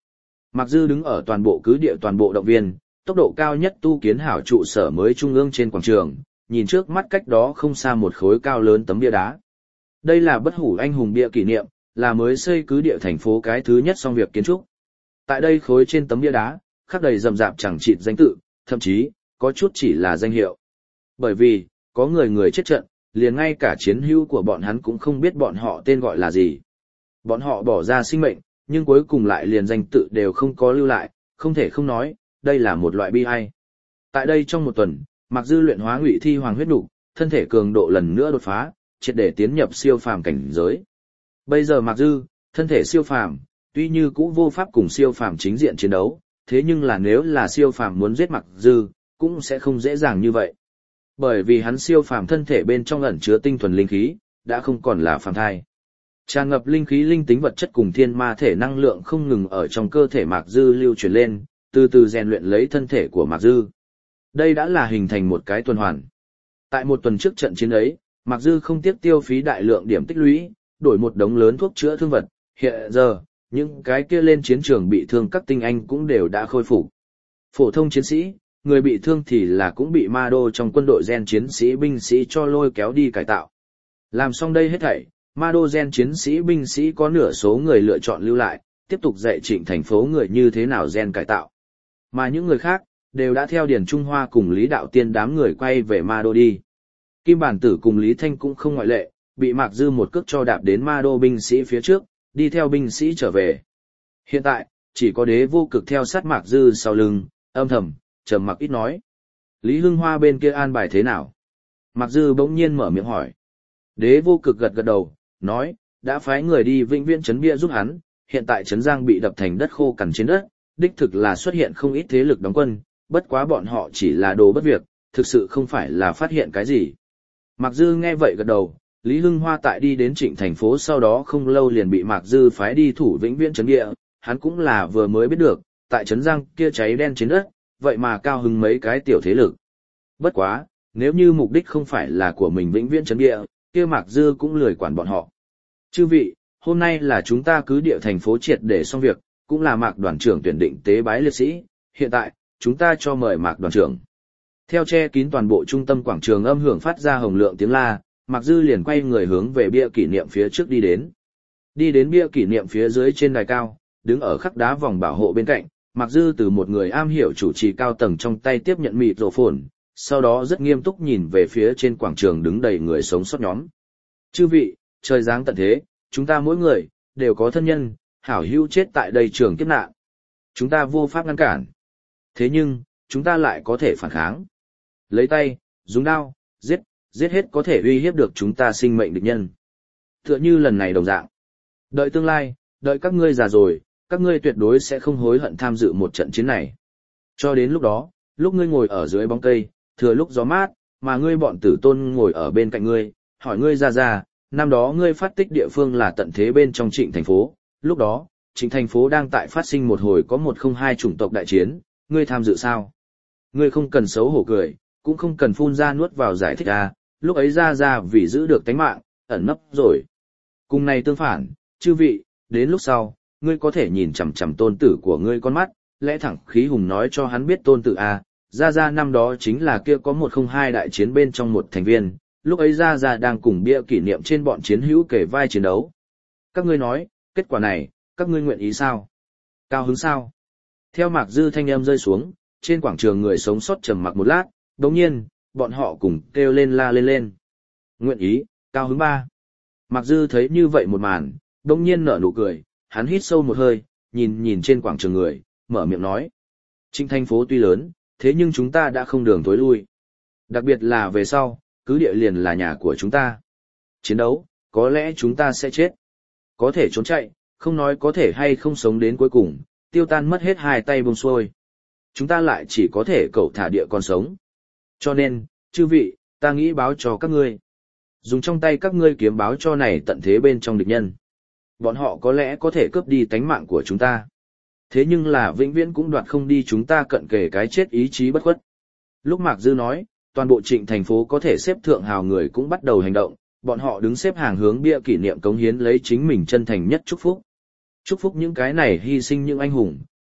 Mạc Dư đứng ở toàn bộ cứ địa toàn bộ động viên, tốc độ cao nhất tu kiến hảo trụ sở mới trung ương trên quảng trường, nhìn trước mắt cách đó không xa một khối cao lớn tấm bia đá. Đây là bất hủ anh hùng bia kỷ niệm, là mới xây cứ địa thành phố cái thứ nhất xong việc kiến trúc. Tại đây khối trên tấm bia đá, khắc đầy rậm rạp chẳng chịt danh tự, thậm chí, có chút chỉ là danh hiệu. Bởi vì, có người người chết trận, liền ngay cả chiến hữu của bọn hắn cũng không biết bọn họ tên gọi là gì. Bọn họ bỏ ra sinh mệnh, nhưng cuối cùng lại liền danh tự đều không có lưu lại, không thể không nói, đây là một loại bi ai. Tại đây trong một tuần, Mạc Dư luyện hóa ngụy thi hoàng huyết nục, thân thể cường độ lần nữa đột phá, triệt để tiến nhập siêu phàm cảnh giới. Bây giờ Mạc Dư, thân thể siêu phàm, tuy như cũ vô pháp cùng siêu phàm chính diện chiến đấu, thế nhưng là nếu là siêu phàm muốn giết Mạc Dư, cũng sẽ không dễ dàng như vậy. Bởi vì hắn siêu phàm thân thể bên trong ẩn chứa tinh thuần linh khí, đã không còn là phàm thai. Tràn ngập linh khí linh tính vật chất cùng thiên ma thể năng lượng không ngừng ở trong cơ thể Mạc Dư lưu chuyển lên, từ từ rèn luyện lấy thân thể của Mạc Dư. Đây đã là hình thành một cái tuần hoàn. Tại một tuần trước trận chiến ấy, Mạc Dư không tiếc tiêu phí đại lượng điểm tích lũy, đổi một đống lớn thuốc chữa thương vật, hiện giờ, những cái kia lên chiến trường bị thương các tinh anh cũng đều đã khôi phục. Phổ thông chiến sĩ, người bị thương thì là cũng bị ma đô trong quân đội gen chiến sĩ binh sĩ cho lôi kéo đi cải tạo. Làm xong đây hết thảy, ma đô gen chiến sĩ binh sĩ có nửa số người lựa chọn lưu lại, tiếp tục dạy Trịnh thành phố người như thế nào gen cải tạo. Mà những người khác, đều đã theo Điền Trung Hoa cùng Lý Đạo Tiên đám người quay về ma đô đi. Kim Bản Tử cùng Lý Thanh cũng không ngoại lệ, bị Mạc Dư một cước cho đạp đến ma đô binh sĩ phía trước, đi theo binh sĩ trở về. Hiện tại, chỉ có Đế Vô Cực theo sát Mạc Dư sau lưng, âm thầm, trầm mặc ít nói. Lý Hưng Hoa bên kia an bài thế nào? Mạc Dư bỗng nhiên mở miệng hỏi. Đế Vô Cực gật gật đầu, nói, đã phái người đi Vĩnh Viễn trấn bia giúp hắn, hiện tại trấn Giang bị đập thành đất khô cằn trên đất, đích thực là xuất hiện không ít thế lực đóng quân, bất quá bọn họ chỉ là đồ bất việc, thực sự không phải là phát hiện cái gì. Mạc Dư nghe vậy gật đầu, Lý Hưng Hoa tại đi đến Trịnh thành phố sau đó không lâu liền bị Mạc Dư phái đi thủ Vĩnh Viễn trấn địa, hắn cũng là vừa mới biết được, tại trấn Giang kia cháy đen trên đất, vậy mà cao hứng mấy cái tiểu thế lực. Bất quá, nếu như mục đích không phải là của mình Vĩnh Viễn trấn địa, kia Mạc Dư cũng lười quản bọn họ. Chư vị, hôm nay là chúng ta cứ địa thành phố triệt để xong việc, cũng là Mạc đoàn trưởng tuyển định tế bái liệt sĩ, hiện tại, chúng ta cho mời Mạc đoàn trưởng. Theo che kín toàn bộ trung tâm quảng trường âm hưởng phát ra hồng lượng tiếng la, Mạc Dư liền quay người hướng về bia kỷ niệm phía trước đi đến. Đi đến bia kỷ niệm phía dưới trên đài cao, đứng ở khắc đá vòng bảo hộ bên cạnh, Mạc Dư từ một người am hiểu chủ trì cao tầng trong tay tiếp nhận mịt rổ phồn, sau đó rất nghiêm túc nhìn về phía trên quảng trường đứng đầy người sống sót nhóm. Chư vị, trời giáng tận thế, chúng ta mỗi người, đều có thân nhân, hảo hữu chết tại đây trường kiếp nạn. Chúng ta vô pháp ngăn cản. Thế nhưng, chúng ta lại có thể phản kháng. Lấy tay, dùng đao, giết, giết hết có thể uy hiếp được chúng ta sinh mệnh địch nhân. Tựa như lần này đồng dạng. Đợi tương lai, đợi các ngươi già rồi, các ngươi tuyệt đối sẽ không hối hận tham dự một trận chiến này. Cho đến lúc đó, lúc ngươi ngồi ở dưới bóng cây, thừa lúc gió mát, mà ngươi bọn tử tôn ngồi ở bên cạnh ngươi, hỏi ngươi ra ra, năm đó ngươi phát tích địa phương là tận thế bên trong Trịnh thành phố, lúc đó, Trịnh thành phố đang tại phát sinh một hồi có một không hai chủng tộc đại chiến, ngươi tham dự sao? Ngươi không cần xấu hổ cười, cũng không cần phun ra nuốt vào giải thích à, lúc ấy ra ra vì giữ được tánh mạng, ẩn nấp rồi. Cùng này tương phản, chư vị, đến lúc sau, ngươi có thể nhìn chằm chằm tôn tử của ngươi con mắt, lẽ thẳng khí hùng nói cho hắn biết tôn tử à, ra ra năm đó chính là kia có một không hai đại chiến bên trong một thành viên, lúc ấy ra ra đang cùng bia kỷ niệm trên bọn chiến hữu kể vai chiến đấu. Các ngươi nói, kết quả này, các ngươi nguyện ý sao? Cao hứng sao? Theo Mạc Dư thanh âm rơi xuống, trên quảng trường người sống sót trầm mặc một lát, đồng nhiên, bọn họ cùng kêu lên la lên lên. Nguyện ý, cao hứng ba. Mạc Dư thấy như vậy một màn, đồng nhiên nở nụ cười, hắn hít sâu một hơi, nhìn nhìn trên quảng trường người, mở miệng nói. Trịnh thành phố tuy lớn, thế nhưng chúng ta đã không đường tối lui. Đặc biệt là về sau, cứ địa liền là nhà của chúng ta. Chiến đấu, có lẽ chúng ta sẽ chết. Có thể trốn chạy, không nói có thể hay không sống đến cuối cùng, tiêu tan mất hết hai tay buông xuôi. Chúng ta lại chỉ có thể cẩu thả địa còn sống. Cho nên, chư vị, ta nghĩ báo cho các ngươi. Dùng trong tay các ngươi kiếm báo cho này tận thế bên trong địch nhân. Bọn họ có lẽ có thể cướp đi tánh mạng của chúng ta. Thế nhưng là vĩnh viễn cũng đoạt không đi chúng ta cận kề cái chết ý chí bất khuất. Lúc Mạc Dư nói, toàn bộ Trịnh thành phố có thể xếp thượng hào người cũng bắt đầu hành động, bọn họ đứng xếp hàng hướng bia kỷ niệm cống hiến lấy chính mình chân thành nhất chúc phúc. Chúc phúc những cái này hy sinh những anh hùng,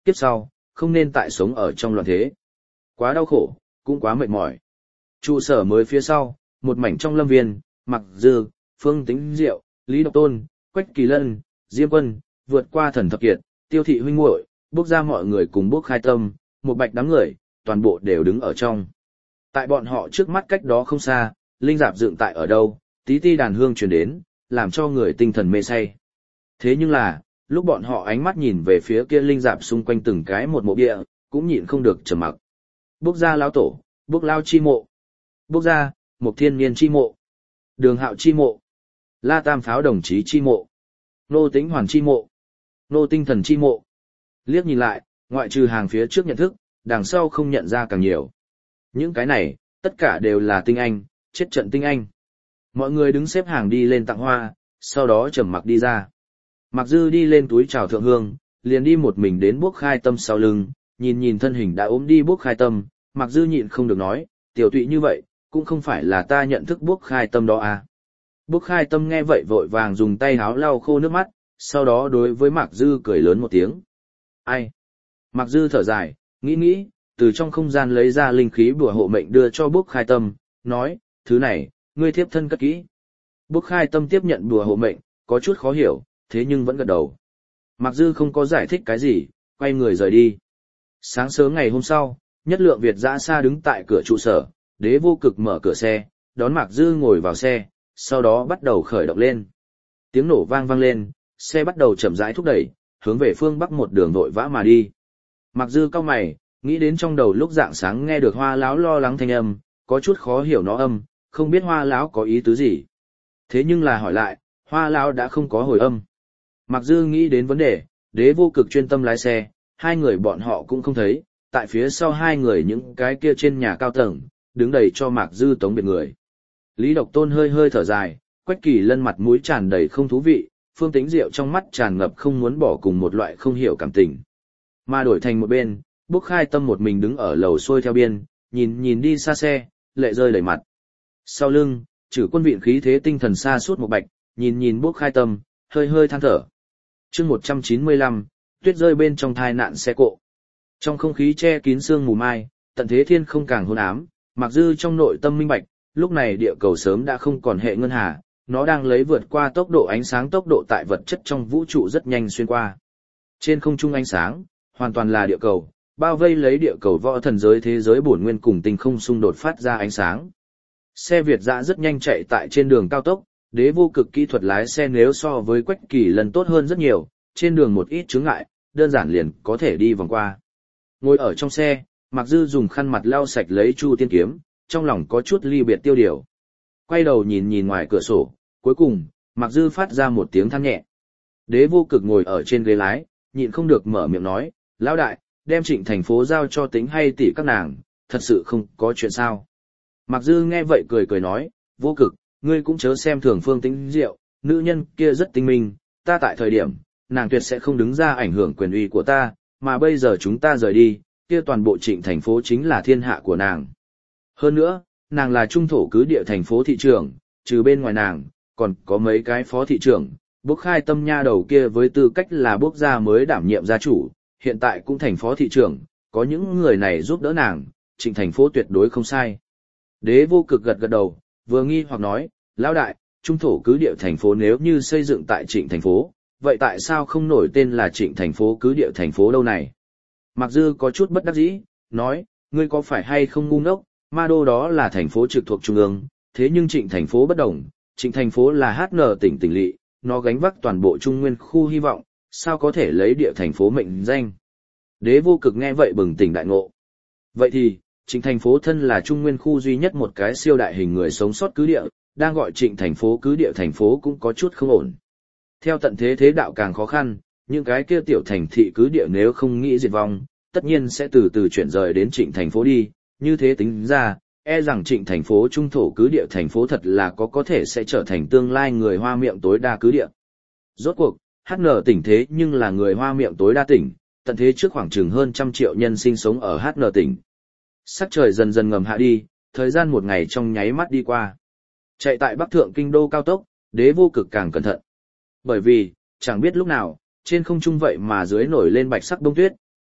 kiếp sau, không nên tại sống ở trong loạn thế. Quá đau khổ, cũng quá mệt mỏi. Trụ sở mới phía sau, một mảnh trong lâm viên, Mạc Dư, Phương Tĩnh Diệu, Lý Độc Tôn, Quách Kỳ Lân, Diêm Quân, vượt qua thần thập kiệt, Tiêu thị huynh muội, bước ra mọi người cùng bước khai tâm, một bạch đám người, toàn bộ đều đứng ở trong. Tại bọn họ trước mắt cách đó không xa, linh giạp dựng tại ở đâu, tí ti đàn hương truyền đến, làm cho người tinh thần mê say. Thế nhưng là, lúc bọn họ ánh mắt nhìn về phía kia linh giạp xung quanh từng cái một mộ địa, cũng nhịn không được trầm mặc. Bước ra lão tổ, bước lao chi mộ. Bước ra, một thiên niên chi mộ. Đường hạo chi mộ. La tam pháo đồng chí chi mộ. Nô tĩnh hoàn chi mộ. Nô tinh thần chi mộ. Liếc nhìn lại, ngoại trừ hàng phía trước nhận thức, đằng sau không nhận ra càng nhiều. Những cái này, tất cả đều là tinh anh, chết trận tinh anh. Mọi người đứng xếp hàng đi lên tặng hoa, sau đó trầm mặc đi ra. Mạc Dư đi lên túi chào thượng hương, liền đi một mình đến Bước Khai Tâm sau lưng, nhìn nhìn thân hình đã ốm đi Bước Khai Tâm, Mạc Dư nhịn không được nói, tiểu tụy như vậy, cũng không phải là ta nhận thức Bước Khai Tâm đó à. Bước Khai Tâm nghe vậy vội vàng dùng tay háo lau khô nước mắt, sau đó đối với Mạc Dư cười lớn một tiếng. Ai? Mạc Dư thở dài, nghĩ nghĩ, từ trong không gian lấy ra linh khí bùa hộ mệnh đưa cho Bước Khai Tâm, nói, thứ này, ngươi thiếp thân cất kỹ. Bước Khai Tâm tiếp nhận bùa hộ mệnh, có chút khó hiểu, thế nhưng vẫn gật đầu. Mạc Dư không có giải thích cái gì, quay người rời đi. Sáng sớm ngày hôm sau, Nhất Lượng Việt Dã Sa đứng tại cửa trụ sở, Đế Vô Cực mở cửa xe, đón Mạc Dư ngồi vào xe, sau đó bắt đầu khởi động lên. Tiếng nổ vang vang lên, xe bắt đầu chậm rãi thúc đẩy, hướng về phương bắc một đường vội vã mà đi. Mạc Dư cau mày, nghĩ đến trong đầu lúc dạng sáng nghe được Hoa lão lo lắng thanh âm, có chút khó hiểu nó âm, không biết Hoa lão có ý tứ gì. Thế nhưng là hỏi lại, Hoa lão đã không có hồi âm. Mạc Dư nghĩ đến vấn đề, Đế Vô Cực chuyên tâm lái xe, hai người bọn họ cũng không thấy, tại phía sau hai người những cái kia trên nhà cao tầng, đứng đầy cho Mạc Dư tống biệt người. Lý Độc Tôn hơi hơi thở dài, Quách Kỳ Lân mặt mũi tràn đầy không thú vị, Phương Tĩnh Diệu trong mắt tràn ngập không muốn bỏ cùng một loại không hiểu cảm tình. Mà đổi thành một bên, Bước Khai Tâm một mình đứng ở lầu xuôi theo biên, nhìn nhìn đi xa xe, lệ rơi đầy mặt. Sau lưng, Trử Quân Viện khí thế tinh thần xa suốt một bạch, nhìn nhìn Bước Khai Tâm, hơi hơi than thở. Chương một trăm chín mươi lăm, tuyết rơi bên trong thai nạn xe cộ. Trong không khí che kín sương mù mai, tận thế thiên không càng hôn ám, Mạc Dư trong nội tâm minh bạch, lúc này địa cầu sớm đã không còn hệ ngân hà, nó đang lấy vượt qua tốc độ ánh sáng tốc độ tại vật chất trong vũ trụ rất nhanh xuyên qua. Trên không trung ánh sáng, hoàn toàn là địa cầu, bao vây lấy địa cầu võ thần giới thế giới bổn nguyên cùng tinh không xung đột phát ra ánh sáng. Xe Việt dã rất nhanh chạy tại trên đường cao tốc, Đế Vô Cực kỹ thuật lái xe nếu so với Quách Kỳ Lân tốt hơn rất nhiều, trên đường một ít chướng ngại, đơn giản liền có thể đi vòng qua. Ngồi ở trong xe, Mạc Dư dùng khăn mặt lau sạch lấy Chu Tiên kiếm, trong lòng có chút ly biệt tiêu điều. Quay đầu nhìn nhìn ngoài cửa sổ, cuối cùng, Mạc Dư phát ra một tiếng than nhẹ. Đế Vô Cực ngồi ở trên ghế lái, nhịn không được mở miệng nói, lão đại, đem Trịnh thành phố giao cho Tính hay tỷ các nàng, thật sự không có chuyện sao. Mạc Dư nghe vậy cười cười nói, Vô Cực, ngươi cũng chớ xem thường Phương Tĩnh Diệu, nữ nhân kia rất tinh minh, ta tại thời điểm, nàng tuyệt sẽ không đứng ra ảnh hưởng quyền uy của ta, mà bây giờ chúng ta rời đi, kia toàn bộ Trịnh thành phố chính là thiên hạ của nàng. Hơn nữa, nàng là trung thổ cứ địa thành phố thị trưởng, trừ bên ngoài nàng, còn có mấy cái phó thị trưởng, Bước Khai Tâm nha đầu kia với tư cách là Bước gia mới đảm nhiệm gia chủ, hiện tại cũng thành phó thị trưởng, có những người này giúp đỡ nàng, Trịnh thành phố tuyệt đối không sai. Đế Vô Cực gật gật đầu, vừa nghi hoặc nói, lão đại, trung thổ cứ địa thành phố nếu như xây dựng tại Trịnh thành phố, vậy tại sao không nổi tên là Trịnh thành phố cứ địa thành phố đâu này? Mạc Dư có chút bất đắc dĩ, nói, ngươi có phải hay không ngu ngốc, Ma Đô đó là thành phố trực thuộc trung ương, thế nhưng Trịnh thành phố bất đồng, Trịnh thành phố là hát en tỉnh tỉnh lỵ, nó gánh vác toàn bộ Trung Nguyên khu hy vọng, sao có thể lấy địa thành phố mệnh danh? Đế Vô Cực nghe vậy bừng tỉnh đại ngộ. Vậy thì, Trịnh thành phố thân là Trung Nguyên khu duy nhất một cái siêu đại hình người sống sót cứ địa, đang gọi Trịnh thành phố cứ địa thành phố cũng có chút không ổn. Theo tận thế thế đạo càng khó khăn, những cái kia tiểu thành thị cứ địa nếu không nghĩ diệt vong, tất nhiên sẽ từ từ chuyển rời đến Trịnh thành phố đi, như thế tính ra, e rằng Trịnh thành phố trung thổ cứ địa thành phố thật là có có thể sẽ trở thành tương lai người Hoa miệng tối đa cứ địa. Rốt cuộc, hát en tỉnh thế nhưng là người Hoa miệng tối đa tỉnh, tận thế trước khoảng chừng hơn trăm triệu nhân sinh sống ở hát en tỉnh. Sắc trời dần dần ngầm hạ đi, thời gian một ngày trong nháy mắt đi qua. Chạy tại Bắc Thượng Kinh đô cao tốc, Đế Vô Cực càng cẩn thận. Bởi vì, chẳng biết lúc nào, trên không trung vậy mà dưới nổi lên bạch sắc bông tuyết,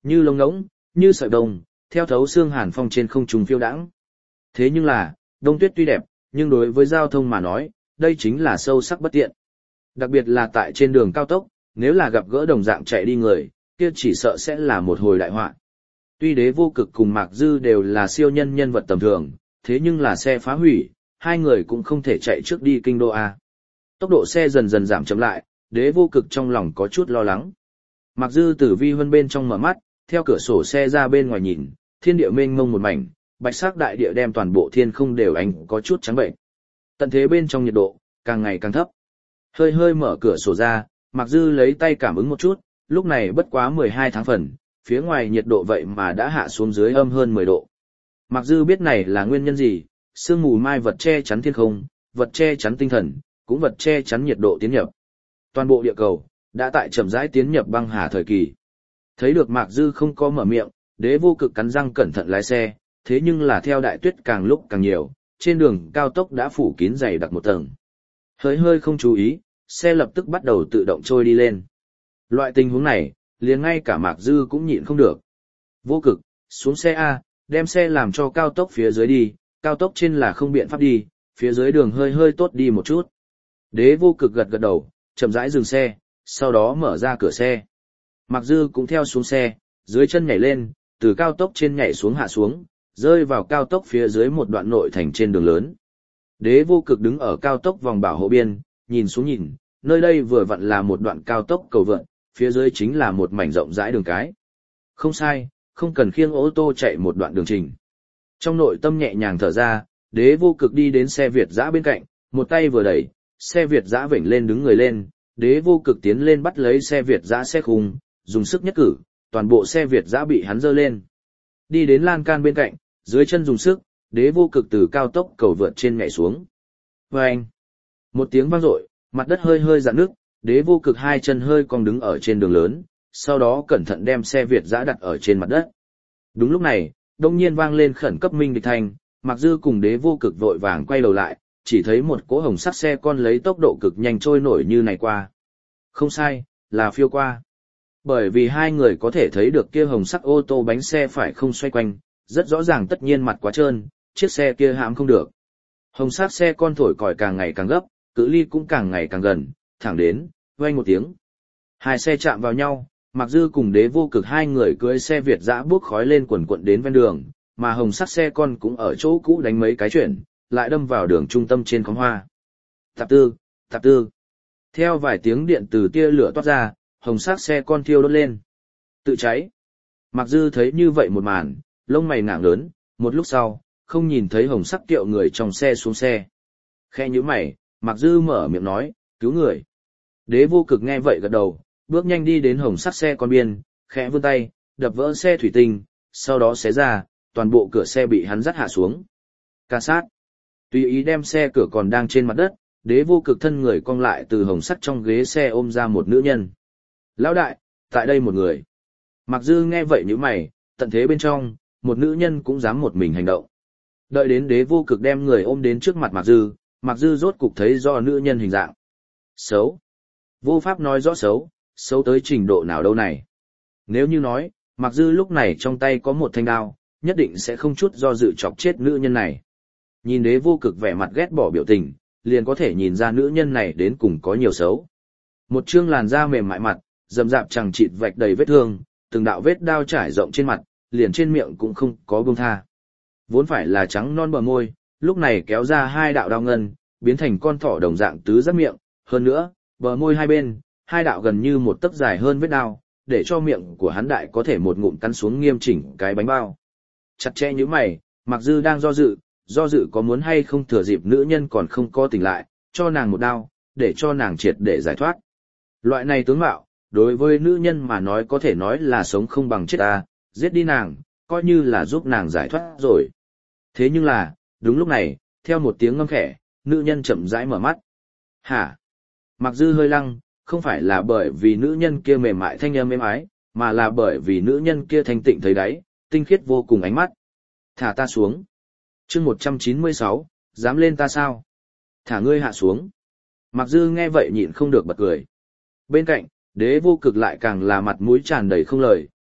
như lông ngỗng, như sợi đông, theo thấu xương hàn phong trên không trung phiêu đãng. Thế nhưng là, đông tuyết tuy đẹp, nhưng đối với giao thông mà nói, đây chính là sâu sắc bất tiện. Đặc biệt là tại trên đường cao tốc, nếu là gặp gỡ đồng dạng chạy đi người, kia chỉ sợ sẽ là một hồi đại họa. Tuy Đế Vô Cực cùng Mạc Dư đều là siêu nhân nhân vật tầm thường, thế nhưng là xe phá hủy, hai người cũng không thể chạy trước đi kinh đô A. Tốc độ xe dần dần giảm chậm lại, Đế Vô Cực trong lòng có chút lo lắng. Mạc Dư từ vi huân bên trong mở mắt, theo cửa sổ xe ra bên ngoài nhìn, thiên địa mênh mông một mảnh, bạch sắc đại địa đem toàn bộ thiên không đều ánh có chút trắng bệnh. Tận thế bên trong nhiệt độ càng ngày càng thấp. Hơi hơi mở cửa sổ ra, Mạc Dư lấy tay cảm ứng một chút, lúc này bất quá mười hai tháng phần, phía ngoài nhiệt độ vậy mà đã hạ xuống dưới âm hơn mười độ. Mạc Dư biết này là nguyên nhân gì, sương mù mai vật che chắn thiên không, vật che chắn tinh thần, cũng vật che chắn nhiệt độ tiến nhập. Toàn bộ địa cầu đã tại chậm rãi tiến nhập băng hà thời kỳ. Thấy được Mạc Dư không có mở miệng, Đế Vô Cực cắn răng cẩn thận lái xe, thế nhưng là theo đại tuyết càng lúc càng nhiều, trên đường cao tốc đã phủ kín dày đặc một tầng. Hơi hơi không chú ý, xe lập tức bắt đầu tự động trôi đi lên. Loại tình huống này, liền ngay cả Mạc Dư cũng nhịn không được. Vô Cực, xuống xe A, đem xe làm cho cao tốc phía dưới đi, cao tốc trên là không biện pháp đi, phía dưới đường hơi hơi tốt đi một chút. Đế Vô Cực gật gật đầu, chậm rãi dừng xe, sau đó mở ra cửa xe. Mạc Dư cũng theo xuống xe, dưới chân nhảy lên, từ cao tốc trên nhảy xuống hạ xuống, rơi vào cao tốc phía dưới một đoạn nội thành trên đường lớn. Đế Vô Cực đứng ở cao tốc vòng bảo hộ biên, nhìn xuống nhìn, nơi đây vừa vặn là một đoạn cao tốc cầu vượt, phía dưới chính là một mảnh rộng rãi đường cái. Không sai, không cần khiêng ô tô chạy một đoạn đường trình. Trong nội tâm nhẹ nhàng thở ra, Đế Vô Cực đi đến xe Việt dã bên cạnh, một tay vừa đẩy, xe Việt dã vểnh lên đứng người lên, Đế Vô Cực tiến lên bắt lấy xe Việt dã xe khung, dùng sức nhất cử, toàn bộ xe Việt dã bị hắn giơ lên. Đi đến lan can bên cạnh, dưới chân dùng sức, Đế Vô Cực từ cao tốc cầu vượt trên nhảy xuống. Vâng! Một tiếng vang dội, mặt đất hơi hơi rạn nước, Đế Vô Cực hai chân hơi cong đứng ở trên đường lớn, sau đó cẩn thận đem xe Việt dã đặt ở trên mặt đất. Đúng lúc này, đông nhiên vang lên khẩn cấp minh địch thanh, Mạc Dư cùng Đế Vô Cực vội vàng quay đầu lại, chỉ thấy một cỗ hồng sắc xe con lấy tốc độ cực nhanh trôi nổi như này qua. Không sai, là phiêu qua. Bởi vì hai người có thể thấy được kia hồng sắc ô tô bánh xe phải không xoay quanh, rất rõ ràng tất nhiên mặt quá trơn, chiếc xe kia hãm không được. Hồng sắc xe con thổi còi càng ngày càng gấp, cự ly cũng càng ngày càng gần, thẳng đến, vang một tiếng. Hai xe chạm vào nhau, Mạc Dư cùng Đế Vô Cực hai người cưỡi xe Việt dã buốc khói lên quần quận đến ven đường, mà hồng sắc xe con cũng ở chỗ cũ đánh mấy cái chuyển, lại đâm vào đường trung tâm trên khóm hoa. Tạp tư, tạp tư. Theo vài tiếng điện từ tia lửa toát ra, hồng sắc xe con thiêu đốt lên. Tự cháy. Mạc Dư thấy như vậy một màn, lông mày ngạng lớn, một lúc sau, không nhìn thấy hồng sắc tiệu người trong xe xuống xe. Khe nhíu mày, Mạc Dư mở miệng nói, cứu người. Đế Vô Cực nghe vậy gật đầu, bước nhanh đi đến hồng sắc xe con biên, khẽ vươn tay, đập vỡ xe thủy tinh, sau đó xé ra, toàn bộ cửa xe bị hắn dắt hạ xuống. Ca sát. Tùy ý đem xe cửa còn đang trên mặt đất, Đế Vô Cực thân người cong lại từ hồng sắc trong ghế xe ôm ra một nữ nhân. Lão đại, tại đây một người. Mạc Dư nghe vậy nhíu mày, tận thế bên trong, một nữ nhân cũng dám một mình hành động. Đợi đến Đế Vô Cực đem người ôm đến trước mặt Mạc Dư, Mạc Dư rốt cục thấy rõ nữ nhân hình dạng. Xấu. Vô pháp nói rõ xấu, xấu tới trình độ nào đâu này. Nếu như nói, Mạc Dư lúc này trong tay có một thanh đao, nhất định sẽ không chút do dự chọc chết nữ nhân này. Nhìn Đế Vô Cực vẻ mặt ghét bỏ biểu tình, liền có thể nhìn ra nữ nhân này đến cùng có nhiều xấu. Một trương làn da mềm mại mặt, rậm rạp chẳng chịt vạch đầy vết thương, từng đạo vết đao trải rộng trên mặt, liền trên miệng cũng không có buông tha. Vốn phải là trắng non bờ môi, lúc này kéo ra hai đạo đao ngân, biến thành con thỏ đồng dạng tứ giác miệng, hơn nữa, bờ môi hai bên, hai đạo gần như một tấc dài hơn vết đao, để cho miệng của hắn đại có thể một ngụm cắn xuống nghiêm chỉnh cái bánh bao. Chặt chẽ như mày, Mạc Dư đang do dự, do dự có muốn hay không thừa dịp nữ nhân còn không có tỉnh lại, cho nàng một đao, để cho nàng triệt để giải thoát. Loại này tướng mạo, đối với nữ nhân mà nói có thể nói là sống không bằng chết ta, giết đi nàng, coi như là giúp nàng giải thoát rồi. Thế nhưng là, đúng lúc này, theo một tiếng ngâm khẽ, nữ nhân chậm rãi mở mắt. Hả? Mạc Dư hơi lăng, không phải là bởi vì nữ nhân kia mềm mại thanh âm êm ái, mà là bởi vì nữ nhân kia thanh tịnh thấy đáy, tinh khiết vô cùng ánh mắt. Thả ta xuống. Chương một trăm chín mươi sáu, dám lên ta sao? Thả ngươi hạ xuống. Mạc Dư nghe vậy nhịn không được bật cười. Bên cạnh, Đế Vô Cực lại càng là mặt mũi tràn đầy không lời,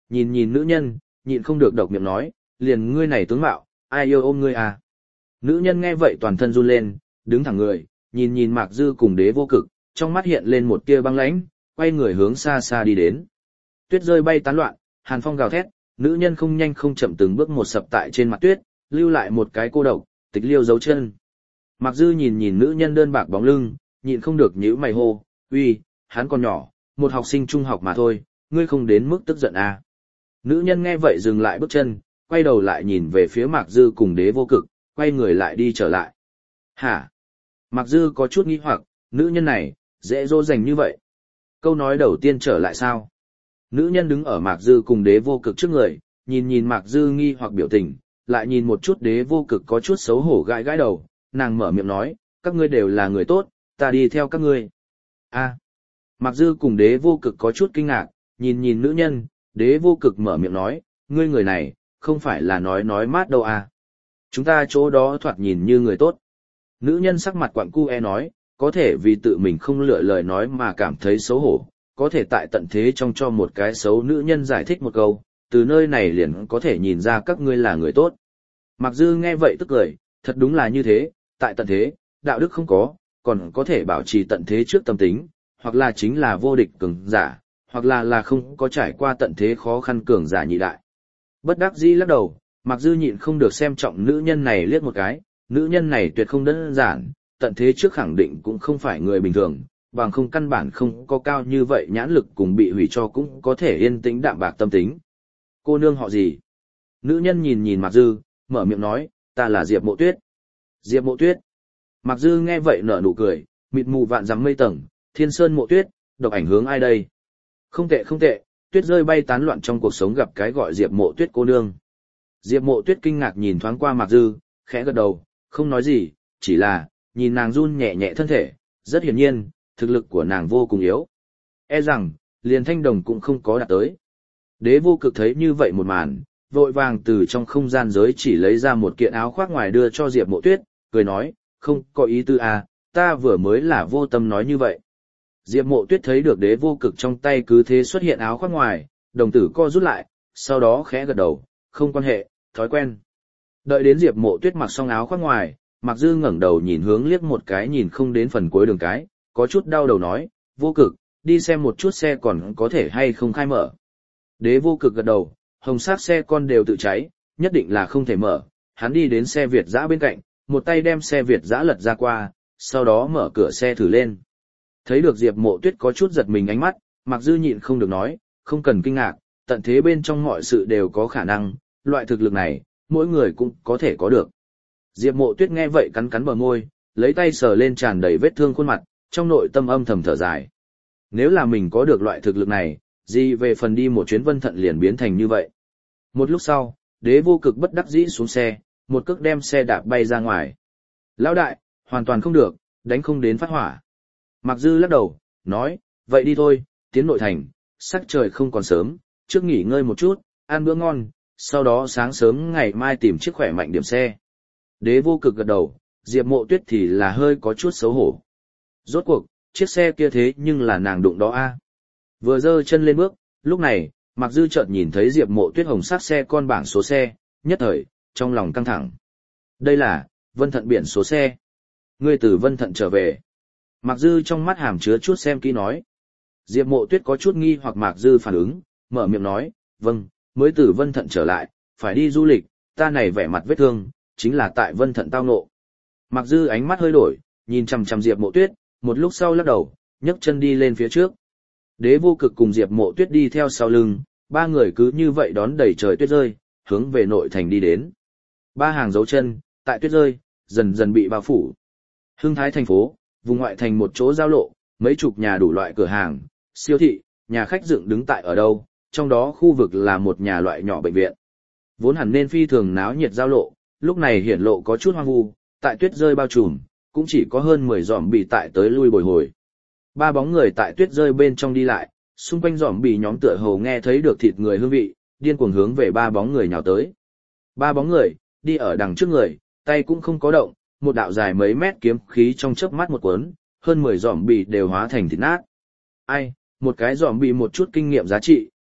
nhìn nhìn nữ nhân, nhịn không được độc miệng nói, liền ngươi này tướng mạo, ai yêu ôm ngươi à. Nữ nhân nghe vậy toàn thân run lên, đứng thẳng người, nhìn nhìn Mạc Dư cùng Đế Vô Cực, trong mắt hiện lên một tia băng lãnh, quay người hướng xa xa đi đến. Tuyết rơi bay tán loạn, hàn phong gào thét, nữ nhân không nhanh không chậm từng bước một sập tại trên mặt tuyết, lưu lại một cái cô độc, tịch liêu dấu chân. Mạc Dư nhìn nhìn nữ nhân đơn bạc bóng lưng, nhịn không được nhíu mày hô, uy, hắn còn nhỏ, một học sinh trung học mà thôi, ngươi không đến mức tức giận à. Nữ nhân nghe vậy dừng lại bước chân, quay đầu lại nhìn về phía Mạc Dư cùng Đế Vô Cực, quay người lại đi trở lại. Hả? Mạc Dư có chút nghi hoặc, nữ nhân này, dễ dỗ dành như vậy. Câu nói đầu tiên trở lại sao? Nữ nhân đứng ở Mạc Dư cùng Đế Vô Cực trước người, nhìn nhìn Mạc Dư nghi hoặc biểu tình, lại nhìn một chút Đế Vô Cực có chút xấu hổ gãi gãi đầu, nàng mở miệng nói, các ngươi đều là người tốt, ta đi theo các ngươi. A. Mạc Dư cùng Đế Vô Cực có chút kinh ngạc, nhìn nhìn nữ nhân, Đế Vô Cực mở miệng nói, ngươi người này, không phải là nói nói mát đâu à. Chúng ta chỗ đó thoạt nhìn như người tốt. Nữ nhân sắc mặt quặn cu e nói, có thể vì tự mình không lựa lời nói mà cảm thấy xấu hổ, có thể tại tận thế trong cho một cái xấu nữ nhân giải thích một câu, từ nơi này liền có thể nhìn ra các ngươi là người tốt. Mạc Dư nghe vậy tức cười, thật đúng là như thế, tại tận thế, đạo đức không có, còn có thể bảo trì tận thế trước tâm tính, hoặc là chính là vô địch cường giả, hoặc là là không có trải qua tận thế khó khăn cường giả nhị đại. Bất đắc dĩ lắc đầu, Mạc Dư nhịn không được xem trọng nữ nhân này liếc một cái, nữ nhân này tuyệt không đơn giản, tận thế trước khẳng định cũng không phải người bình thường, bằng không căn bản không có cao như vậy nhãn lực cùng bị hủy cho cũng có thể yên tĩnh đạm bạc tâm tính. Cô nương họ gì? Nữ nhân nhìn nhìn Mạc Dư, mở miệng nói, ta là Diệp Mộ Tuyết. Diệp Mộ Tuyết. Mạc Dư nghe vậy nở nụ cười, mịt mù vạn dặm mây tầng, thiên sơn mộ tuyết, độc ảnh hướng ai đây? Không tệ không tệ, tuyết rơi bay tán loạn trong cuộc sống gặp cái gọi Diệp Mộ Tuyết cô nương. Diệp Mộ Tuyết kinh ngạc nhìn thoáng qua Mạc Dư, khẽ gật đầu, không nói gì, chỉ là, nhìn nàng run nhẹ nhẹ thân thể, rất hiển nhiên, thực lực của nàng vô cùng yếu. E rằng, liền thanh đồng cũng không có đạt tới. Đế Vô Cực thấy như vậy một màn, vội vàng từ trong không gian giới chỉ lấy ra một kiện áo khoác ngoài đưa cho Diệp Mộ Tuyết, cười nói, không có ý tư à, ta vừa mới là vô tâm nói như vậy. Diệp Mộ Tuyết thấy được Đế Vô Cực trong tay cứ thế xuất hiện áo khoác ngoài, đồng tử co rút lại, sau đó khẽ gật đầu, không quan hệ, thói quen. Đợi đến Diệp Mộ Tuyết mặc xong áo khoác ngoài, Mạc Dư ngẩng đầu nhìn hướng liếc một cái nhìn không đến phần cuối đường cái, có chút đau đầu nói, Vô Cực, đi xem một chút xe còn có thể hay không khai mở. Đế Vô Cực gật đầu, hồng sắc xe con đều tự cháy, nhất định là không thể mở, hắn đi đến xe Việt dã bên cạnh, một tay đem xe Việt dã lật ra qua, sau đó mở cửa xe thử lên. Thấy được Diệp Mộ Tuyết có chút giật mình ánh mắt, Mạc Dư nhịn không được nói, không cần kinh ngạc, tận thế bên trong mọi sự đều có khả năng, loại thực lực này, mỗi người cũng có thể có được. Diệp Mộ Tuyết nghe vậy cắn cắn bờ môi, lấy tay sờ lên tràn đầy vết thương khuôn mặt, trong nội tâm âm thầm thở dài. Nếu là mình có được loại thực lực này, gì về phần đi một chuyến Vân Thận liền biến thành như vậy. Một lúc sau, Đế Vô Cực bất đắc dĩ xuống xe, một cước đem xe đạp bay ra ngoài. Lão đại, hoàn toàn không được, đánh không đến phát hỏa. Mạc Dư lắc đầu, nói, vậy đi thôi, tiến nội thành, sắc trời không còn sớm, trước nghỉ ngơi một chút, ăn bữa ngon, sau đó sáng sớm ngày mai tìm chiếc khỏe mạnh điểm xe. Đế Vô Cực gật đầu, Diệp Mộ Tuyết thì là hơi có chút xấu hổ. Rốt cuộc, chiếc xe kia thế nhưng là nàng đụng đó a. Vừa giơ chân lên bước, lúc này, Mạc Dư chợt nhìn thấy Diệp Mộ Tuyết hồng sắc xe con bảng số xe, nhất thời, trong lòng căng thẳng. Đây là, Vân Thận biển số xe. Ngươi từ Vân Thận trở về. Mạc Dư trong mắt hàm chứa chút xem kỹ nói. Diệp Mộ Tuyết có chút nghi hoặc Mạc Dư phản ứng, mở miệng nói, vâng, mới từ Vân Thận trở lại, phải đi du lịch, ta này vẻ mặt vết thương, chính là tại Vân Thận tao nộ. Mạc Dư ánh mắt hơi đổi, nhìn chằm chằm Diệp Mộ Tuyết, một lúc sau lắc đầu, nhấc chân đi lên phía trước. Đế Vô Cực cùng Diệp Mộ Tuyết đi theo sau lưng, ba người cứ như vậy đón đầy trời tuyết rơi, hướng về nội thành đi đến. Ba hàng dấu chân, tại tuyết rơi, dần dần bị bao phủ. Hưng Thái thành phố, vùng ngoại thành một chỗ giao lộ, mấy chục nhà đủ loại cửa hàng, siêu thị, nhà khách dựng đứng tại ở đâu, trong đó khu vực là một nhà loại nhỏ bệnh viện. Vốn hẳn nên phi thường náo nhiệt giao lộ, lúc này hiển lộ có chút hoang vu, tại tuyết rơi bao trùm, cũng chỉ có hơn mười giòm bị tại tới lui bồi hồi. Ba bóng người tại tuyết rơi bên trong đi lại, xung quanh giòm bị nhóm tựa hồ nghe thấy được thịt người hương vị, điên cuồng hướng về ba bóng người nhào tới. Ba bóng người, đi ở đằng trước người, tay cũng không có động, một đạo dài mấy mét kiếm khí trong chớp mắt một cuốn, hơn mười giòm bị đều hóa thành thịt nát. Ai, một cái giòm bị một chút kinh nghiệm giá trị,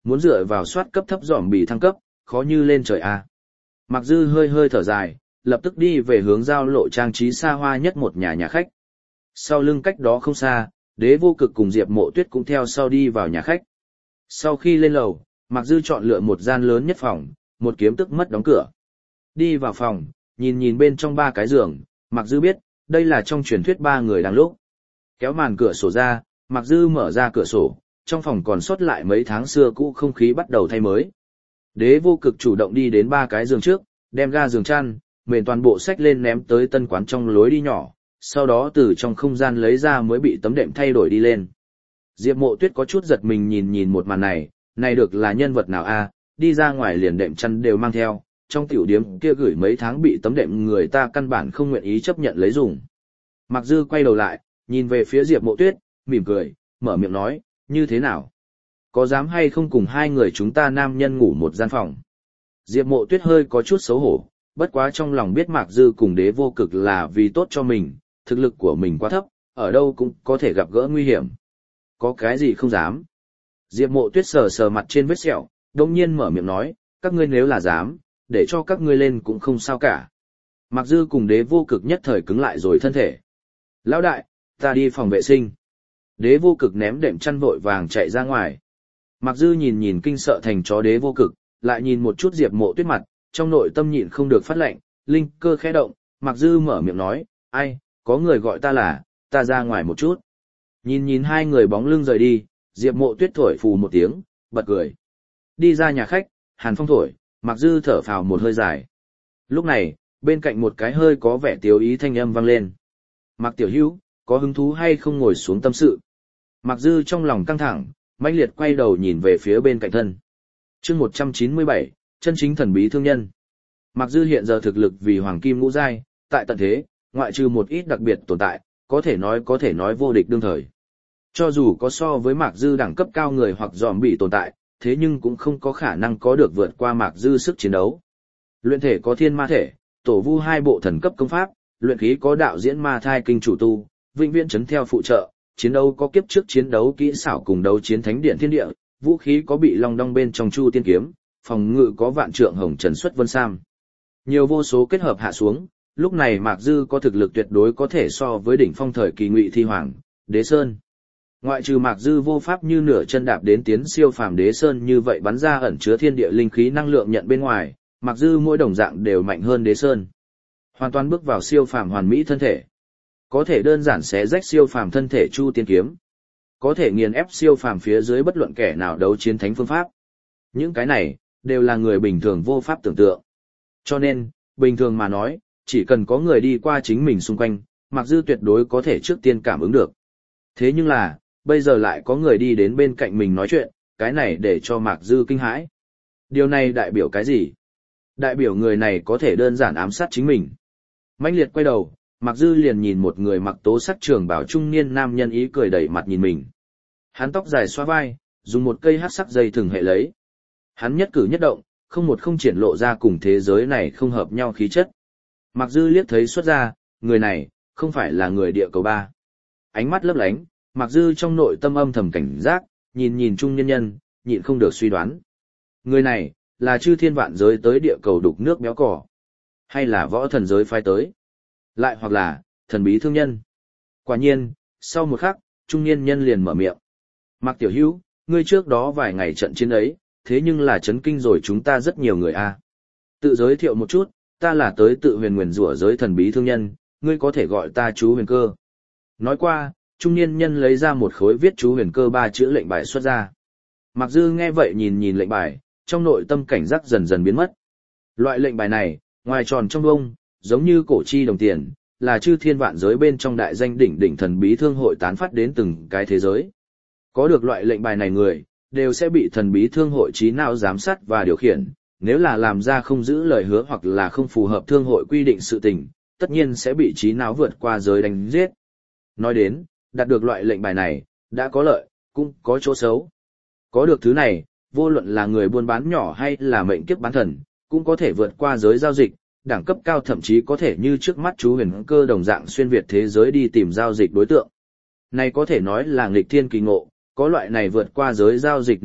muốn dựa vào soát cấp thấp dòm bị thăng cấp, khó như lên trời a. Mạc Dư hơi hơi thở dài, lập tức đi về hướng giao lộ trang trí xa hoa nhất một nhà nhà khách. Sau lưng cách đó không xa, Đế Vô Cực cùng Diệp Mộ Tuyết cũng theo sau đi vào nhà khách. Sau khi lên lầu, Mạc Dư chọn lựa một gian lớn nhất phòng, một kiếm tức mất đóng cửa. Đi vào phòng, nhìn nhìn bên trong ba cái giường, Mạc Dư biết, đây là trong truyền thuyết ba người đang lúc. Kéo màn cửa sổ ra, Mạc Dư mở ra cửa sổ, trong phòng còn sót lại mấy tháng xưa cũ không khí bắt đầu thay mới. Đế Vô Cực chủ động đi đến ba cái giường trước, đem ga giường chăn, mền toàn bộ sách lên ném tới tân quán trong lối đi nhỏ, sau đó từ trong không gian lấy ra mới bị tấm đệm thay đổi đi lên. Diệp Mộ Tuyết có chút giật mình nhìn nhìn một màn này, này được là nhân vật nào a, đi ra ngoài liền đệm chăn đều mang theo, trong tiểu điếm kia gửi mấy tháng bị tấm đệm người ta căn bản không nguyện ý chấp nhận lấy dùng. Mạc Dư quay đầu lại, nhìn về phía Diệp Mộ Tuyết, mỉm cười, mở miệng nói, như thế nào? Có dám hay không cùng hai người chúng ta nam nhân ngủ một gian phòng? Diệp Mộ Tuyết hơi có chút xấu hổ, bất quá trong lòng biết Mạc Dư cùng Đế Vô Cực là vì tốt cho mình, thực lực của mình quá thấp, ở đâu cũng có thể gặp gỡ nguy hiểm. Có cái gì không dám? Diệp Mộ Tuyết sờ sờ mặt trên vết sẹo, đồng nhiên mở miệng nói, các ngươi nếu là dám, để cho các ngươi lên cũng không sao cả. Mạc Dư cùng Đế Vô Cực nhất thời cứng lại rồi thân thể. Lão đại, ta đi phòng vệ sinh. Đế Vô Cực ném đệm chăn vội vàng chạy ra ngoài. Mạc Dư nhìn nhìn kinh sợ thành chó Đế Vô Cực, lại nhìn một chút Diệp Mộ Tuyết mặt, trong nội tâm nhịn không được phát lệnh, linh cơ khẽ động, Mạc Dư mở miệng nói, ai, có người gọi ta là, ta ra ngoài một chút. Nhìn nhìn hai người bóng lưng rời đi, Diệp Mộ Tuyết thổi phù một tiếng, bật cười. Đi ra nhà khách, hàn phong thổi, Mạc Dư thở phào một hơi dài. Lúc này, bên cạnh một cái hơi có vẻ tiếu ý thanh âm vang lên. Mạc Tiểu Hữu, có hứng thú hay không ngồi xuống tâm sự? Mạc Dư trong lòng căng thẳng, mãnh liệt quay đầu nhìn về phía bên cạnh thân. Chương một trăm chín mươi bảy, chân chính thần bí thương nhân. Mạc Dư hiện giờ thực lực vì hoàng kim ngũ giai, tại tận thế, ngoại trừ một ít đặc biệt tồn tại, có thể nói có thể nói vô địch đương thời. Cho dù có so với Mạc Dư đẳng cấp cao người hoặc dòm bị tồn tại, thế nhưng cũng không có khả năng có được vượt qua Mạc Dư sức chiến đấu. Luyện thể có thiên ma thể, tổ vu hai bộ thần cấp công pháp, luyện khí có đạo diễn ma thai kinh chủ tu, vĩnh viễn chấn theo phụ trợ, chiến đấu có kiếp trước chiến đấu kỹ xảo cùng đấu chiến thánh điện thiên địa, vũ khí có bị long đong bên trong chu tiên kiếm, phòng ngự có vạn trượng hồng trần xuất vân sam. Nhiều vô số kết hợp hạ xuống, lúc này Mạc Dư có thực lực tuyệt đối có thể so với đỉnh phong thời kỳ Ngụy Thi Hoàng, Đế Sơn. Ngoại trừ Mạc Dư vô pháp như nửa chân đạp đến tiến siêu phàm Đế Sơn như vậy bắn ra ẩn chứa thiên địa linh khí năng lượng nhận bên ngoài, Mạc Dư mỗi đồng dạng đều mạnh hơn Đế Sơn. Hoàn toàn bước vào siêu phàm hoàn mỹ thân thể. Có thể đơn giản xé rách siêu phàm thân thể chu tiên kiếm. Có thể nghiền ép siêu phàm phía dưới bất luận kẻ nào đấu chiến thánh phương pháp. Những cái này, đều là người bình thường vô pháp tưởng tượng. Cho nên, bình thường mà nói, chỉ cần có người đi qua chính mình xung quanh, Mạc Dư tuyệt đối có thể trước tiên cảm ứng được. Thế nhưng là, bây giờ lại có người đi đến bên cạnh mình nói chuyện, cái này để cho Mạc Dư kinh hãi. Điều này đại biểu cái gì? Đại biểu người này có thể đơn giản ám sát chính mình. Mãnh liệt quay đầu, Mạc Dư liền nhìn một người mặc tố sắc trường bào trung niên nam nhân ý cười đẩy mặt nhìn mình. Hắn tóc dài xóa vai, dùng một cây hắc sắc dây thừng hệ lấy. Hắn nhất cử nhất động, không một không triển lộ ra cùng thế giới này không hợp nhau khí chất. Mạc Dư liếc thấy xuất ra, người này, không phải là người địa cầu ba. Ánh mắt lấp lánh, Mạc Dư trong nội tâm âm thầm cảnh giác, nhìn nhìn trung nhân nhân, nhịn không được suy đoán. Người này, là chư thiên vạn giới tới địa cầu đục nước béo cỏ. Hay là võ thần giới phái tới. Lại hoặc là, thần bí thương nhân. Quả nhiên, sau một khắc, trung niên nhân liền mở miệng. Mạc Tiểu Hữu, ngươi trước đó vài ngày trận chiến ấy, thế nhưng là chấn kinh rồi chúng ta rất nhiều người a. Tự giới thiệu một chút, ta là tới tự huyền nguyền rủa giới thần bí thương nhân, ngươi có thể gọi ta chú huyền cơ. Nói qua, trung niên nhân lấy ra một khối viết chú huyền cơ ba chữ lệnh bài xuất ra. Mạc Dư nghe vậy nhìn nhìn lệnh bài, trong nội tâm cảnh giác dần dần biến mất. Loại lệnh bài này, ngoài tròn trong vuông, giống như cổ chi đồng tiền, là chư thiên vạn giới bên trong đại danh đỉnh đỉnh thần bí thương hội tán phát đến từng cái thế giới. Có được loại lệnh bài này người, đều sẽ bị thần bí thương hội trí não giám sát và điều khiển, nếu là làm ra không giữ lời hứa hoặc là không phù hợp thương hội quy định sự tình, tất nhiên sẽ bị trí não vượt qua giới đánh giết. Nói đến, đạt được loại lệnh bài này, đã có lợi, cũng có chỗ xấu. Có được thứ này, vô luận là người buôn bán nhỏ hay là mệnh kiếp bán thần, cũng có thể vượt qua giới giao dịch, đẳng cấp cao thậm chí có thể như trước mắt chú huyền cơ đồng dạng xuyên việt thế giới đi tìm giao dịch đối tượng. Này có thể nói là nghịch thiên kỳ ngộ, có loại này vượt qua giới giao dịch năng lực,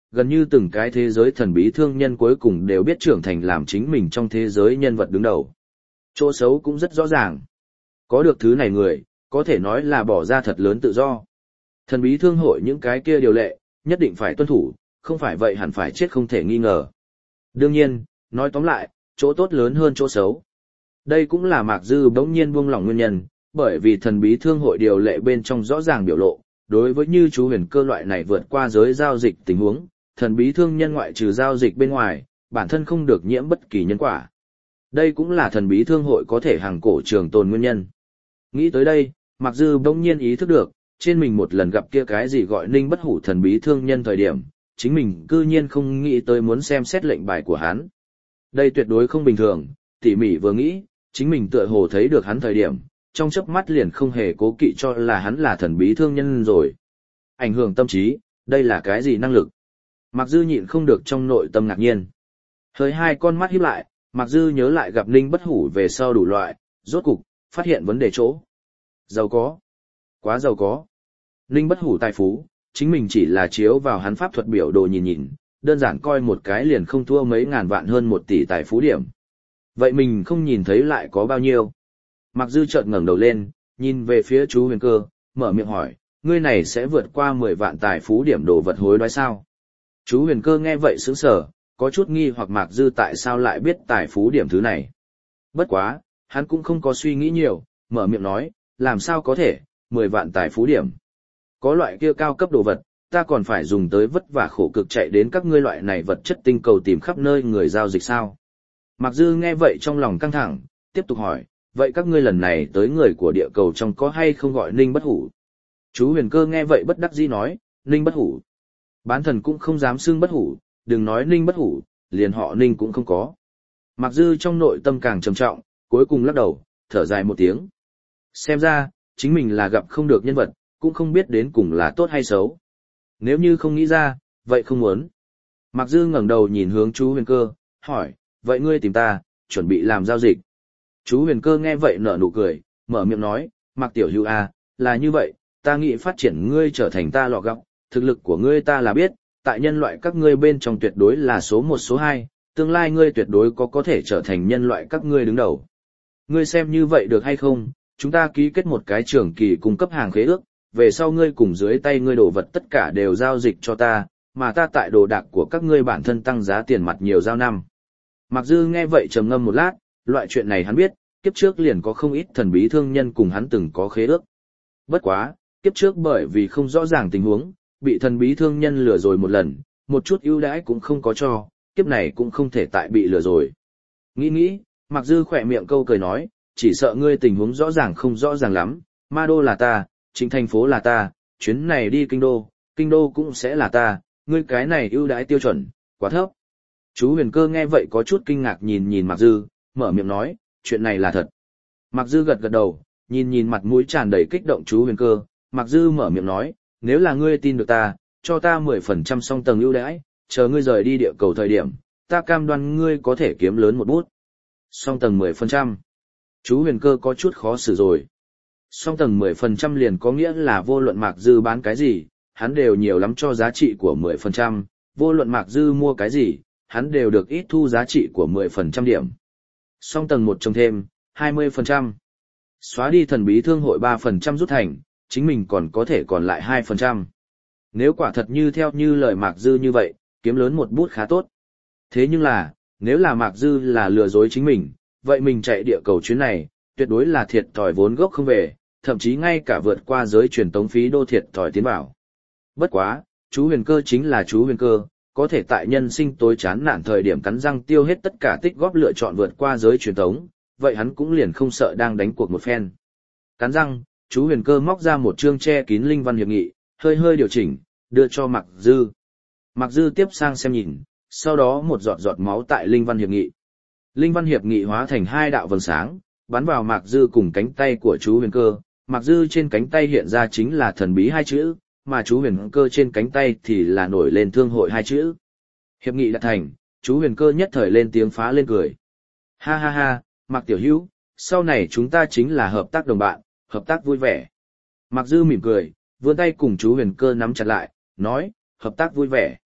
gần như từng cái thế giới thần bí thương nhân cuối cùng đều biết trưởng thành làm chính mình trong thế giới nhân vật đứng đầu. Chỗ xấu cũng rất rõ ràng. Có được thứ này người, có thể nói là bỏ ra thật lớn tự do. Thần bí thương hội những cái kia điều lệ, nhất định phải tuân thủ, không phải vậy hẳn phải chết không thể nghi ngờ. Đương nhiên, nói tóm lại, chỗ tốt lớn hơn chỗ xấu. Đây cũng là Mạc Dư bỗng nhiên buông lỏng nguyên nhân, bởi vì thần bí thương hội điều lệ bên trong rõ ràng biểu lộ, đối với như chú huyền cơ loại này vượt qua giới giao dịch tình huống, thần bí thương nhân ngoại trừ giao dịch bên ngoài, bản thân không được nhiễm bất kỳ nhân quả. Đây cũng là thần bí thương hội có thể hàng cổ trường tồn nguyên nhân. Nghĩ tới đây, Mạc Dư bỗng nhiên ý thức được, trên mình một lần gặp kia cái gì gọi Ninh Bất Hủ thần bí thương nhân thời điểm, chính mình cư nhiên không nghĩ tới muốn xem xét lệnh bài của hắn. Đây tuyệt đối không bình thường, tỉ mỉ vừa nghĩ, chính mình tựa hồ thấy được hắn thời điểm, trong chớp mắt liền không hề cố kỵ cho là hắn là thần bí thương nhân rồi. Ảnh hưởng tâm trí, đây là cái gì năng lực? Mạc Dư nhịn không được trong nội tâm ngạc nhiên. Hơi hai con mắt híp lại, Mạc Dư nhớ lại gặp Ninh Bất Hủ về sau đủ loại, rốt cục, phát hiện vấn đề chỗ. Giàu có. Quá giàu có. Ninh Bất Hủ tài phú, chính mình chỉ là chiếu vào hắn pháp thuật biểu đồ nhìn nhìn, đơn giản coi một cái liền không thua mấy ngàn vạn hơn một tỷ tài phú điểm. Vậy mình không nhìn thấy lại có bao nhiêu? Mạc Dư chợt ngẩng đầu lên, nhìn về phía chú huyền cơ, mở miệng hỏi, ngươi này sẽ vượt qua mười vạn tài phú điểm đồ vật hối đoái sao? Chú huyền cơ nghe vậy sững sờ, có chút nghi hoặc Mạc Dư tại sao lại biết tài phú điểm thứ này. Bất quá, hắn cũng không có suy nghĩ nhiều, mở miệng nói, làm sao có thể, mười vạn tài phú điểm. Có loại kia cao cấp đồ vật, ta còn phải dùng tới vất vả khổ cực chạy đến các ngươi loại này vật chất tinh cầu tìm khắp nơi người giao dịch sao. Mạc Dư nghe vậy trong lòng căng thẳng, tiếp tục hỏi, vậy các ngươi lần này tới người của địa cầu trong có hay không gọi Ninh Bất Hủ? Chú huyền cơ nghe vậy bất đắc dĩ nói, Ninh Bất Hủ. Bán thần cũng không dám xưng Bất Hủ, đừng nói Ninh Bất Hủ, liền họ Ninh cũng không có. Mạc Dư trong nội tâm càng trầm trọng, cuối cùng lắc đầu, thở dài một tiếng. Xem ra, chính mình là gặp không được nhân vật, cũng không biết đến cùng là tốt hay xấu. Nếu như không nghĩ ra, vậy không muốn. Mạc Dư ngẩng đầu nhìn hướng chú huyền cơ, hỏi, vậy ngươi tìm ta, chuẩn bị làm giao dịch. Chú huyền cơ nghe vậy nở nụ cười, mở miệng nói, Mạc Tiểu Hữu à, là như vậy, ta nghĩ phát triển ngươi trở thành ta lọ gọng, thực lực của ngươi ta là biết, tại nhân loại các ngươi bên trong tuyệt đối là số một số hai, tương lai ngươi tuyệt đối có có thể trở thành nhân loại các ngươi đứng đầu. Ngươi xem như vậy được hay không, chúng ta ký kết một cái trường kỳ cung cấp hàng khế ước, về sau ngươi cùng dưới tay ngươi đồ vật tất cả đều giao dịch cho ta, mà ta tại đồ đạc của các ngươi bản thân tăng giá tiền mặt nhiều giao năm. Mạc Dư nghe vậy trầm ngâm một lát, loại chuyện này hắn biết, kiếp trước liền có không ít thần bí thương nhân cùng hắn từng có khế ước. Bất quá, kiếp trước bởi vì không rõ ràng tình huống, bị thần bí thương nhân lừa rồi một lần, một chút ưu đãi cũng không có cho, kiếp này cũng không thể tại bị lừa rồi. Nghĩ nghĩ, Mạc Dư khỏe miệng câu cười nói, chỉ sợ ngươi tình huống rõ ràng không rõ ràng lắm, Ma Đô là ta, Trịnh thành phố là ta, chuyến này đi Kinh Đô, Kinh Đô cũng sẽ là ta, ngươi cái này ưu đãi tiêu chuẩn, quá thấp. Chú huyền cơ nghe vậy có chút kinh ngạc nhìn nhìn Mạc Dư, mở miệng nói, chuyện này là thật. Mạc Dư gật gật đầu, nhìn nhìn mặt mũi tràn đầy kích động chú huyền cơ, Mạc Dư mở miệng nói, nếu là ngươi tin được ta, cho ta mười phần trăm song tầng ưu đãi, chờ ngươi rời đi địa cầu thời điểm, ta cam đoan ngươi có thể kiếm lớn một bút. Song tầng mười phần trăm. Chú huyền cơ có chút khó xử rồi. Song tầng mười phần trăm liền có nghĩa là vô luận Mạc Dư bán cái gì, hắn đều nhiều lắm cho giá trị của mười phần trăm, vô luận Mạc Dư mua cái gì, hắn đều được ít thu giá trị của mười phần trăm điểm. Song tầng một trồng thêm, hai mươi phần trăm. Xóa đi thần bí thương hội ba phần trăm rút thành, chính mình còn có thể còn lại hai phần trăm. Nếu quả thật như theo như lời Mạc Dư như vậy, kiếm lớn một bút khá tốt. Thế nhưng là, nếu là Mạc Dư là lừa dối chính mình, vậy mình chạy địa cầu chuyến này, tuyệt đối là thiệt thòi vốn gốc không về, thậm chí ngay cả vượt qua giới truyền tống phí đô thiệt thòi tiến vào. Bất quá, chú huyền cơ chính là chú huyền cơ, có thể tại nhân sinh tối chán nản thời điểm cắn răng tiêu hết tất cả tích góp lựa chọn vượt qua giới truyền tống, vậy hắn cũng liền không sợ đang đánh cuộc một phen. Cắn răng, chú huyền cơ móc ra một chương che kín linh văn hiệp nghị, hơi hơi điều chỉnh, đưa cho Mạc Dư. Mạc Dư tiếp sang xem nhìn, sau đó một giọt giọt máu tại linh văn hiệp nghị. Linh văn hiệp nghị hóa thành hai đạo vầng sáng, bắn vào Mạc Dư cùng cánh tay của chú huyền cơ. Mạc Dư trên cánh tay hiện ra chính là thần bí hai chữ, mà chú huyền cơ trên cánh tay thì là nổi lên thương hội hai chữ. Hiệp nghị đã thành, chú huyền cơ nhất thời lên tiếng phá lên cười. Ha ha ha, Mạc Tiểu Hữu, sau này chúng ta chính là hợp tác đồng bạn, hợp tác vui vẻ. Mạc Dư mỉm cười, vươn tay cùng chú huyền cơ nắm chặt lại, nói, hợp tác vui vẻ.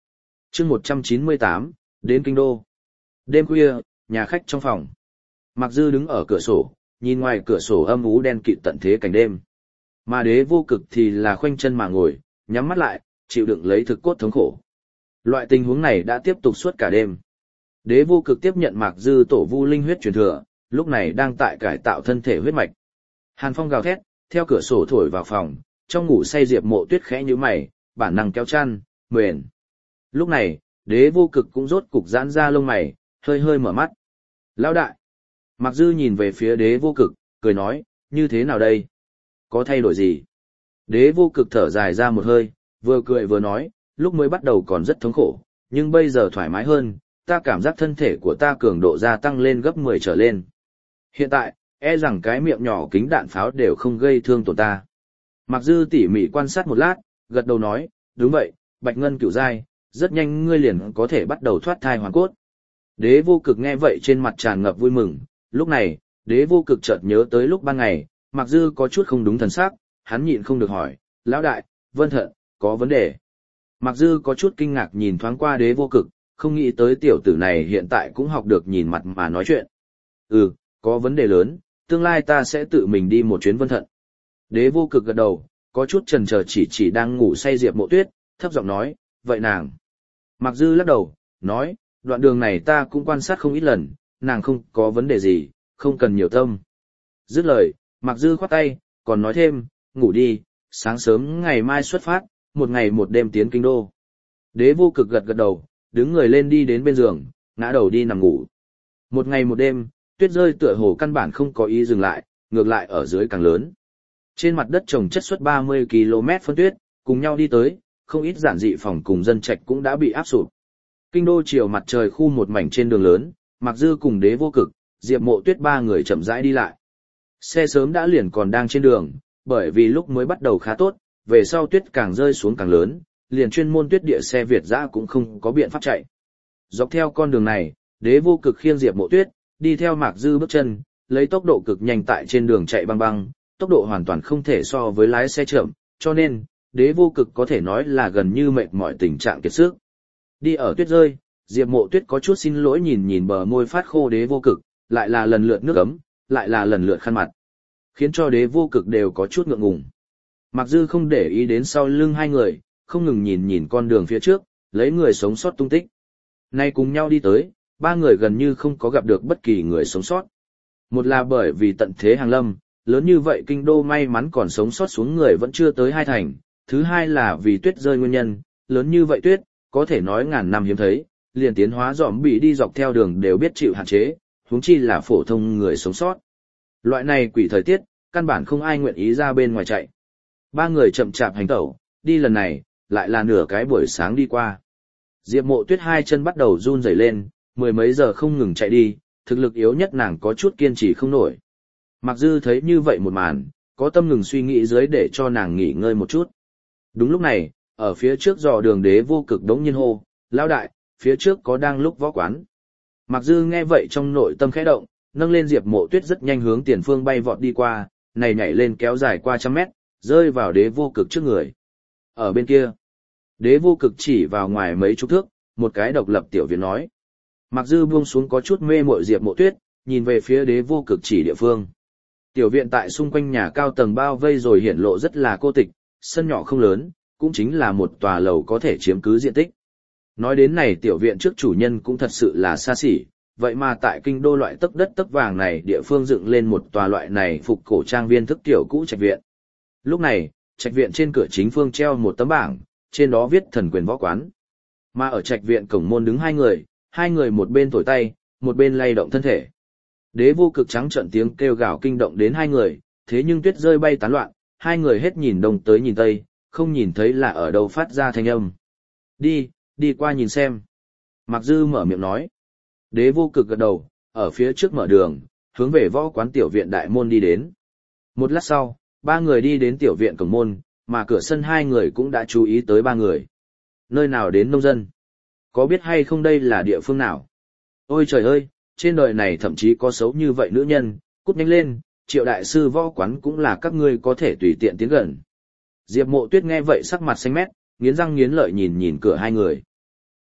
chương một trăm chín mươi tám, đến kinh đô. Đêm khuya, nhà khách trong phòng. Mạc Dư đứng ở cửa sổ, nhìn ngoài cửa sổ âm u đen kịt tận thế cảnh đêm. Mà Đế Vô Cực thì là khoanh chân mà ngồi, nhắm mắt lại, chịu đựng lấy thực cốt thống khổ. Loại tình huống này đã tiếp tục suốt cả đêm. Đế Vô Cực tiếp nhận Mạc Dư tổ vu linh huyết truyền thừa, lúc này đang tại cải tạo thân thể huyết mạch. Hàn phong gào thét, theo cửa sổ thổi vào phòng, trong ngủ say Diệp Mộ Tuyết khẽ nhíu mày, bản năng kéo chăn, mền. Lúc này, Đế Vô Cực cũng rốt cục giãn ra lông mày, hơi hơi mở mắt. Lão đại. Mạc Dư nhìn về phía Đế Vô Cực, cười nói, như thế nào đây? Có thay đổi gì? Đế Vô Cực thở dài ra một hơi, vừa cười vừa nói, lúc mới bắt đầu còn rất thống khổ, nhưng bây giờ thoải mái hơn, ta cảm giác thân thể của ta cường độ gia tăng lên gấp mười trở lên. Hiện tại, e rằng cái miệng nhỏ kính đạn pháo đều không gây thương tổn ta. Mạc Dư tỉ mỉ quan sát một lát, gật đầu nói, đúng vậy, Bạch Ngân cửu giai, rất nhanh ngươi liền có thể bắt đầu thoát thai hoàn cốt. Đế Vô Cực nghe vậy trên mặt tràn ngập vui mừng, lúc này, Đế Vô Cực chợt nhớ tới lúc ban ngày, Mạc Dư có chút không đúng thần sắc, hắn nhịn không được hỏi, lão đại, Vân Thận, có vấn đề. Mạc Dư có chút kinh ngạc nhìn thoáng qua Đế Vô Cực, không nghĩ tới tiểu tử này hiện tại cũng học được nhìn mặt mà nói chuyện. Ừ, có vấn đề lớn, tương lai ta sẽ tự mình đi một chuyến Vân Thận. Đế Vô Cực gật đầu, có chút chần chờ chỉ chỉ đang ngủ say Diệp Mộ Tuyết, thấp giọng nói, vậy nàng. Mạc Dư lắc đầu, nói, đoạn đường này ta cũng quan sát không ít lần, nàng không có vấn đề gì, không cần nhiều tâm. Dứt lời, Mạc Dư khoát tay, còn nói thêm, ngủ đi, sáng sớm ngày mai xuất phát, một ngày một đêm tiến kinh đô. Đế Vô Cực gật gật đầu, đứng người lên đi đến bên giường, ngã đầu đi nằm ngủ. Một ngày một đêm, tuyết rơi tựa hồ căn bản không có ý dừng lại, ngược lại ở dưới càng lớn. Trên mặt đất trồng chất suất ba mươi ki lô mét phân tuyết, cùng nhau đi tới, không ít giản dị phòng cùng dân trạch cũng đã bị áp sụp. Kinh đô chiều mặt trời khu một mảnh trên đường lớn, Mạc Dư cùng Đế Vô Cực, Diệp Mộ Tuyết ba người chậm rãi đi lại. Xe sớm đã liền còn đang trên đường, bởi vì lúc mới bắt đầu khá tốt, về sau tuyết càng rơi xuống càng lớn, liền chuyên môn tuyết địa xe Việt dã cũng không có biện pháp chạy. Dọc theo con đường này, Đế Vô Cực khiêng Diệp Mộ Tuyết, đi theo Mạc Dư bước chân, lấy tốc độ cực nhanh tại trên đường chạy băng băng, tốc độ hoàn toàn không thể so với lái xe chậm, cho nên, Đế Vô Cực có thể nói là gần như mệt mỏi tình trạng kiệt sức. Đi ở tuyết rơi, Diệp Mộ Tuyết có chút xin lỗi nhìn nhìn bờ môi phát khô Đế Vô Cực, lại là lần lượt nước ấm, lại là lần lượt khăn mặt, khiến cho Đế Vô Cực đều có chút ngượng ngùng. Mạc Dư không để ý đến sau lưng hai người, không ngừng nhìn nhìn con đường phía trước, lấy người sống sót tung tích. Nay cùng nhau đi tới, ba người gần như không có gặp được bất kỳ người sống sót. Một là bởi vì tận thế hàng lâm, lớn như vậy kinh đô may mắn còn sống sót xuống người vẫn chưa tới hai thành. Thứ hai là vì tuyết rơi nguyên nhân, lớn như vậy tuyết, có thể nói ngàn năm hiếm thấy, liền tiến hóa dòm bị đi dọc theo đường đều biết chịu hạn chế, huống chi là phổ thông người sống sót. Loại này quỷ thời tiết, căn bản không ai nguyện ý ra bên ngoài chạy. Ba người chậm chạp hành tẩu, đi lần này, lại là nửa cái buổi sáng đi qua. Diệp Mộ Tuyết hai chân bắt đầu run rẩy lên, mười mấy giờ không ngừng chạy đi, thực lực yếu nhất nàng có chút kiên trì không nổi. Mạc Dư thấy như vậy một màn, có tâm ngừng suy nghĩ dưới để cho nàng nghỉ ngơi một chút. Đúng lúc này, ở phía trước dò đường Đế Vô Cực đống nhiên hô, lão đại, phía trước có đang lúc võ quán. Mạc Dư nghe vậy trong nội tâm khẽ động, nâng lên Diệp Mộ Tuyết rất nhanh hướng tiền phương bay vọt đi qua, này nhảy lên kéo dài qua trăm mét, rơi vào Đế Vô Cực trước người. Ở bên kia, Đế Vô Cực chỉ vào ngoài mấy chục thước, một cái độc lập tiểu viện nói. Mạc Dư buông xuống có chút mê mội Diệp Mộ Tuyết, nhìn về phía Đế Vô Cực chỉ địa phương. Tiểu viện tại xung quanh nhà cao tầng bao vây rồi hiển lộ rất là cô tịch, sân nhỏ không lớn, cũng chính là một tòa lầu có thể chiếm cứ diện tích. Nói đến này tiểu viện trước chủ nhân cũng thật sự là xa xỉ, vậy mà tại kinh đô loại tấc đất tấc vàng này địa phương dựng lên một tòa loại này phục cổ trang viên thức tiểu cũ trạch viện. Lúc này, trạch viện trên cửa chính phương treo một tấm bảng, trên đó viết thần quyền võ quán. Mà ở trạch viện cổng môn đứng hai người, hai người một bên thổi tay, một bên lay động thân thể. Đế Vô Cực trắng trợn tiếng kêu gào kinh động đến hai người, thế nhưng tuyết rơi bay tán loạn, hai người hết nhìn đông tới nhìn tây, không nhìn thấy là ở đâu phát ra thanh âm. Đi, đi qua nhìn xem. Mạc Dư mở miệng nói. Đế Vô Cực gật đầu, ở phía trước mở đường, hướng về võ quán tiểu viện đại môn đi đến. Một lát sau, ba người đi đến tiểu viện cổng môn, mà cửa sân hai người cũng đã chú ý tới ba người. Nơi nào đến nông dân? Có biết hay không đây là địa phương nào? Ôi trời ơi, trên đời này thậm chí có xấu như vậy nữ nhân, cút nhanh lên, Triệu đại sư võ quán cũng là các ngươi có thể tùy tiện tiến gần. Diệp Mộ Tuyết nghe vậy sắc mặt xanh mét, nghiến răng nghiến lợi nhìn nhìn cửa hai người.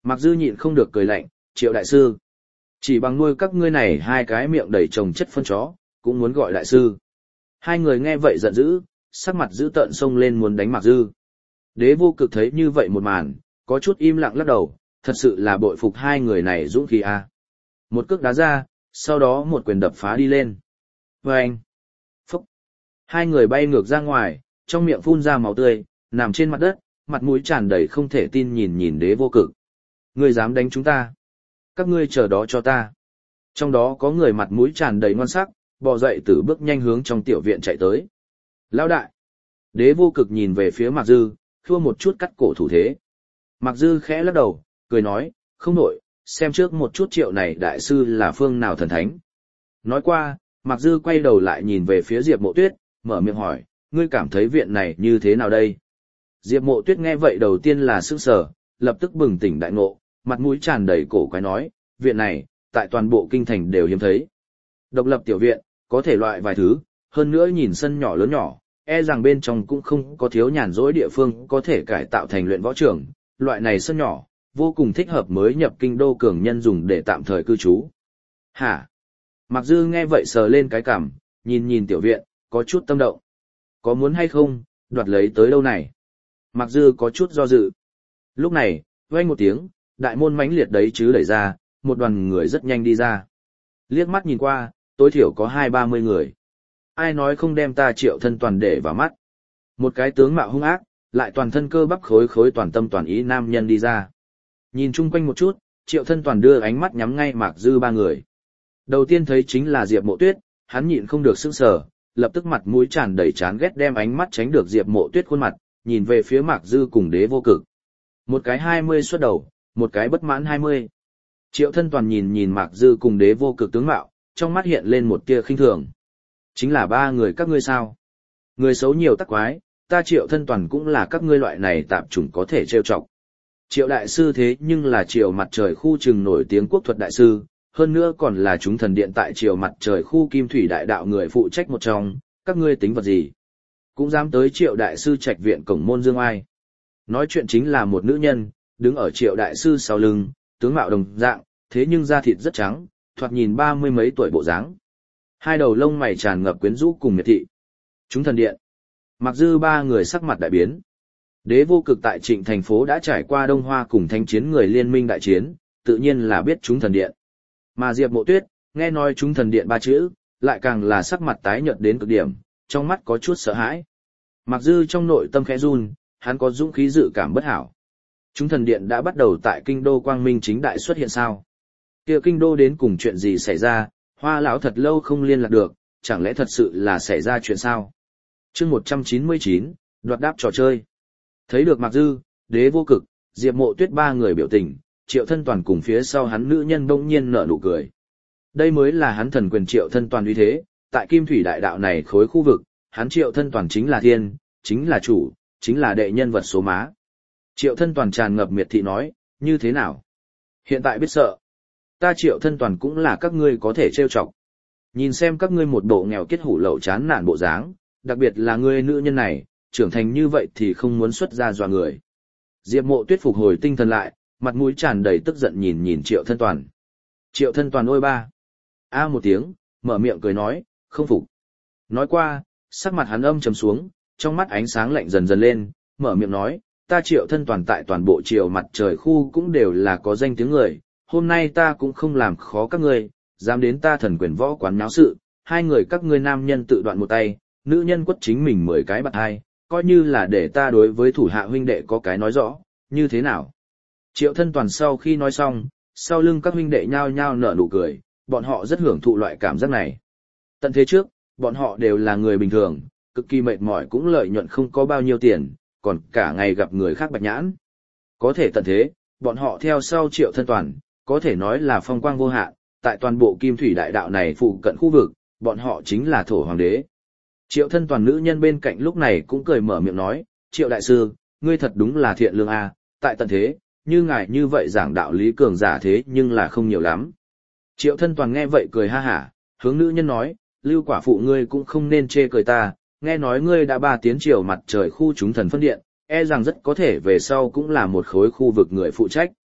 Mạc Dư nhịn không được cười lạnh, Triệu đại sư. Chỉ bằng nuôi các ngươi này hai cái miệng đầy trồng chất phân chó, cũng muốn gọi đại sư. Hai người nghe vậy giận dữ, sắc mặt dữ tợn xông lên muốn đánh Mạc Dư. Đế vô cực thấy như vậy một màn, có chút im lặng lắc đầu, thật sự là bội phục hai người này dũng khí a. Một cước đá ra, sau đó một quyền đập phá đi lên. Vâng! Phúc! Hai người bay ngược ra ngoài, trong miệng phun ra máu tươi, nằm trên mặt đất, mặt mũi tràn đầy không thể tin nhìn nhìn đế vô cực. Ngươi dám đánh chúng ta? Các ngươi chờ đó cho ta. Trong đó có người mặt mũi tràn đầy ngoan sắc, bò dậy từ bước nhanh hướng trong tiểu viện chạy tới. Lão đại! Đế vô cực nhìn về phía Mạc Dư, khua một chút cắt cổ thủ thế. Mạc Dư khẽ lắc đầu, cười nói, không nổi, xem trước một chút Triệu này đại sư là phương nào thần thánh. Nói qua, Mạc Dư quay đầu lại nhìn về phía Diệp Mộ Tuyết, mở miệng hỏi, ngươi cảm thấy viện này như thế nào đây? Diệp Mộ Tuyết nghe vậy đầu tiên là sững sờ, lập tức bừng tỉnh đại ngộ, mặt mũi tràn đầy cổ quái nói, viện này, tại toàn bộ kinh thành đều hiếm thấy. Độc lập tiểu viện, có thể loại vài thứ, hơn nữa nhìn sân nhỏ lớn nhỏ, e rằng bên trong cũng không có thiếu nhàn rỗi địa phương có thể cải tạo thành luyện võ trường, loại này sân nhỏ, vô cùng thích hợp mới nhập kinh đô cường nhân dùng để tạm thời cư trú. Hả? Mạc Dư nghe vậy sờ lên cái cằm, nhìn nhìn tiểu viện, có chút tâm động. Có muốn hay không, đoạt lấy tới đâu này? Mạc Dư có chút do dự. Lúc này, vang một tiếng, đại môn mãnh liệt đấy chứ đẩy ra, một đoàn người rất nhanh đi ra. Liếc mắt nhìn qua, tối thiểu có hai ba mươi người. Ai nói không đem ta Triệu thân toàn để vào mắt. Một cái tướng mạo hung ác, lại toàn thân cơ bắp khối khối toàn tâm toàn ý nam nhân đi ra. Nhìn chung quanh một chút, Triệu thân toàn đưa ánh mắt nhắm ngay Mạc Dư ba người. Đầu tiên thấy chính là Diệp Mộ Tuyết, hắn nhịn không được sững sờ, lập tức mặt mũi tràn đầy chán ghét đem ánh mắt tránh được Diệp Mộ Tuyết khuôn mặt, nhìn về phía Mạc Dư cùng đế vô cực. Một cái hai mươi xuất đầu, một cái bất mãn hai mươi. Triệu thân toàn nhìn nhìn Mạc Dư cùng đế vô cực tướng mạo, trong mắt hiện lên một tia khinh thường. Chính là ba người các ngươi sao? Người xấu nhiều tắc quái, ta Triệu thân toàn cũng là các ngươi loại này tạp chủng có thể trêu chọc. Triệu đại sư thế nhưng là Triệu mặt trời khu trừng nổi tiếng quốc thuật đại sư, hơn nữa còn là chúng thần điện tại Triệu mặt trời khu kim thủy đại đạo người phụ trách một trong, các ngươi tính vật gì? Cũng dám tới Triệu đại sư trạch viện cổng môn dương ai. Nói chuyện chính là một nữ nhân, đứng ở Triệu đại sư sau lưng, tướng mạo đồng dạng, thế nhưng da thịt rất trắng, thoạt nhìn ba mươi mấy tuổi bộ dáng. Hai đầu lông mày tràn ngập quyến rũ cùng miệt thị. Chúng thần điện. Mặc Dư ba người sắc mặt đại biến. Đế vô cực tại Trịnh thành phố đã trải qua Đông Hoa cùng thanh chiến người liên minh đại chiến, tự nhiên là biết chúng thần điện. Mà Diệp Mộ Tuyết, nghe nói chúng thần điện ba chữ, lại càng là sắc mặt tái nhợt đến cực điểm, trong mắt có chút sợ hãi. Mặc Dư trong nội tâm khẽ run, hắn có dũng khí dự cảm bất hảo. Chúng thần điện đã bắt đầu tại kinh đô quang minh chính đại xuất hiện sao? Kia kinh đô đến cùng chuyện gì xảy ra, Hoa lão thật lâu không liên lạc được, chẳng lẽ thật sự là xảy ra chuyện sao? Chương một trăm chín mươi chín, đoạt đáp trò chơi. Thấy được Mạc Dư, đế vô cực, Diệp Mộ Tuyết ba người biểu tình, Triệu thân toàn cùng phía sau hắn nữ nhân bỗng nhiên nở nụ cười. Đây mới là hắn thần quyền Triệu thân toàn uy thế, tại kim thủy đại đạo này khối khu vực, hắn Triệu thân toàn chính là thiên, chính là chủ, chính là đệ nhân vật số má. Triệu thân toàn tràn ngập miệt thị nói, như thế nào? Hiện tại biết sợ. Ta Triệu thân toàn cũng là các ngươi có thể trêu chọc. Nhìn xem các ngươi một bộ nghèo kết hủ lậu chán nản bộ dáng, đặc biệt là ngươi nữ nhân này, trưởng thành như vậy thì không muốn xuất ra dọa người. Diệp Mộ Tuyết phục hồi tinh thần lại, mặt mũi tràn đầy tức giận nhìn nhìn Triệu thân toàn. Triệu thân toàn ôi ba. A một tiếng, mở miệng cười nói, không phục. Nói qua, sắc mặt hắn âm trầm xuống, trong mắt ánh sáng lạnh dần dần lên, mở miệng nói, ta Triệu thân toàn tại toàn bộ Triệu mặt trời khu cũng đều là có danh tiếng người, hôm nay ta cũng không làm khó các ngươi, dám đến ta thần quyền võ quán náo sự, hai người các ngươi nam nhân tự đoạn một tay, nữ nhân quất chính mình mười cái bạt hai, coi như là để ta đối với thủ hạ huynh đệ có cái nói rõ, như thế nào? Triệu thân toàn sau khi nói xong, sau lưng các huynh đệ nhao nhao nở nụ cười, bọn họ rất hưởng thụ loại cảm giác này. Tận thế trước, bọn họ đều là người bình thường, cực kỳ mệt mỏi cũng lợi nhuận không có bao nhiêu tiền, còn cả ngày gặp người khác bạch nhãn. Có thể tận thế, bọn họ theo sau Triệu thân toàn, có thể nói là phong quang vô hạn, tại toàn bộ kim thủy đại đạo này phụ cận khu vực, bọn họ chính là thổ hoàng đế. Triệu thân toàn nữ nhân bên cạnh lúc này cũng cười mở miệng nói, Triệu đại sư, ngươi thật đúng là thiện lương a, tại tận thế, như ngài như vậy giảng đạo lý cường giả thế nhưng là không nhiều lắm. Triệu thân toàn nghe vậy cười ha hả, hướng nữ nhân nói, lưu quả phụ ngươi cũng không nên chê cười ta, nghe nói ngươi đã ba tiến triều mặt trời khu chúng thần phân điện, e rằng rất có thể về sau cũng là một khối khu vực người phụ trách.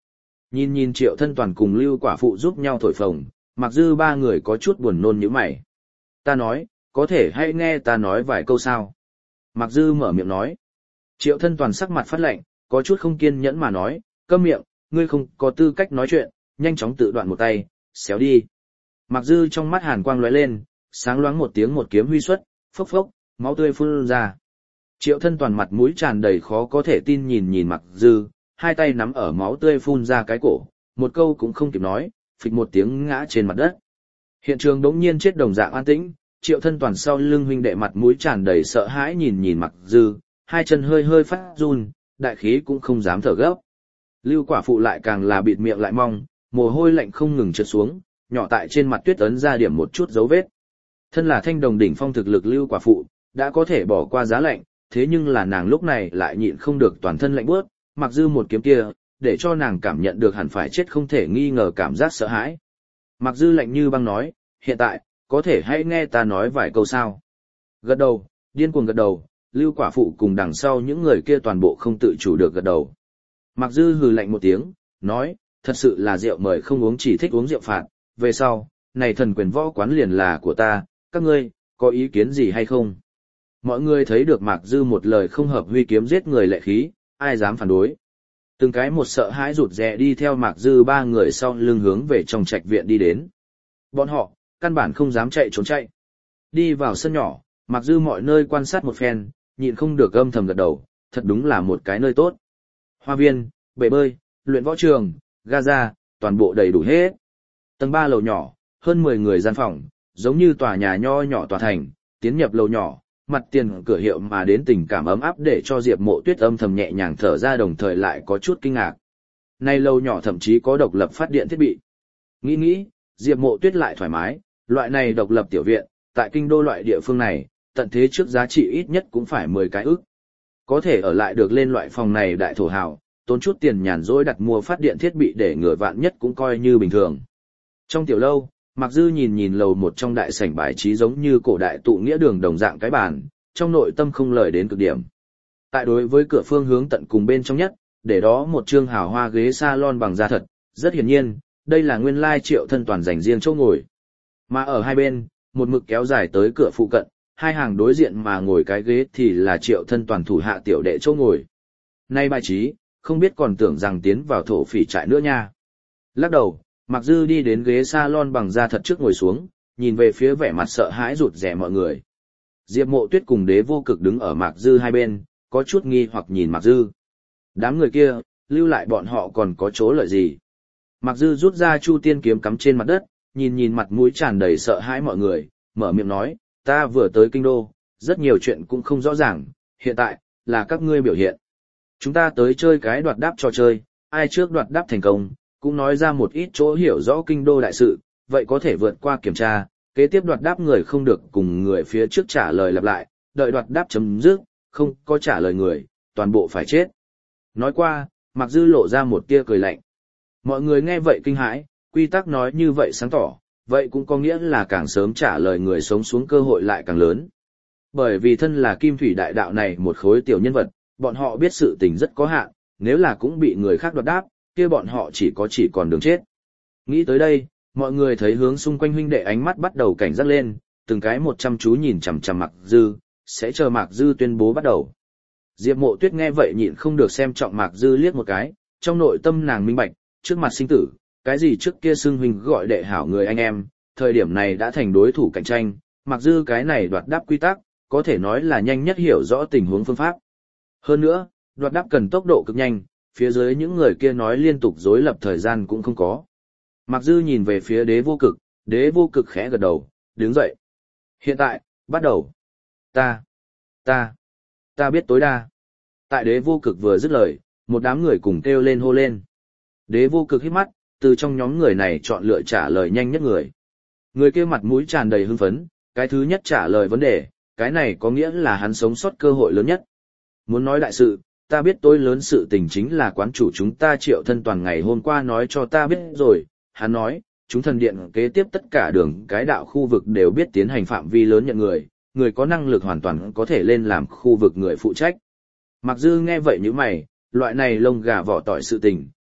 Nhìn nhìn Triệu Thân Toàn cùng Lưu Quả Phụ giúp nhau thổi phồng, Mạc Dư ba người có chút buồn nôn như mày. Ta nói, có thể hãy nghe ta nói vài câu sao? Mạc Dư mở miệng nói. Triệu Thân Toàn sắc mặt phát lạnh, có chút không kiên nhẫn mà nói, câm miệng, ngươi không có tư cách nói chuyện, nhanh chóng tự đoạn một tay, xéo đi. Mạc Dư trong mắt hàn quang lóe lên, sáng loáng một tiếng một kiếm huy xuất, phốc phốc, máu tươi phun ra. Triệu Thân Toàn mặt mũi tràn đầy khó có thể tin nhìn nhìn Mạc Dư, hai tay nắm ở máu tươi phun ra cái cổ, một câu cũng không kịp nói, phịch một tiếng ngã trên mặt đất. Hiện trường đống nhiên chết đồng dạng an tĩnh, Triệu Thân Toàn sau lưng huynh đệ mặt mũi tràn đầy sợ hãi nhìn nhìn Mạc Dư, hai chân hơi hơi phát run, đại khí cũng không dám thở gấp. Lưu Quả Phụ lại càng là bịt miệng lại mong, mồ hôi lạnh không ngừng trượt xuống, nhỏ tại trên mặt tuyết ấn ra điểm một chút dấu vết. Thân là thanh đồng đỉnh phong thực lực Lưu Quả Phụ, đã có thể bỏ qua giá lạnh, thế nhưng là nàng lúc này lại nhịn không được toàn thân lạnh bước, Mạc Dư một kiếm kia, để cho nàng cảm nhận được hẳn phải chết không thể nghi ngờ cảm giác sợ hãi. Mạc Dư lạnh như băng nói, hiện tại, có thể hãy nghe ta nói vài câu sao. Gật đầu, điên cuồng gật đầu, Lưu Quả Phụ cùng đằng sau những người kia toàn bộ không tự chủ được gật đầu. Mạc Dư hừ lạnh một tiếng, nói, thật sự là rượu mời không uống chỉ thích uống rượu phạt, về sau, này thần quyền võ quán liền là của ta, các ngươi, có ý kiến gì hay không? Mọi người thấy được Mạc Dư một lời không hợp huy kiếm giết người lệ khí, ai dám phản đối. Từng cái một sợ hãi rụt rè đi theo Mạc Dư ba người sau lưng hướng về trong trạch viện đi đến. Bọn họ, căn bản không dám chạy trốn chạy. Đi vào sân nhỏ, Mạc Dư mọi nơi quan sát một phen, nhịn không được âm thầm gật đầu, thật đúng là một cái nơi tốt. Hoa viên, bể bơi, luyện võ trường, gaza, toàn bộ đầy đủ hết. Tầng ba lầu nhỏ, hơn mười người gian phòng, giống như tòa nhà nho nhỏ tòa thành, tiến nhập lầu nhỏ, mặt tiền cửa hiệu mà đến tình cảm ấm áp để cho Diệp Mộ Tuyết âm thầm nhẹ nhàng thở ra đồng thời lại có chút kinh ngạc. Nay lầu nhỏ thậm chí có độc lập phát điện thiết bị. Nghĩ nghĩ, Diệp Mộ Tuyết lại thoải mái, loại này độc lập tiểu viện, tại kinh đô loại địa phương này, tận thế trước giá trị ít nhất cũng phải mười cái ức. Có thể ở lại được lên loại phòng này đại thổ hào, tốn chút tiền nhàn rỗi đặt mua phát điện thiết bị để ngừa vạn nhất cũng coi như bình thường. Trong tiểu lâu, Mạc Dư nhìn nhìn lầu một trong đại sảnh bài trí giống như cổ đại tụ nghĩa đường đồng dạng cái bàn, trong nội tâm không lời đến cực điểm. Tại đối với cửa phương hướng tận cùng bên trong nhất, để đó một trương hào hoa ghế salon bằng da thật, rất hiển nhiên, đây là nguyên lai Triệu Thân Toàn dành riêng chỗ ngồi. Mà ở hai bên, một mực kéo dài tới cửa phụ cận, hai hàng đối diện mà ngồi cái ghế thì là Triệu Thân Toàn thủ hạ tiểu đệ chỗ ngồi. Nay bài trí, không biết còn tưởng rằng tiến vào thổ phỉ trại nữa nha. Lắc đầu, Mạc Dư đi đến ghế salon bằng da thật trước ngồi xuống, nhìn về phía vẻ mặt sợ hãi rụt rè mọi người. Diệp Mộ Tuyết cùng Đế Vô Cực đứng ở Mạc Dư hai bên, có chút nghi hoặc nhìn Mạc Dư. Đám người kia, lưu lại bọn họ còn có chỗ lợi gì? Mạc Dư rút ra Chu Tiên kiếm cắm trên mặt đất, nhìn nhìn mặt mũi tràn đầy sợ hãi mọi người, mở miệng nói, ta vừa tới kinh đô, rất nhiều chuyện cũng không rõ ràng, hiện tại, là các ngươi biểu hiện. Chúng ta tới chơi cái đoạt đáp trò chơi, ai trước đoạt đáp thành công, cũng nói ra một ít chỗ hiểu rõ kinh đô đại sự, vậy có thể vượt qua kiểm tra, kế tiếp đoạt đáp người không được cùng người phía trước trả lời lặp lại, đợi đoạt đáp chấm dứt, không có trả lời người, toàn bộ phải chết. Nói qua, Mạc Dư lộ ra một tia cười lạnh. Mọi người nghe vậy kinh hãi, quy tắc nói như vậy sáng tỏ, vậy cũng có nghĩa là càng sớm trả lời người sống xuống cơ hội lại càng lớn. Bởi vì thân là Kim Thủy Đại Đạo này một khối tiểu nhân vật, bọn họ biết sự tình rất có hạn, nếu là cũng bị người khác đoạt đáp, kia bọn họ chỉ có chỉ còn đường chết. Nghĩ tới đây, mọi người thấy hướng xung quanh huynh đệ ánh mắt bắt đầu cảnh giác lên, từng cái một chăm chú nhìn chằm chằm Mạc Dư, sẽ chờ Mạc Dư tuyên bố bắt đầu. Diệp Mộ Tuyết nghe vậy nhịn không được xem trọng Mạc Dư liếc một cái, trong nội tâm nàng minh bạch, trước mặt sinh tử, cái gì trước kia xưng huynh gọi đệ hảo người anh em, thời điểm này đã thành đối thủ cạnh tranh, Mạc Dư cái này đoạt đáp quy tắc, có thể nói là nhanh nhất hiểu rõ tình huống phương pháp. Hơn nữa, đoạt đáp cần tốc độ cực nhanh, phía dưới những người kia nói liên tục dối lập thời gian cũng không có. Mạc Dư nhìn về phía Đế Vô Cực, Đế Vô Cực khẽ gật đầu, đứng dậy. Hiện tại, bắt đầu. Ta, ta, ta biết tối đa. Tại Đế Vô Cực vừa dứt lời, một đám người cùng kêu lên hô lên. Đế Vô Cực hít mắt, từ trong nhóm người này chọn lựa trả lời nhanh nhất người. Người kia mặt mũi tràn đầy hưng phấn, cái thứ nhất trả lời vấn đề, cái này có nghĩa là hắn sống sót cơ hội lớn nhất. Muốn nói đại sự, ta biết tối lớn sự tình chính là quán chủ chúng ta Triệu Thân Toàn ngày hôm qua nói cho ta biết rồi, hắn nói, chúng thần điện kế tiếp tất cả đường cái đạo khu vực đều biết tiến hành phạm vi lớn nhận người, người có năng lực hoàn toàn có thể lên làm khu vực người phụ trách. Mặc Dư nghe vậy như mày, loại này lông gà vỏ tỏi sự tình,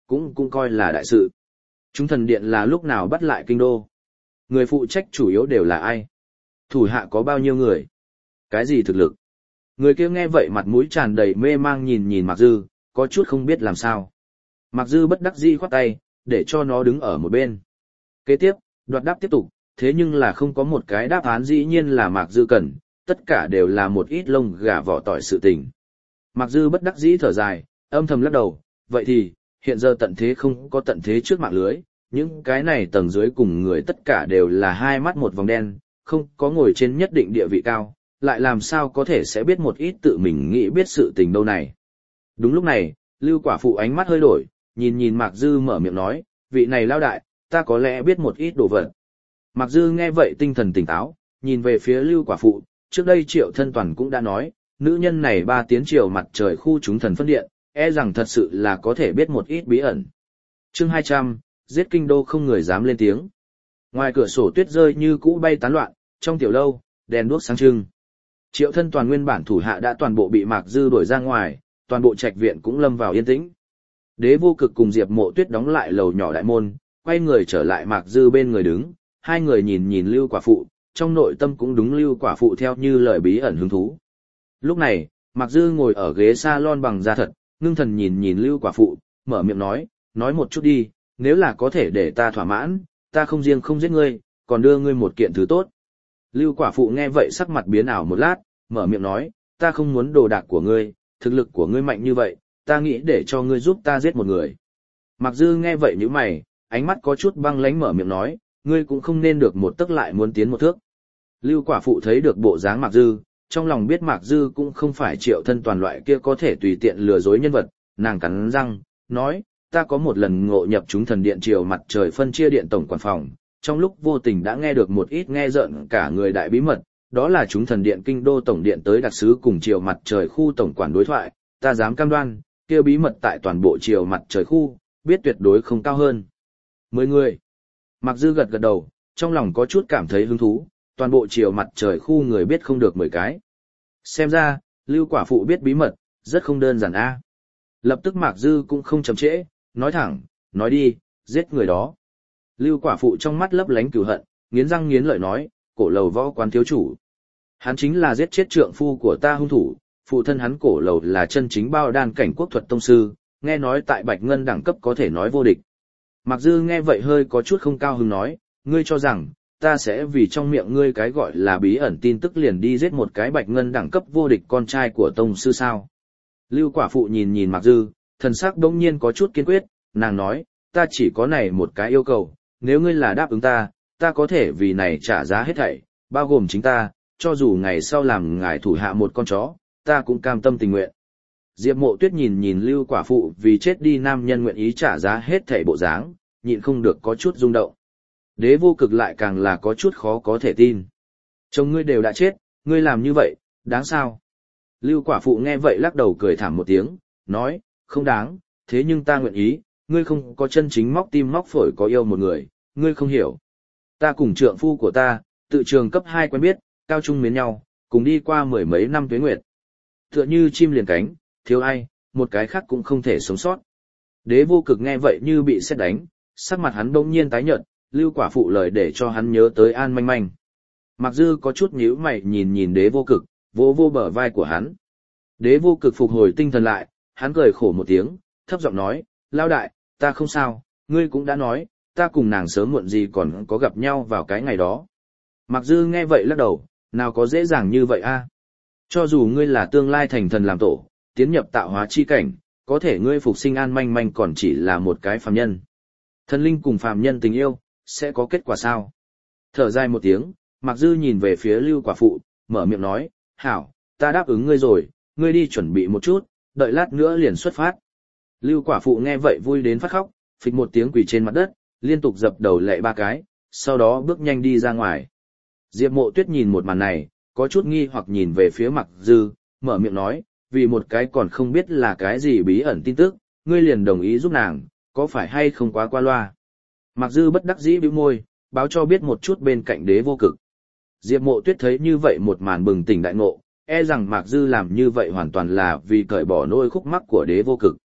cũng cũng coi là đại sự. Chúng thần điện là lúc nào bắt lại kinh đô? Người phụ trách chủ yếu đều là ai? Thủ hạ có bao nhiêu người? Cái gì thực lực? Người kia nghe vậy mặt mũi tràn đầy mê mang nhìn nhìn Mạc Dư, có chút không biết làm sao. Mạc Dư bất đắc dĩ khoát tay, để cho nó đứng ở một bên. Kế tiếp, đoạt đáp tiếp tục, thế nhưng là không có một cái đáp án dĩ nhiên là Mạc Dư cần, tất cả đều là một ít lông gà vỏ tỏi sự tình. Mạc Dư bất đắc dĩ thở dài, âm thầm lắc đầu, vậy thì, hiện giờ tận thế không có tận thế trước mạng lưới, những cái này tầng dưới cùng người tất cả đều là hai mắt một vòng đen, không có ngồi trên nhất định địa vị cao, lại làm sao có thể sẽ biết một ít tự mình nghĩ biết sự tình đâu này. Đúng lúc này, Lưu quả phụ ánh mắt hơi đổi, nhìn nhìn Mạc Dư mở miệng nói, vị này lao đại, ta có lẽ biết một ít đồ vật. Mạc Dư nghe vậy tinh thần tỉnh táo, nhìn về phía Lưu quả phụ, trước đây Triệu Thân Toàn cũng đã nói, nữ nhân này ba tiến triều mặt trời khu chúng thần phân điện, e rằng thật sự là có thể biết một ít bí ẩn. Chương hai trăm, giết kinh đô không người dám lên tiếng. Ngoài cửa sổ tuyết rơi như cũ bay tán loạn, trong tiểu lâu, đèn đuốc sáng trưng. Triệu Thân Toàn nguyên bản thủ hạ đã toàn bộ bị Mạc Dư đuổi ra ngoài, toàn bộ trạch viện cũng lâm vào yên tĩnh. Đế Vô Cực cùng Diệp Mộ Tuyết đóng lại lầu nhỏ đại môn, quay người trở lại Mạc Dư bên người đứng, hai người nhìn nhìn Lưu quả phụ, trong nội tâm cũng đúng Lưu quả phụ theo như lời bí ẩn hứng thú. Lúc này, Mạc Dư ngồi ở ghế salon bằng da thật, ngưng thần nhìn nhìn Lưu quả phụ, mở miệng nói, nói một chút đi, nếu là có thể để ta thỏa mãn, ta không riêng không giết ngươi, còn đưa ngươi một kiện thứ tốt. Lưu quả phụ nghe vậy sắc mặt biến ảo một lát, mở miệng nói, ta không muốn đồ đạc của ngươi, thực lực của ngươi mạnh như vậy, ta nghĩ để cho ngươi giúp ta giết một người. Mạc Dư nghe vậy như mày, ánh mắt có chút băng lãnh mở miệng nói, ngươi cũng không nên được một tấc lại muốn tiến một thước. Lưu quả phụ thấy được bộ dáng Mạc Dư, trong lòng biết Mạc Dư cũng không phải Triệu Thân Toàn loại kia có thể tùy tiện lừa dối nhân vật, nàng cắn răng, nói, ta có một lần ngộ nhập chúng thần điện triều mặt trời phân chia điện tổng quản phòng, trong lúc vô tình đã nghe được một ít nghe rợn cả người đại bí mật, đó là chúng thần điện kinh đô tổng điện tới đặc sứ cùng triều mặt trời khu tổng quản đối thoại, ta dám cam đoan, kia bí mật tại toàn bộ triều mặt trời khu, biết tuyệt đối không cao hơn mười người. Mạc Dư gật gật đầu, trong lòng có chút cảm thấy hứng thú, toàn bộ triều mặt trời khu người biết không được mười cái. Xem ra, Lưu quả phụ biết bí mật, rất không đơn giản a. Lập tức Mạc Dư cũng không chậm trễ, nói thẳng, nói đi, giết người đó. Lưu quả phụ trong mắt lấp lánh cừu hận, nghiến răng nghiến lợi nói, cổ lầu võ quán thiếu chủ. Hắn chính là giết chết trượng phu của ta hung thủ, phụ thân hắn cổ lầu là chân chính bao đan cảnh quốc thuật tông sư, nghe nói tại Bạch Ngân đẳng cấp có thể nói vô địch. Mạc Dư nghe vậy hơi có chút không cao hứng nói, ngươi cho rằng, ta sẽ vì trong miệng ngươi cái gọi là bí ẩn tin tức liền đi giết một cái Bạch Ngân đẳng cấp vô địch con trai của tông sư sao. Lưu quả phụ nhìn nhìn Mạc Dư, thần sắc đống nhiên có chút kiên quyết, nàng nói, ta chỉ có này một cái yêu cầu, nếu ngươi là đáp ứng ta, ta có thể vì này trả giá hết thảy, bao gồm chính ta, cho dù ngày sau làm ngài thủ hạ một con chó, ta cũng cam tâm tình nguyện. Diệp Mộ Tuyết nhìn nhìn Lưu quả phụ vì chết đi nam nhân nguyện ý trả giá hết thảy bộ dáng, nhịn không được có chút rung động. Đế Vô Cực lại càng là có chút khó có thể tin. Chồng ngươi đều đã chết, ngươi làm như vậy, đáng sao? Lưu quả phụ nghe vậy lắc đầu cười thảm một tiếng, nói, không đáng, thế nhưng ta nguyện ý, ngươi không có chân chính móc tim móc phổi có yêu một người, ngươi không hiểu. Ta cùng trượng phu của ta, tự trường cấp hai quen biết, cao trung mến nhau, cùng đi qua mười mấy năm tuế nguyệt. Tựa như chim liền cánh, thiếu ai, một cái khác cũng không thể sống sót. Đế Vô Cực nghe vậy như bị sét đánh, sắc mặt hắn bỗng nhiên tái nhợt, Lưu quả phụ lời để cho hắn nhớ tới An Manh Manh. Mạc Dư có chút nhíu mày nhìn nhìn Đế Vô Cực, vỗ vô bờ vai của hắn. Đế Vô Cực phục hồi tinh thần lại, hắn cười khổ một tiếng, thấp giọng nói, lao đại, ta không sao, ngươi cũng đã nói, ta cùng nàng sớm muộn gì còn có gặp nhau vào cái ngày đó. Mạc Dư nghe vậy lắc đầu, nào có dễ dàng như vậy a? Cho dù ngươi là tương lai thành thần làm tổ, tiến nhập tạo hóa chi cảnh, có thể ngươi phục sinh An Manh Manh còn chỉ là một cái phàm nhân. Thần linh cùng phàm nhân tình yêu, sẽ có kết quả sao? Thở dài một tiếng, Mạc Dư nhìn về phía Lưu quả phụ, mở miệng nói, hảo, ta đáp ứng ngươi rồi, ngươi đi chuẩn bị một chút, đợi lát nữa liền xuất phát. Lưu quả phụ nghe vậy vui đến phát khóc, phịch một tiếng quỳ trên mặt đất, liên tục dập đầu lạy ba cái, sau đó bước nhanh đi ra ngoài. Diệp Mộ Tuyết nhìn một màn này, có chút nghi hoặc nhìn về phía Mạc Dư, mở miệng nói, vì một cái còn không biết là cái gì bí ẩn tin tức, ngươi liền đồng ý giúp nàng, có phải hay không quá qua loa. Mạc Dư bất đắc dĩ bĩu môi, báo cho biết một chút bên cạnh Đế Vô Cực. Diệp Mộ Tuyết thấy như vậy một màn bừng tỉnh đại ngộ, e rằng Mạc Dư làm như vậy hoàn toàn là vì cởi bỏ nỗi khúc mắc của Đế Vô Cực.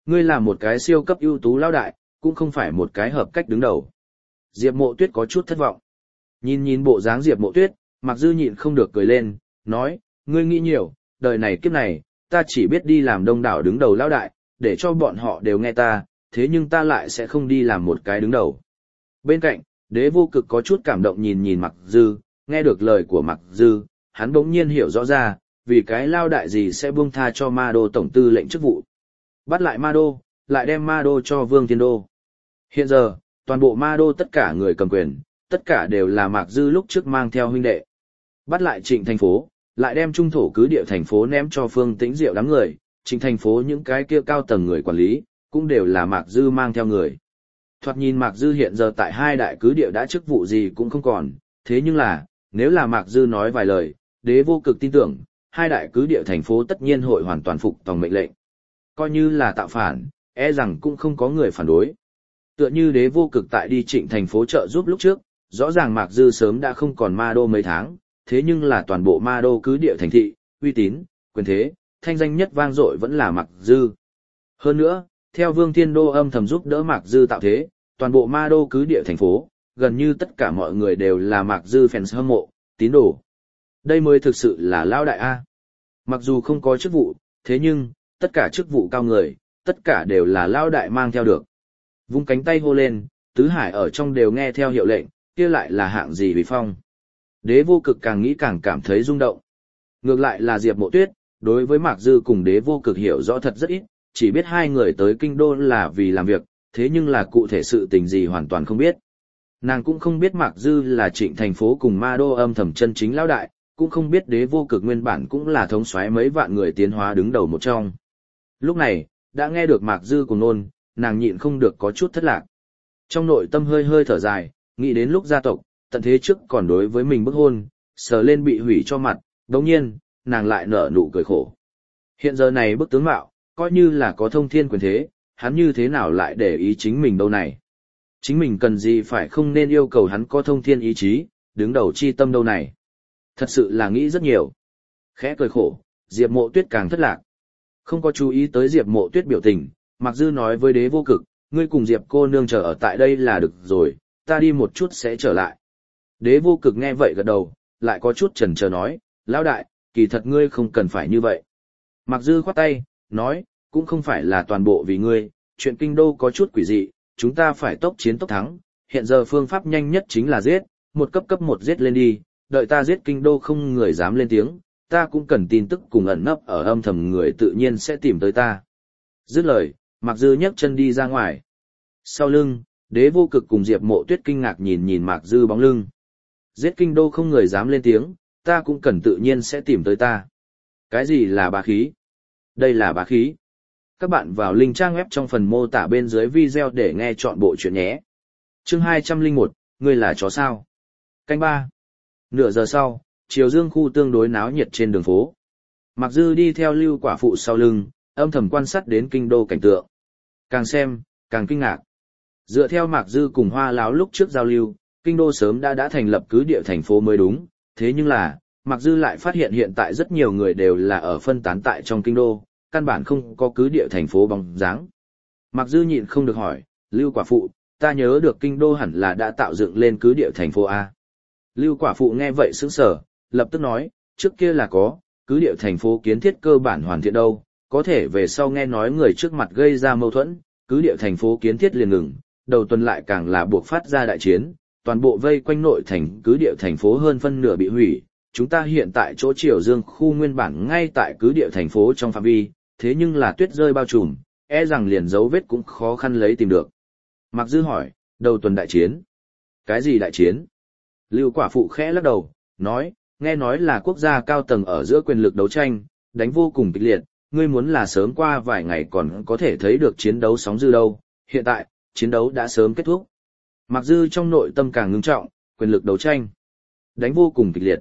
Ngươi là một cái siêu cấp ưu tú lão đại, cũng không phải một cái hợp cách đứng đầu. Diệp Mộ Tuyết có chút thất vọng. Nhìn nhìn bộ dáng Diệp Mộ Tuyết, Mạc Dư nhịn không được cười lên, nói, ngươi nghĩ nhiều, đời này kiếp này, ta chỉ biết đi làm đông đảo đứng đầu lão đại, để cho bọn họ đều nghe ta, thế nhưng ta lại sẽ không đi làm một cái đứng đầu. Bên cạnh, Đế Vô Cực có chút cảm động nhìn nhìn Mạc Dư, nghe được lời của Mạc Dư, hắn bỗng nhiên hiểu rõ ra, vì cái lao đại gì sẽ buông tha cho Ma Đô tổng tư lệnh chức vụ. Bắt lại Ma Đô, lại đem Ma Đô cho Vương Thiên Đô. Hiện giờ, toàn bộ Ma Đô tất cả người cầm quyền, tất cả đều là Mạc Dư lúc trước mang theo huynh đệ. Bắt lại Trịnh thành phố, lại đem trung thổ cứ địa thành phố ném cho Phương Tĩnh Diệu đám người, Trịnh thành phố những cái kia cao tầng người quản lý, cũng đều là Mạc Dư mang theo người. Thoạt nhìn Mạc Dư hiện giờ tại hai đại cứ địa đã chức vụ gì cũng không còn, thế nhưng là, nếu là Mạc Dư nói vài lời, Đế Vô Cực tin tưởng, hai đại cứ địa thành phố tất nhiên hội hoàn toàn phục tòng mệnh lệnh. Coi như là tạo phản, e rằng cũng không có người phản đối. Tựa như Đế Vô Cực tại đi Trịnh thành phố trợ giúp lúc trước, rõ ràng Mạc Dư sớm đã không còn Ma Đô mấy tháng, thế nhưng là toàn bộ Ma Đô cứ địa thành thị, uy tín, quyền thế, thanh danh nhất vang dội vẫn là Mạc Dư. Hơn nữa, theo Vương Thiên Đô âm thầm giúp đỡ Mạc Dư tạo thế, toàn bộ Ma Đô cứ địa thành phố, gần như tất cả mọi người đều là Mạc Dư fans hâm mộ, tín đồ. Đây mới thực sự là lão đại A. Mặc dù không có chức vụ, thế nhưng, tất cả chức vụ cao người, tất cả đều là lão đại mang theo được. Vung cánh tay hô lên, tứ hải ở trong đều nghe theo hiệu lệnh, kia lại là hạng gì vì phong. Đế Vô Cực càng nghĩ càng cảm thấy rung động. Ngược lại là Diệp Mộ Tuyết, đối với Mạc Dư cùng Đế Vô Cực hiểu rõ thật rất ít, chỉ biết hai người tới kinh đô là vì làm việc, thế nhưng là cụ thể sự tình gì hoàn toàn không biết. Nàng cũng không biết Mạc Dư là Trịnh thành phố cùng Ma Đô âm thầm chân chính lão đại, cũng không biết Đế Vô Cực nguyên bản cũng là thống soái mấy vạn người tiến hóa đứng đầu một trong. Lúc này, đã nghe được Mạc Dư cùng nôn, nàng nhịn không được có chút thất lạc. Trong nội tâm hơi hơi thở dài, nghĩ đến lúc gia tộc, tận thế trước còn đối với mình bức hôn, sờ lên bị hủy cho mặt, đồng nhiên, nàng lại nở nụ cười khổ. Hiện giờ này bức tướng mạo, coi như là có thông thiên quyền thế, hắn như thế nào lại để ý chính mình đâu này. Chính mình cần gì phải không nên yêu cầu hắn có thông thiên ý chí, đứng đầu chi tâm đâu này. Thật sự là nghĩ rất nhiều. Khẽ cười khổ, Diệp Mộ Tuyết càng thất lạc. Không có chú ý tới Diệp Mộ Tuyết biểu tình, Mạc Dư nói với Đế Vô Cực, ngươi cùng Diệp cô nương chờ ở tại đây là được rồi, ta đi một chút sẽ trở lại. Đế Vô Cực nghe vậy gật đầu, lại có chút chần chờ nói, lão đại, kỳ thật ngươi không cần phải như vậy. Mạc Dư khoát tay, nói, cũng không phải là toàn bộ vì ngươi, chuyện kinh đô có chút quỷ dị, chúng ta phải tốc chiến tốc thắng, hiện giờ phương pháp nhanh nhất chính là giết, một cấp cấp một giết lên đi, đợi ta giết kinh đô không người dám lên tiếng, ta cũng cần tin tức cùng ẩn nấp ở âm thầm người tự nhiên sẽ tìm tới ta. Dứt lời, Mạc Dư nhấc chân đi ra ngoài. Sau lưng, Đế Vô Cực cùng Diệp Mộ Tuyết kinh ngạc nhìn nhìn Mạc Dư bóng lưng. Giết kinh đô không người dám lên tiếng, ta cũng cần tự nhiên sẽ tìm tới ta. Cái gì là bá khí? Đây là bá khí. Các bạn vào link trang web trong phần mô tả bên dưới video để nghe chọn bộ chuyện nhé. Chương hai trăm lẻ một, ngươi là chó sao? Canh ba. Nửa giờ sau, Triều Dương khu tương đối náo nhiệt trên đường phố. Mạc Dư đi theo Lưu Quả Phụ sau lưng, âm thầm quan sát đến kinh đô cảnh tượng. Càng xem, càng kinh ngạc. Dựa theo Mạc Dư cùng Hoa Láo lúc trước giao lưu, kinh đô sớm đã đã thành lập cứ địa thành phố mới đúng, thế nhưng là, Mạc Dư lại phát hiện hiện tại rất nhiều người đều là ở phân tán tại trong kinh đô, căn bản không có cứ địa thành phố bóng dáng. Mạc Dư nhịn không được hỏi, Lưu Quả Phụ, ta nhớ được kinh đô hẳn là đã tạo dựng lên cứ địa thành phố A. Lưu Quả Phụ nghe vậy sững sờ, lập tức nói, trước kia là có, cứ địa thành phố kiến thiết cơ bản hoàn thiện đâu, có thể về sau nghe nói người trước mặt gây ra mâu thuẫn, cứ địa thành phố kiến thiết liền ngừng, đầu tuần lại càng là buộc phát ra đại chiến, toàn bộ vây quanh nội thành cứ địa thành phố hơn phân nửa bị hủy. Chúng ta hiện tại chỗ Triều Dương khu nguyên bản ngay tại cứ địa thành phố trong phạm vi, thế nhưng là tuyết rơi bao trùm, e rằng liền dấu vết cũng khó khăn lấy tìm được. Mạc Dư hỏi, đầu tuần đại chiến? Cái gì đại chiến? Lưu Quả Phụ khẽ lắc đầu, nói, nghe nói là quốc gia cao tầng ở giữa quyền lực đấu tranh, đánh vô cùng kịch liệt, ngươi muốn là sớm qua vài ngày còn có thể thấy được chiến đấu sóng dư đâu, hiện tại, chiến đấu đã sớm kết thúc. Mạc Dư trong nội tâm càng ngưng trọng, quyền lực đấu tranh, đánh vô cùng kịch liệt.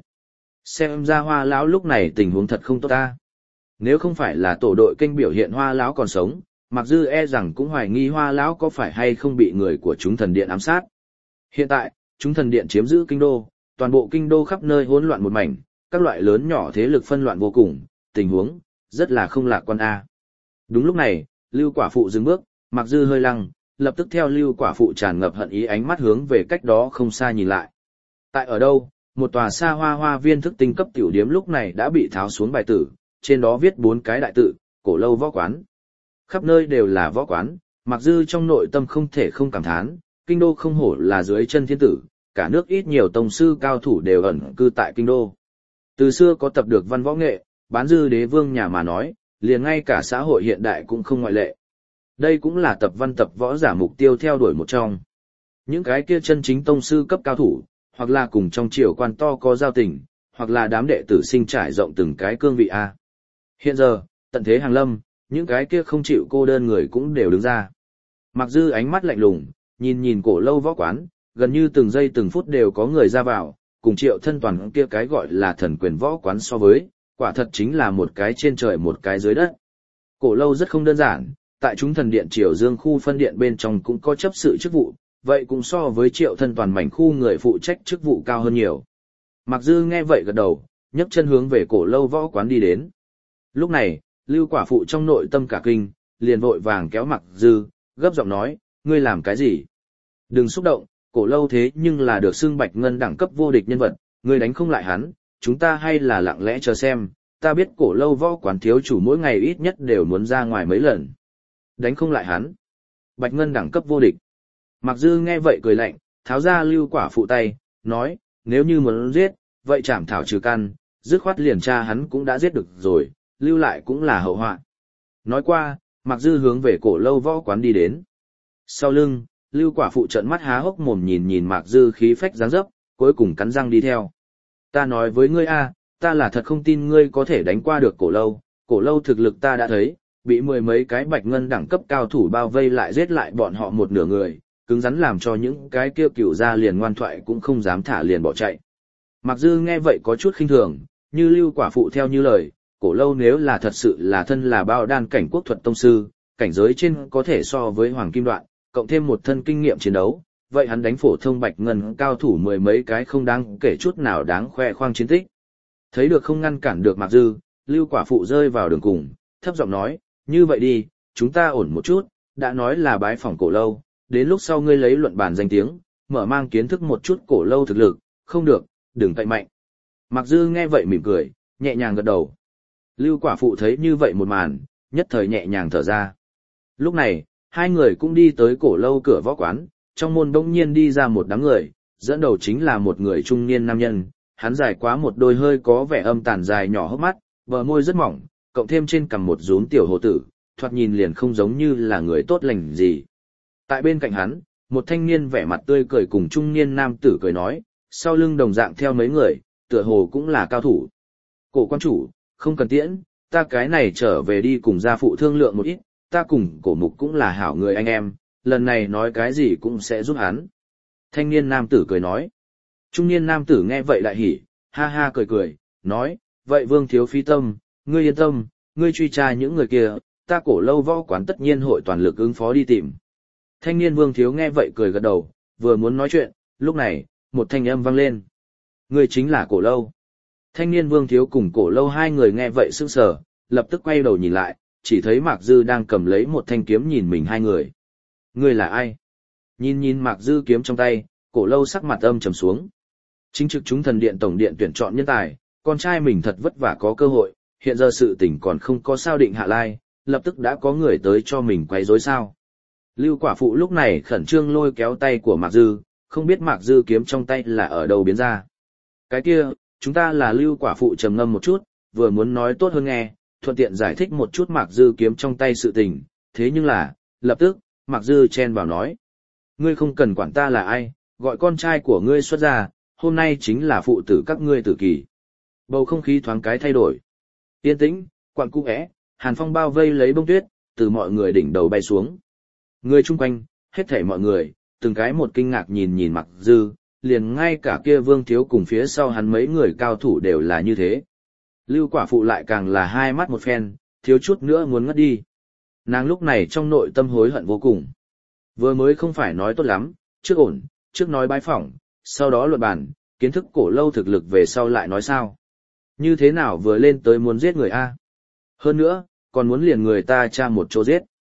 Xem ra Hoa Lão lúc này tình huống thật không tốt ta. Nếu không phải là tổ đội kênh biểu hiện Hoa Lão còn sống, Mạc Dư e rằng cũng hoài nghi Hoa Lão có phải hay không bị người của chúng thần điện ám sát. Hiện tại, chúng thần điện chiếm giữ kinh đô, toàn bộ kinh đô khắp nơi hỗn loạn một mảnh, các loại lớn nhỏ thế lực phân loạn vô cùng, tình huống rất là không lạc quan a. Đúng lúc này, Lưu Quả Phụ dừng bước, Mạc Dư hơi lăng, lập tức theo Lưu Quả Phụ tràn ngập hận ý ánh mắt hướng về cách đó không xa nhìn lại. Tại ở đâu, một tòa xa hoa hoa viên thức tinh cấp tiểu điếm lúc này đã bị tháo xuống bài tử, trên đó viết bốn cái đại tự, Cổ Lâu Võ Quán. Khắp nơi đều là võ quán, Mạc Dư trong nội tâm không thể không cảm thán, kinh đô không hổ là dưới chân thiên tử, cả nước ít nhiều tông sư cao thủ đều ẩn cư tại kinh đô. Từ xưa có tập được văn võ nghệ, bán dư đế vương nhà mà nói, liền ngay cả xã hội hiện đại cũng không ngoại lệ. Đây cũng là tập văn tập võ giả mục tiêu theo đuổi một trong. Những cái kia chân chính tông sư cấp cao thủ, hoặc là cùng trong triều quan to có giao tình, hoặc là đám đệ tử sinh trải rộng từng cái cương vị A. Hiện giờ, tận thế hàng lâm, những cái kia không chịu cô đơn người cũng đều đứng ra. Mạc Dư ánh mắt lạnh lùng, nhìn nhìn Cổ Lâu Võ Quán, gần như từng giây từng phút đều có người ra vào, cùng Triệu Thân Toàn kia cái gọi là thần quyền võ quán so với, quả thật chính là một cái trên trời một cái dưới đất. Cổ Lâu rất không đơn giản, tại chúng thần điện Triều Dương khu phân điện bên trong cũng có chấp sự chức vụ, vậy cũng so với Triệu Thân Toàn mảnh khu người phụ trách chức vụ cao hơn nhiều. Mạc Dư nghe vậy gật đầu, nhấc chân hướng về Cổ Lâu Võ Quán đi đến. Lúc này, Lưu Quả Phụ trong nội tâm cả kinh, liền vội vàng kéo Mạc Dư, gấp giọng nói, ngươi làm cái gì? Đừng xúc động, Cổ Lâu thế nhưng là được xưng Bạch Ngân đẳng cấp vô địch nhân vật, ngươi đánh không lại hắn, chúng ta hay là lặng lẽ chờ xem, ta biết Cổ Lâu Võ Quán thiếu chủ mỗi ngày ít nhất đều muốn ra ngoài mấy lần. Đánh không lại hắn. Bạch Ngân đẳng cấp vô địch. Mạc Dư nghe vậy cười lạnh, tháo ra Lưu Quả Phụ tay, nói, nếu như muốn giết, vậy chảm thảo trừ căn, dứt khoát liền cha hắn cũng đã giết được rồi, lưu lại cũng là hậu họa. Nói qua, Mạc Dư hướng về Cổ Lâu Võ Quán đi đến. Sau lưng, Lưu Quả Phụ trợn mắt há hốc mồm nhìn nhìn Mạc Dư khí phách dáng dấp, cuối cùng cắn răng đi theo. Ta nói với ngươi a, ta là thật không tin ngươi có thể đánh qua được Cổ Lâu, Cổ Lâu thực lực ta đã thấy, bị mười mấy cái Bạch Ngân đẳng cấp cao thủ bao vây lại giết lại bọn họ một nửa người, cứng rắn làm cho những cái kia cửu gia liền ngoan thoại cũng không dám thả liền bỏ chạy. Mạc Dư nghe vậy có chút khinh thường, như Lưu Quả Phụ theo như lời, Cổ Lâu nếu là thật sự là thân là bao đan cảnh quốc thuật tông sư, cảnh giới trên có thể so với Hoàng Kim Đoạn, cộng thêm một thân kinh nghiệm chiến đấu, vậy hắn đánh phổ thông Bạch Ngân cao thủ mười mấy cái không đáng kể chút nào đáng khoe khoang chiến tích. Thấy được không ngăn cản được Mạc Dư, Lưu Quả Phụ rơi vào đường cùng, thấp giọng nói, như vậy đi, chúng ta ổn một chút, đã nói là bái phỏng Cổ Lâu, đến lúc sau ngươi lấy luận bàn danh tiếng, mở mang kiến thức một chút Cổ Lâu thực lực, không được, đừng cậy mạnh. Mạc Dư nghe vậy mỉm cười, nhẹ nhàng gật đầu. Lưu Quả Phụ thấy như vậy một màn, nhất thời nhẹ nhàng thở ra. Lúc này, hai người cũng đi tới Cổ Lâu cửa võ quán, trong môn bỗng nhiên đi ra một đám người, dẫn đầu chính là một người trung niên nam nhân, hắn dài quá một đôi hơi có vẻ âm tàn dài nhỏ hốc mắt, bờ môi rất mỏng, cộng thêm trên cằm một rúm tiểu hồ tử, thoạt nhìn liền không giống như là người tốt lành gì. Tại bên cạnh hắn, một thanh niên vẻ mặt tươi cười cùng trung niên nam tử cười nói, sau lưng đồng dạng theo mấy người, tựa hồ cũng là cao thủ. Cổ quan chủ, không cần tiễn, ta cái này trở về đi cùng gia phụ thương lượng một ít, ta cùng Cổ Mục cũng là hảo người anh em, lần này nói cái gì cũng sẽ giúp hắn. Thanh niên nam tử cười nói. Trung niên nam tử nghe vậy lại hỉ, ha ha cười cười, nói, vậy Vương thiếu phí tâm, ngươi yên tâm, ngươi truy tra những người kia, ta Cổ Lâu Võ Quán tất nhiên hội toàn lực ứng phó đi tìm. Thanh niên Vương thiếu nghe vậy cười gật đầu, vừa muốn nói chuyện, lúc này, một thanh âm vang lên. Ngươi chính là Cổ Lâu. Thanh niên Vương thiếu cùng Cổ Lâu hai người nghe vậy sững sờ, lập tức quay đầu nhìn lại, chỉ thấy Mạc Dư đang cầm lấy một thanh kiếm nhìn mình hai người. Ngươi là ai? Nhìn nhìn Mạc Dư kiếm trong tay, Cổ Lâu sắc mặt âm trầm xuống. Chính trực chúng thần điện tổng điện tuyển chọn nhân tài, con trai mình thật vất vả có cơ hội, hiện giờ sự tình còn không có sao định hạ lai, lập tức đã có người tới cho mình quấy rối sao. Lưu Quả Phụ lúc này khẩn trương lôi kéo tay của Mạc Dư, không biết Mạc Dư kiếm trong tay là ở đâu biến ra. Cái kia, chúng ta là Lưu Quả Phụ trầm ngâm một chút, vừa muốn nói tốt hơn nghe, thuận tiện giải thích một chút Mạc Dư kiếm trong tay sự tình, thế nhưng là, lập tức, Mạc Dư chen vào nói. Ngươi không cần quản ta là ai, gọi con trai của ngươi xuất ra, hôm nay chính là phụ tử các ngươi tử kỳ. Bầu không khí thoáng cái thay đổi. Yên tĩnh, quặn cung ẽ, hàn phong bao vây lấy bông tuyết, từ mọi người đỉnh đầu bay xuống. Người chung quanh, hết thảy mọi người, từng cái một kinh ngạc nhìn nhìn Mạc Dư, liền ngay cả kia Vương thiếu cùng phía sau hắn mấy người cao thủ đều là như thế. Lưu Quả Phụ lại càng là hai mắt một phen, thiếu chút nữa muốn ngất đi. Nàng lúc này trong nội tâm hối hận vô cùng. Vừa mới không phải nói tốt lắm, trước ổn, trước nói bái phỏng, sau đó luận bàn, kiến thức Cổ Lâu thực lực về sau lại nói sao. Như thế nào vừa lên tới muốn giết người A. Hơn nữa, còn muốn liền người ta tra một chỗ giết.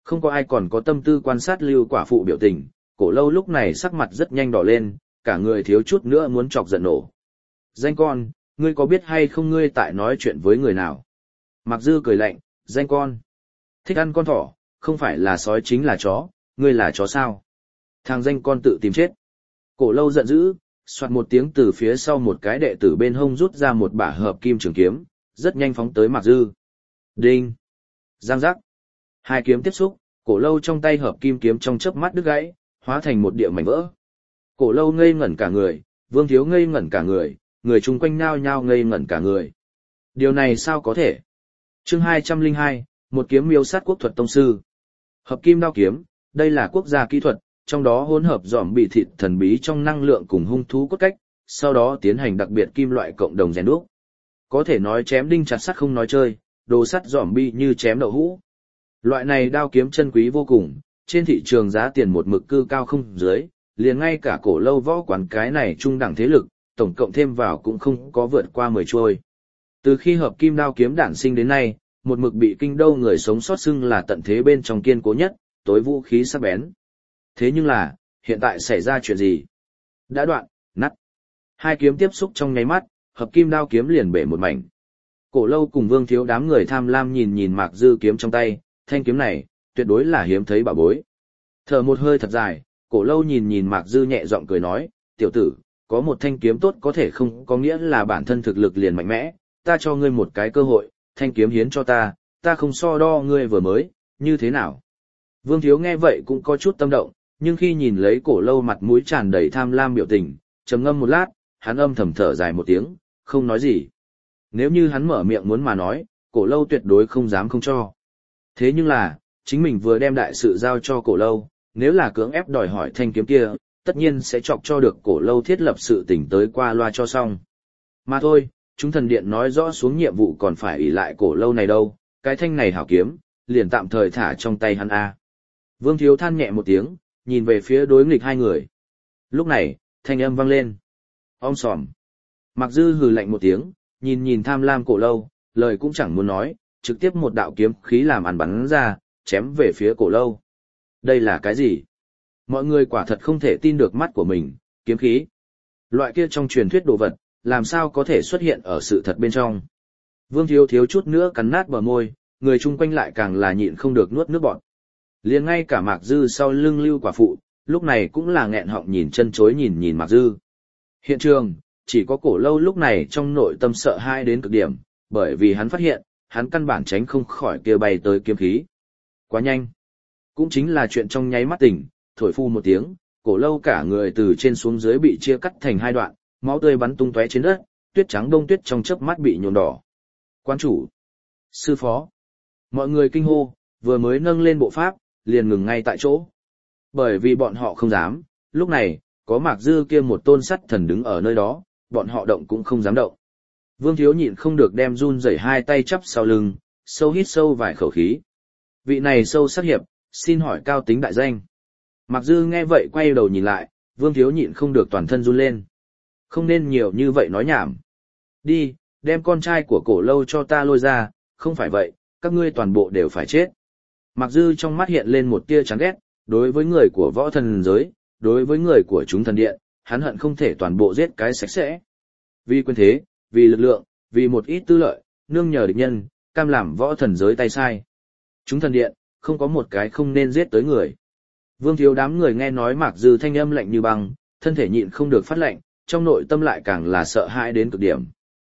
Không có ai còn có tâm tư quan sát Lưu quả phụ biểu tình, Cổ Lâu lúc này sắc mặt rất nhanh đỏ lên, cả người thiếu chút nữa muốn chọc giận nổ. Danh con, ngươi có biết hay không ngươi tại nói chuyện với người nào? Mạc Dư cười lạnh, danh con. Thích ăn con thỏ, không phải là sói chính là chó, ngươi là chó sao? Thằng danh con tự tìm chết. Cổ Lâu giận dữ, soạt một tiếng từ phía sau một cái đệ tử bên hông rút ra một bả hợp kim trường kiếm, rất nhanh phóng tới Mạc Dư. Đinh! Giang giác! Hai kiếm tiếp xúc, Cổ Lâu trong tay hợp kim kiếm trong chớp mắt đứt gãy, hóa thành một địa mảnh vỡ. Cổ Lâu ngây ngẩn cả người, Vương Thiếu ngây ngẩn cả người, người chung quanh nhao nhao ngây ngẩn cả người. Điều này sao có thể? Chương hai trăm lẻ hai, một kiếm miêu sát quốc thuật tông sư. Hợp kim đao kiếm, đây là quốc gia kỹ thuật, trong đó hỗn hợp dòm bị thịt thần bí trong năng lượng cùng hung thú cốt cách, sau đó tiến hành đặc biệt kim loại cộng đồng rèn đúc. Có thể nói chém đinh chặt sắt không nói chơi, đồ sắt dòm bi như chém đậu hũ. Loại này đao kiếm chân quý vô cùng, trên thị trường giá tiền một mực cư cao không dưới, liền ngay cả Cổ Lâu võ quán cái này trung đẳng thế lực, tổng cộng thêm vào cũng không có vượt qua mười chuôi. Từ khi hợp kim đao kiếm đản sinh đến nay, một mực bị kinh đô người sống sót xưng là tận thế bên trong kiên cố nhất, tối vũ khí sắc bén. Thế nhưng là, hiện tại xảy ra chuyện gì? Đã đoạn, nắt. Hai kiếm tiếp xúc trong nháy mắt, hợp kim đao kiếm liền bể một mảnh. Cổ Lâu cùng Vương Thiếu đám người tham lam nhìn nhìn Mạc Dư kiếm trong tay, thanh kiếm này, tuyệt đối là hiếm thấy bảo bối. Thở một hơi thật dài, Cổ Lâu nhìn nhìn Mạc Dư nhẹ giọng cười nói, tiểu tử, có một thanh kiếm tốt có thể không có nghĩa là bản thân thực lực liền mạnh mẽ, ta cho ngươi một cái cơ hội, thanh kiếm hiến cho ta, ta không so đo ngươi vừa mới, như thế nào? Vương Thiếu nghe vậy cũng có chút tâm động, nhưng khi nhìn lấy Cổ Lâu mặt mũi tràn đầy tham lam biểu tình, trầm ngâm một lát, hắn âm thầm thở dài một tiếng, không nói gì. Nếu như hắn mở miệng muốn mà nói, Cổ Lâu tuyệt đối không dám không cho. Thế nhưng là, chính mình vừa đem đại sự giao cho Cổ Lâu, nếu là cưỡng ép đòi hỏi thanh kiếm kia, tất nhiên sẽ chọc cho được Cổ Lâu thiết lập sự tình tới qua loa cho xong. Mà thôi, chúng thần điện nói rõ xuống nhiệm vụ còn phải ỷ lại Cổ Lâu này đâu, cái thanh này hảo kiếm, liền tạm thời thả trong tay hắn a. Vương Thiếu than nhẹ một tiếng, nhìn về phía đối nghịch hai người. Lúc này, thanh âm vang lên. Om sòm. Mạc Dư hừ lạnh một tiếng, nhìn nhìn tham lam Cổ Lâu, lời cũng chẳng muốn nói, trực tiếp một đạo kiếm khí làm ăn bắn ra, chém về phía Cổ Lâu. Đây là cái gì? Mọi người quả thật không thể tin được mắt của mình, kiếm khí. Loại kia trong truyền thuyết đồ vật, làm sao có thể xuất hiện ở sự thật bên trong. Vương Thiếu thiếu chút nữa cắn nát bờ môi, người chung quanh lại càng là nhịn không được nuốt nước bọt. Liền ngay cả Mạc Dư sau lưng Lưu quả phụ, lúc này cũng là nghẹn họng nhìn chân chối nhìn nhìn Mạc Dư. Hiện trường, chỉ có Cổ Lâu lúc này trong nội tâm sợ hãi đến cực điểm, bởi vì hắn phát hiện, hắn căn bản tránh không khỏi kia bay tới kiếm khí. Quá nhanh. Cũng chính là chuyện trong nháy mắt tỉnh, thổi phu một tiếng, Cổ Lâu cả người từ trên xuống dưới bị chia cắt thành hai đoạn, máu tươi bắn tung tóe trên đất, tuyết trắng đông tuyết trong chớp mắt bị nhuộm đỏ. Quan chủ, sư phó, mọi người kinh hô, vừa mới nâng lên bộ pháp, liền ngừng ngay tại chỗ. Bởi vì bọn họ không dám, lúc này, có Mạc Dư kia một tôn sắt thần đứng ở nơi đó, bọn họ động cũng không dám động. Vương Thiếu nhịn không được đem run rẩy hai tay chắp sau lưng, sâu hít sâu vài khẩu khí. Vị này sâu sắc hiệp, xin hỏi cao tính đại danh. Mạc Dư nghe vậy quay đầu nhìn lại, Vương Thiếu nhịn không được toàn thân run lên. Không nên nhiều như vậy nói nhảm. Đi, đem con trai của Cổ Lâu cho ta lôi ra, không phải vậy, các ngươi toàn bộ đều phải chết. Mạc Dư trong mắt hiện lên một tia chán ghét, đối với người của võ thần giới, đối với người của chúng thần điện, hắn hận không thể toàn bộ giết cái sạch sẽ. Vì quyền thế, vì lực lượng, vì một ít tư lợi, nương nhờ địch nhân, cam làm võ thần giới tay sai. Chúng thần điện, không có một cái không nên giết tới người. Vương Thiếu đám người nghe nói Mạc Dư thanh âm lạnh như băng, thân thể nhịn không được phát lạnh, trong nội tâm lại càng là sợ hãi đến cực điểm.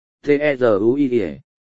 T-E-Z-U-I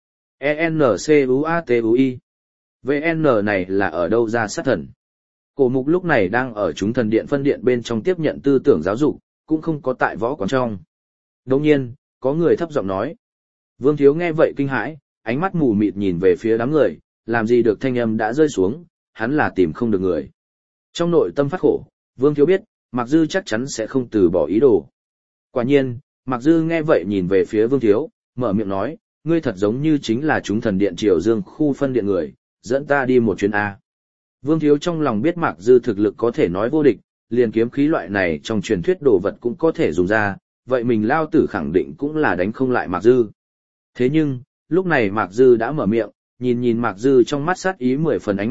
E-N-C-U-A-T-U-I V N này là ở đâu ra sát thần? Cổ Mục lúc này đang ở chúng thần điện phân điện bên trong tiếp nhận tư tưởng giáo dục, cũng không có tại võ quán trong. Đồng nhiên, có người thấp giọng nói. Vương Thiếu nghe vậy kinh hãi, ánh mắt mù mịt nhìn về phía đám người, làm gì được thanh âm đã rơi xuống, hắn là tìm không được người. Trong nội tâm phát khổ, Vương Thiếu biết, Mạc Dư chắc chắn sẽ không từ bỏ ý đồ. Quả nhiên, Mạc Dư nghe vậy nhìn về phía Vương Thiếu, mở miệng nói, ngươi thật giống như chính là chúng thần điện Triều Dương khu phân điện người, dẫn ta đi một chuyến A. Vương Thiếu trong lòng biết Mạc Dư thực lực có thể nói vô địch, liền kiếm khí loại này trong truyền thuyết đồ vật cũng có thể dùng ra, vậy mình lao tử khẳng định cũng là đánh không lại Mạc Dư. Thế nhưng, lúc này Mạc Dư đã mở miệng, nhìn nhìn Mạc Dư trong mắt sát ý mười phần ánh mắt,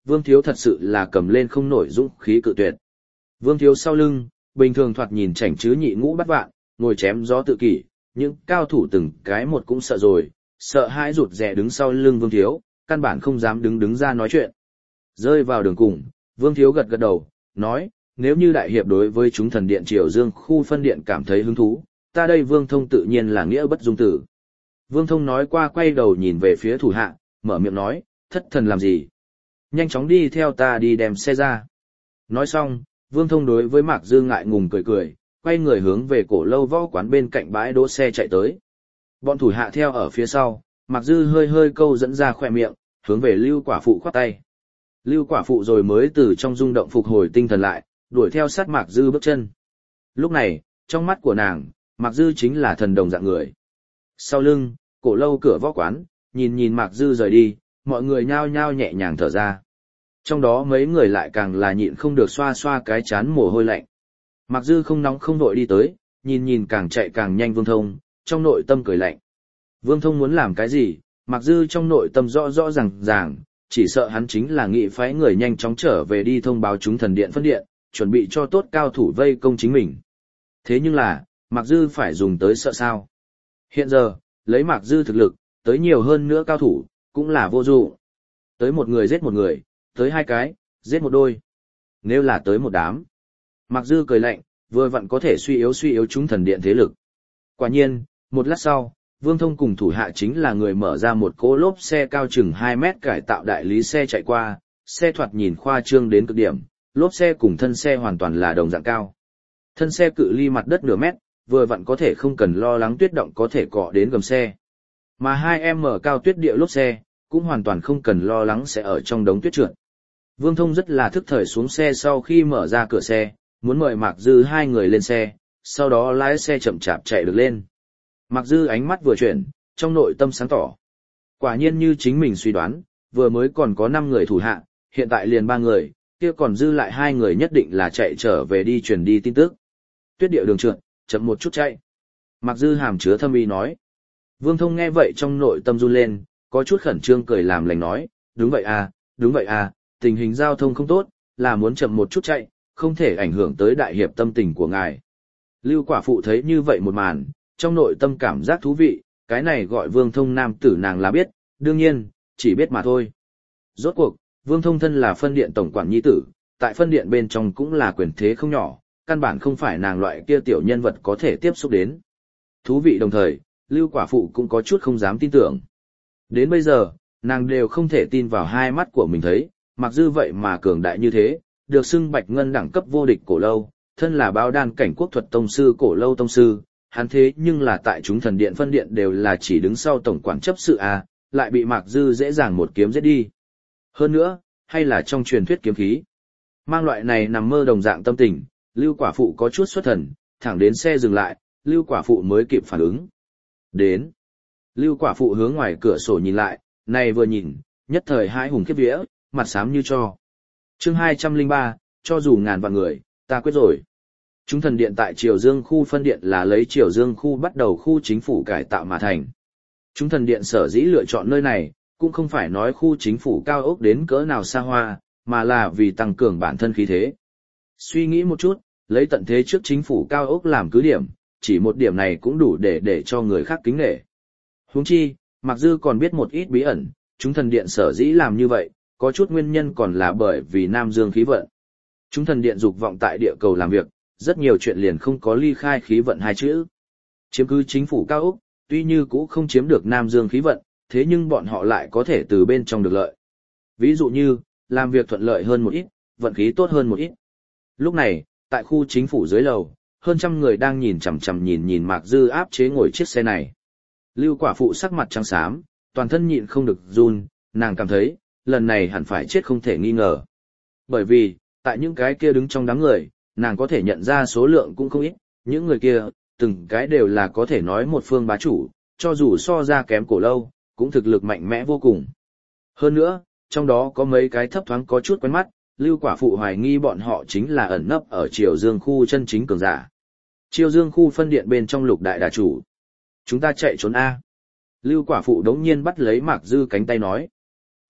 Vương Thiếu thật sự là cầm lên không nổi dũng khí cự tuyệt. Vương Thiếu sau lưng, bình thường thoạt nhìn chảnh chứ nhị ngũ bắt vạn, ngồi chém gió tự kỷ, những cao thủ từng cái một cũng sợ rồi, sợ hãi rụt rè đứng sau lưng Vương Thiếu, căn bản không dám đứng đứng ra nói chuyện. Rơi vào đường cùng, Vương Thiếu gật gật đầu, nói, nếu như đại hiệp đối với chúng thần điện Triều Dương khu phân điện cảm thấy hứng thú, ta đây Vương Thông tự nhiên là nghĩa bất dung tử. Vương Thông nói qua quay đầu nhìn về phía thủ hạ, mở miệng nói, thất thần làm gì? Nhanh chóng đi theo ta đi đem xe ra. Nói xong, Vương Thông đối với Mạc Dư ngại ngùng cười cười, quay người hướng về cổ lâu võ quán bên cạnh bãi đỗ xe chạy tới. Bọn thủ hạ theo ở phía sau, Mạc Dư hơi hơi câu dẫn ra khỏe miệng, hướng về Lưu Quả Phụ khoát tay. Lưu Quả Phụ rồi mới từ trong rung động phục hồi tinh thần lại, đuổi theo sát Mạc Dư bước chân. Lúc này, trong mắt của nàng, Mạc Dư chính là thần đồng dạng người. Sau lưng, cổ lâu cửa võ quán, nhìn nhìn Mạc Dư rời đi, mọi người nhao nhao nhẹ nhàng thở ra. Trong đó mấy người lại càng là nhịn không được xoa xoa cái chán mồ hôi lạnh. Mạc Dư không nóng không vội đi tới, nhìn nhìn càng chạy càng nhanh Vương Thông, trong nội tâm cười lạnh. Vương Thông muốn làm cái gì, Mạc Dư trong nội tâm rõ rõ ràng ràng, chỉ sợ hắn chính là nghị phái người nhanh chóng trở về đi thông báo chúng thần điện phân điện, chuẩn bị cho tốt cao thủ vây công chính mình. Thế nhưng là, Mạc Dư phải dùng tới sợ sao? Hiện giờ, lấy Mạc Dư thực lực, tới nhiều hơn nữa cao thủ, cũng là vô dụng. Tới một người giết một người, tới hai cái, giết một đôi. Nếu là tới một đám. Mạc Dư cười lạnh, vừa vặn có thể suy yếu suy yếu chúng thần điện thế lực. Quả nhiên, một lát sau, Vương Thông cùng thủ hạ chính là người mở ra một cỗ lốp xe cao chừng hai mét cải tạo đại lý xe chạy qua, xe thoạt nhìn khoa trương đến cực điểm, lốp xe cùng thân xe hoàn toàn là đồng dạng cao. Thân xe cự ly mặt đất nửa mét, vừa vặn có thể không cần lo lắng tuyết động có thể cọ đến gầm xe. Mà hai mét cao tuyết địa lốp xe, cũng hoàn toàn không cần lo lắng sẽ ở trong đống tuyết trượt. Vương Thông rất là thức thời xuống xe sau khi mở ra cửa xe, muốn mời Mạc Dư hai người lên xe, sau đó lái xe chậm chạp chạy được lên. Mạc Dư ánh mắt vừa chuyển, trong nội tâm sáng tỏ. Quả nhiên như chính mình suy đoán, vừa mới còn có năm người thủ hạ, hiện tại liền ba người, kia còn dư lại hai người nhất định là chạy trở về đi truyền đi tin tức. Tuyết địa đường trượt, chậm một chút chạy. Mạc Dư hàm chứa thâm ý nói. Vương Thông nghe vậy trong nội tâm run lên, có chút khẩn trương cười làm lành nói, đúng vậy à, đúng vậy à, tình hình giao thông không tốt, là muốn chậm một chút chạy, không thể ảnh hưởng tới đại hiệp tâm tình của ngài. Lưu Quả Phụ thấy như vậy một màn, trong nội tâm cảm giác thú vị, cái này gọi Vương Thông nam tử nàng là biết, đương nhiên, chỉ biết mà thôi. Rốt cuộc, Vương Thông thân là phân điện tổng quản nhi tử, tại phân điện bên trong cũng là quyền thế không nhỏ, căn bản không phải nàng loại kia tiểu nhân vật có thể tiếp xúc đến. Thú vị đồng thời, Lưu Quả Phụ cũng có chút không dám tin tưởng. Đến bây giờ, nàng đều không thể tin vào hai mắt của mình thấy, mặc dư vậy mà cường đại như thế, được xưng bạch ngân đẳng cấp vô địch cổ lâu, thân là báo đan cảnh quốc thuật tông sư cổ lâu tông sư, hắn thế nhưng là tại chúng thần điện phân điện đều là chỉ đứng sau tổng quản chấp sự a, lại bị Mạc Dư dễ dàng một kiếm giết đi. Hơn nữa, hay là trong truyền thuyết kiếm khí. Mang loại này nằm mơ đồng dạng tâm tình, Lưu Quả Phụ có chút xuất thần, thẳng đến xe dừng lại, Lưu Quả Phụ mới kịp phản ứng. Đến. Lưu Quả Phụ hướng ngoài cửa sổ nhìn lại, này vừa nhìn, nhất thời hai hùng khiếp vía, mặt xám như cho. Chương hai trăm lẻ ba, cho dù ngàn vạn người, ta quyết rồi. Chúng thần điện tại Triều Dương khu phân điện là lấy Triều Dương khu bắt đầu khu chính phủ cải tạo mà thành. Chúng thần điện sở dĩ lựa chọn nơi này, cũng không phải nói khu chính phủ cao ốc đến cỡ nào xa hoa, mà là vì tăng cường bản thân khí thế. Suy nghĩ một chút, lấy tận thế trước chính phủ cao ốc làm cứ điểm, chỉ một điểm này cũng đủ để để cho người khác kính nể. Huống chi, Mạc Dư còn biết một ít bí ẩn, chúng thần điện sở dĩ làm như vậy, có chút nguyên nhân còn là bởi vì Nam Dương khí vận. Chúng thần điện dục vọng tại địa cầu làm việc, rất nhiều chuyện liền không có ly khai khí vận hai chữ. Chiếm cứ chính phủ cao ốc, tuy như cũ không chiếm được Nam Dương khí vận, thế nhưng bọn họ lại có thể từ bên trong được lợi. Ví dụ như, làm việc thuận lợi hơn một ít, vận khí tốt hơn một ít. Lúc này, tại khu chính phủ dưới lầu, hơn trăm người đang nhìn chằm chằm nhìn nhìn Mạc Dư áp chế ngồi chiếc xe này. Lưu Quả Phụ sắc mặt trắng xám, toàn thân nhịn không được run, nàng cảm thấy, lần này hẳn phải chết không thể nghi ngờ. Bởi vì, tại những cái kia đứng trong đám người, nàng có thể nhận ra số lượng cũng không ít, những người kia, từng cái đều là có thể nói một phương bá chủ, cho dù so ra kém cổ lâu, cũng thực lực mạnh mẽ vô cùng. Hơn nữa, trong đó có mấy cái thấp thoáng có chút quen mắt, Lưu Quả Phụ hoài nghi bọn họ chính là ẩn nấp ở Triều Dương khu chân chính cường giả. Triều Dương khu phân điện bên trong lục đại đà chủ. Chúng ta chạy trốn A. Lưu Quả Phụ đống nhiên bắt lấy Mạc Dư cánh tay nói.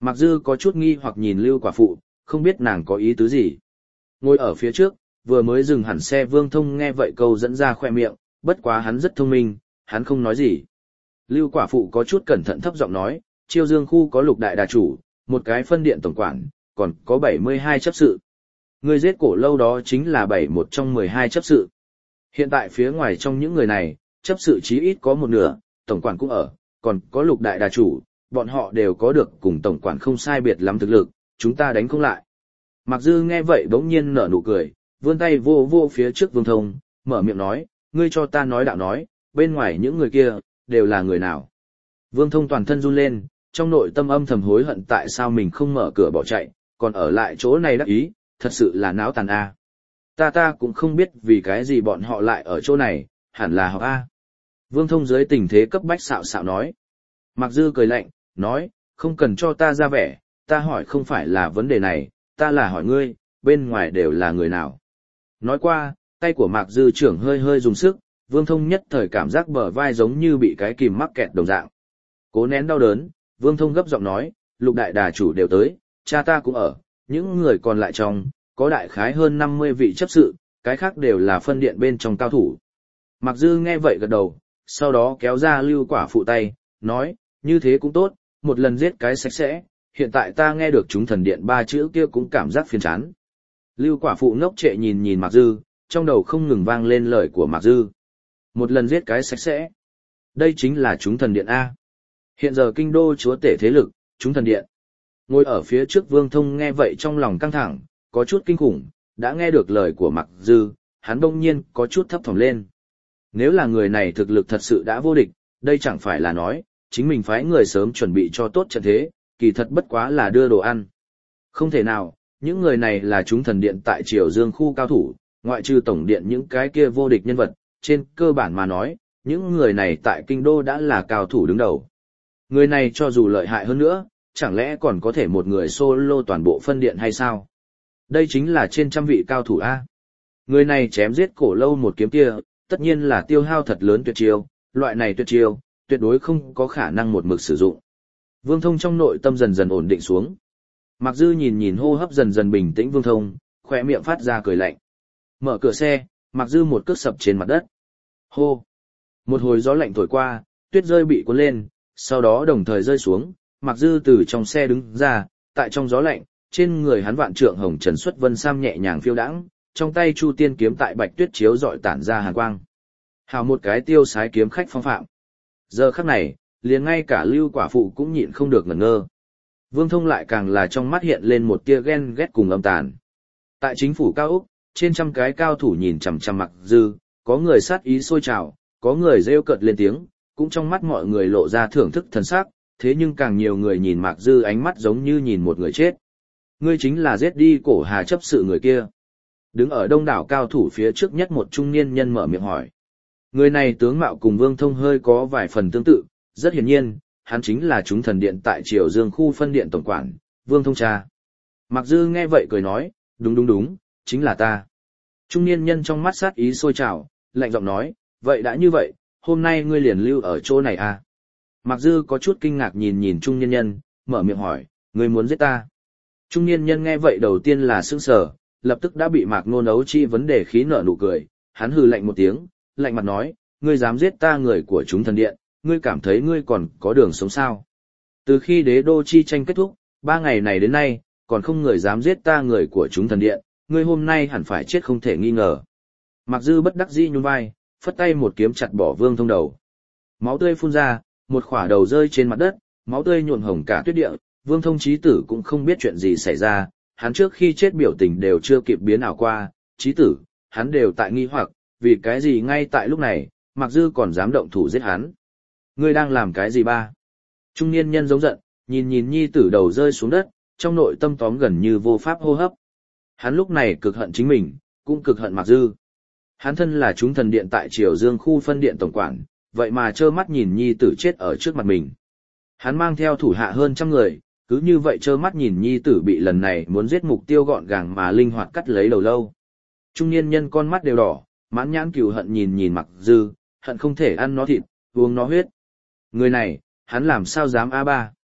Mạc Dư có chút nghi hoặc nhìn Lưu quả phụ, không biết nàng có ý tứ gì. Ngồi ở phía trước, vừa mới dừng hẳn xe Vương Thông nghe vậy câu dẫn ra khoe miệng, bất quá hắn rất thông minh, hắn không nói gì. Lưu quả phụ có chút cẩn thận thấp giọng nói, Chiêu Dương khu có lục đại đà chủ, một cái phân điện tổng quản, còn có bảy mươi hai chấp sự. Người giết cổ lâu đó chính là bảy một trong mười hai chấp sự. Hiện tại phía ngoài trong những người này, chấp sự chí ít có một nửa, tổng quản cũng ở, còn có lục đại đà chủ, bọn họ đều có được cùng tổng quản không sai biệt lắm thực lực, chúng ta đánh không lại. Mạc Dư nghe vậy bỗng nhiên nở nụ cười, vươn tay vô vô phía trước Vương Thông, mở miệng nói, ngươi cho ta nói đạo nói, bên ngoài những người kia, đều là người nào. Vương Thông toàn thân run lên, trong nội tâm âm thầm hối hận tại sao mình không mở cửa bỏ chạy, còn ở lại chỗ này đắc ý, thật sự là náo tàn a. Ta ta cũng không biết vì cái gì bọn họ lại ở chỗ này, hẳn là họ a. Vương Thông dưới tình thế cấp bách xạo xạo nói. Mạc Dư cười lạnh, nói, không cần cho ta ra vẻ, ta hỏi không phải là vấn đề này, ta là hỏi ngươi, bên ngoài đều là người nào. Nói qua, tay của Mạc Dư trưởng hơi hơi dùng sức, Vương Thông nhất thời cảm giác bờ vai giống như bị cái kìm mắc kẹt đồng dạng. Cố nén đau đớn, Vương Thông gấp giọng nói, lục đại đà chủ đều tới, cha ta cũng ở, những người còn lại trong, có đại khái hơn năm mươi vị chấp sự, cái khác đều là phân điện bên trong cao thủ. Mạc Dư nghe vậy gật đầu, sau đó kéo ra Lưu quả phụ tay, nói, như thế cũng tốt, một lần giết cái sạch sẽ, hiện tại ta nghe được chúng thần điện ba chữ kia cũng cảm giác phiền chán. Lưu quả phụ ngốc trệ nhìn nhìn Mạc Dư, trong đầu không ngừng vang lên lời của Mạc Dư. Một lần giết cái sạch sẽ. Đây chính là chúng thần điện A. Hiện giờ kinh đô chúa tể thế lực, chúng thần điện. Ngồi ở phía trước Vương Thông nghe vậy trong lòng căng thẳng, có chút kinh khủng, đã nghe được lời của Mạc Dư, hắn đông nhiên có chút thấp thỏm lên. Nếu là người này thực lực thật sự đã vô địch, đây chẳng phải là nói, chính mình phái người sớm chuẩn bị cho tốt trận thế, kỳ thật bất quá là đưa đồ ăn. Không thể nào, những người này là chúng thần điện tại Triều Dương khu cao thủ, ngoại trừ tổng điện những cái kia vô địch nhân vật, trên cơ bản mà nói, những người này tại kinh đô đã là cao thủ đứng đầu. Người này cho dù lợi hại hơn nữa, chẳng lẽ còn có thể một người solo toàn bộ phân điện hay sao? Đây chính là trên trăm vị cao thủ A. Người này chém giết cổ lâu một kiếm kia, tất nhiên là tiêu hao thật lớn tuyệt chiêu, loại này tuyệt chiêu, tuyệt đối không có khả năng một mực sử dụng. Vương Thông trong nội tâm dần dần ổn định xuống. Mạc Dư nhìn nhìn hô hấp dần dần bình tĩnh Vương Thông, khỏe miệng phát ra cười lạnh. Mở cửa xe, Mạc Dư một cước sập trên mặt đất. Hô! Một hồi gió lạnh thổi qua, tuyết rơi bị cuốn lên, sau đó đồng thời rơi xuống, Mạc Dư từ trong xe đứng ra, tại trong gió lạnh, trên người hắn vạn trượng hồng trần xuất vân sam nhẹ nhàng phiêu đãng, trong tay Chu Tiên kiếm tại bạch tuyết chiếu rọi tản ra hàn quang. Hào một cái tiêu sái kiếm khách phong phạm. Giờ khắc này, liền ngay cả Lưu quả phụ cũng nhịn không được ngẩn ngơ. Vương Thông lại càng là trong mắt hiện lên một tia ghen ghét cùng âm tàn. Tại chính phủ cao Úc, trên trăm cái cao thủ nhìn chằm chằm Mạc Dư, có người sát ý sôi trào, có người rêu cợt lên tiếng, cũng trong mắt mọi người lộ ra thưởng thức thần sắc, thế nhưng càng nhiều người nhìn Mạc Dư ánh mắt giống như nhìn một người chết. Ngươi chính là giết đi cổ hà chấp sự người kia. Đứng ở đông đảo cao thủ phía trước nhất một trung niên nhân mở miệng hỏi. Người này tướng mạo cùng Vương Thông hơi có vài phần tương tự, rất hiển nhiên, hắn chính là chúng thần điện tại Triều Dương khu phân điện tổng quản, Vương Thông cha. Mạc Dư nghe vậy cười nói, đúng đúng đúng, chính là ta. Trung niên nhân trong mắt sát ý sôi trào, lạnh giọng nói, vậy đã như vậy, hôm nay ngươi liền lưu ở chỗ này à? Mạc Dư có chút kinh ngạc nhìn nhìn trung niên nhân, mở miệng hỏi, ngươi muốn giết ta? Trung niên nhân nghe vậy đầu tiên là sững sờ, lập tức đã bị Mạc Nôn ấu chi vấn đề khí nở nụ cười, hắn hừ lạnh một tiếng, lạnh mặt nói, ngươi dám giết ta người của chúng thần điện, ngươi cảm thấy ngươi còn có đường sống sao? Từ khi đế đô chi tranh kết thúc, ba ngày này đến nay, còn không người dám giết ta người của chúng thần điện, ngươi hôm nay hẳn phải chết không thể nghi ngờ. Mạc Dư bất đắc dĩ nhún vai, phất tay một kiếm chặt bỏ Vương Thông đầu. Máu tươi phun ra, một khỏa đầu rơi trên mặt đất, máu tươi nhuộm hồng cả tuyết địa, Vương Thông chí tử cũng không biết chuyện gì xảy ra, hắn trước khi chết biểu tình đều chưa kịp biến ảo qua, chí tử, hắn đều tại nghi hoặc, vì cái gì ngay tại lúc này, Mạc Dư còn dám động thủ giết hắn. Ngươi đang làm cái gì ba? Trung niên nhân giống giận, nhìn nhìn nhi tử đầu rơi xuống đất, trong nội tâm tóm gần như vô pháp hô hấp. Hắn lúc này cực hận chính mình, cũng cực hận Mạc Dư. Hắn thân là chúng thần điện tại Triều Dương khu phân điện tổng quản, vậy mà trơ mắt nhìn nhi tử chết ở trước mặt mình. Hắn mang theo thủ hạ hơn trăm người, cứ như vậy trơ mắt nhìn nhi tử bị lần này muốn giết mục tiêu gọn gàng mà linh hoạt cắt lấy đầu lâu. Trung niên nhân con mắt đều đỏ, mãn nhãn cừu hận nhìn nhìn Mạc Dư, hận không thể ăn nó thịt, uống nó huyết. Người này, hắn làm sao dám a ba?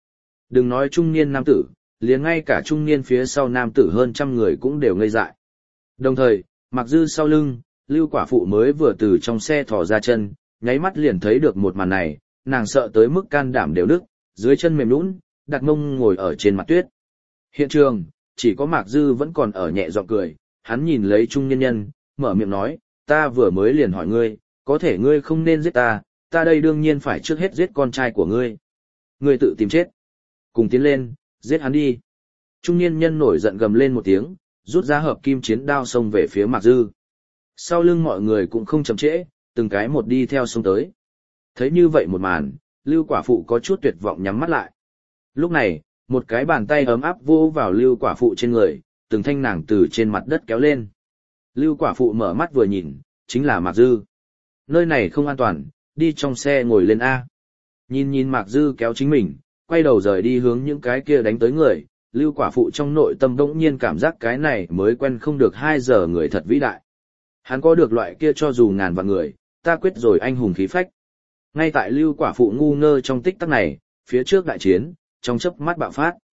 Đừng nói trung niên nam tử, liền ngay cả trung niên phía sau nam tử hơn trăm người cũng đều ngây dại. Đồng thời, Mạc Dư sau lưng, Lưu quả phụ mới vừa từ trong xe thò ra chân, nháy mắt liền thấy được một màn này, nàng sợ tới mức can đảm đều nức, dưới chân mềm nhũn, đặt mông ngồi ở trên mặt tuyết. Hiện trường, chỉ có Mạc Dư vẫn còn ở nhẹ giọng cười, hắn nhìn lấy trung nhân nhân, mở miệng nói, ta vừa mới liền hỏi ngươi, có thể ngươi không nên giết ta, ta đây đương nhiên phải trước hết giết con trai của ngươi. Ngươi tự tìm chết. Cùng tiến lên, giết hắn đi. Trung niên nhân nổi giận gầm lên một tiếng, rút ra hợp kim chiến đao xông về phía Mạc Dư. Sau lưng mọi người cũng không chậm trễ, từng cái một đi theo xông tới. Thấy như vậy một màn, Lưu quả phụ có chút tuyệt vọng nhắm mắt lại. Lúc này, một cái bàn tay ấm áp vô vào Lưu quả phụ trên người, từng thanh nàng từ trên mặt đất kéo lên. Lưu quả phụ mở mắt vừa nhìn, chính là Mạc Dư. Nơi này không an toàn, đi trong xe ngồi lên A. Nhìn nhìn Mạc Dư kéo chính mình, quay đầu rời đi hướng những cái kia đánh tới người, Lưu quả phụ trong nội tâm đỗng nhiên cảm giác cái này mới quen không được hai giờ người thật vĩ đại. Hắn có được loại kia cho dù ngàn vạn người, ta quyết rồi anh hùng khí phách. Ngay tại Lưu quả phụ ngu ngơ trong tích tắc này, phía trước đại chiến, trong chớp mắt bạo phát.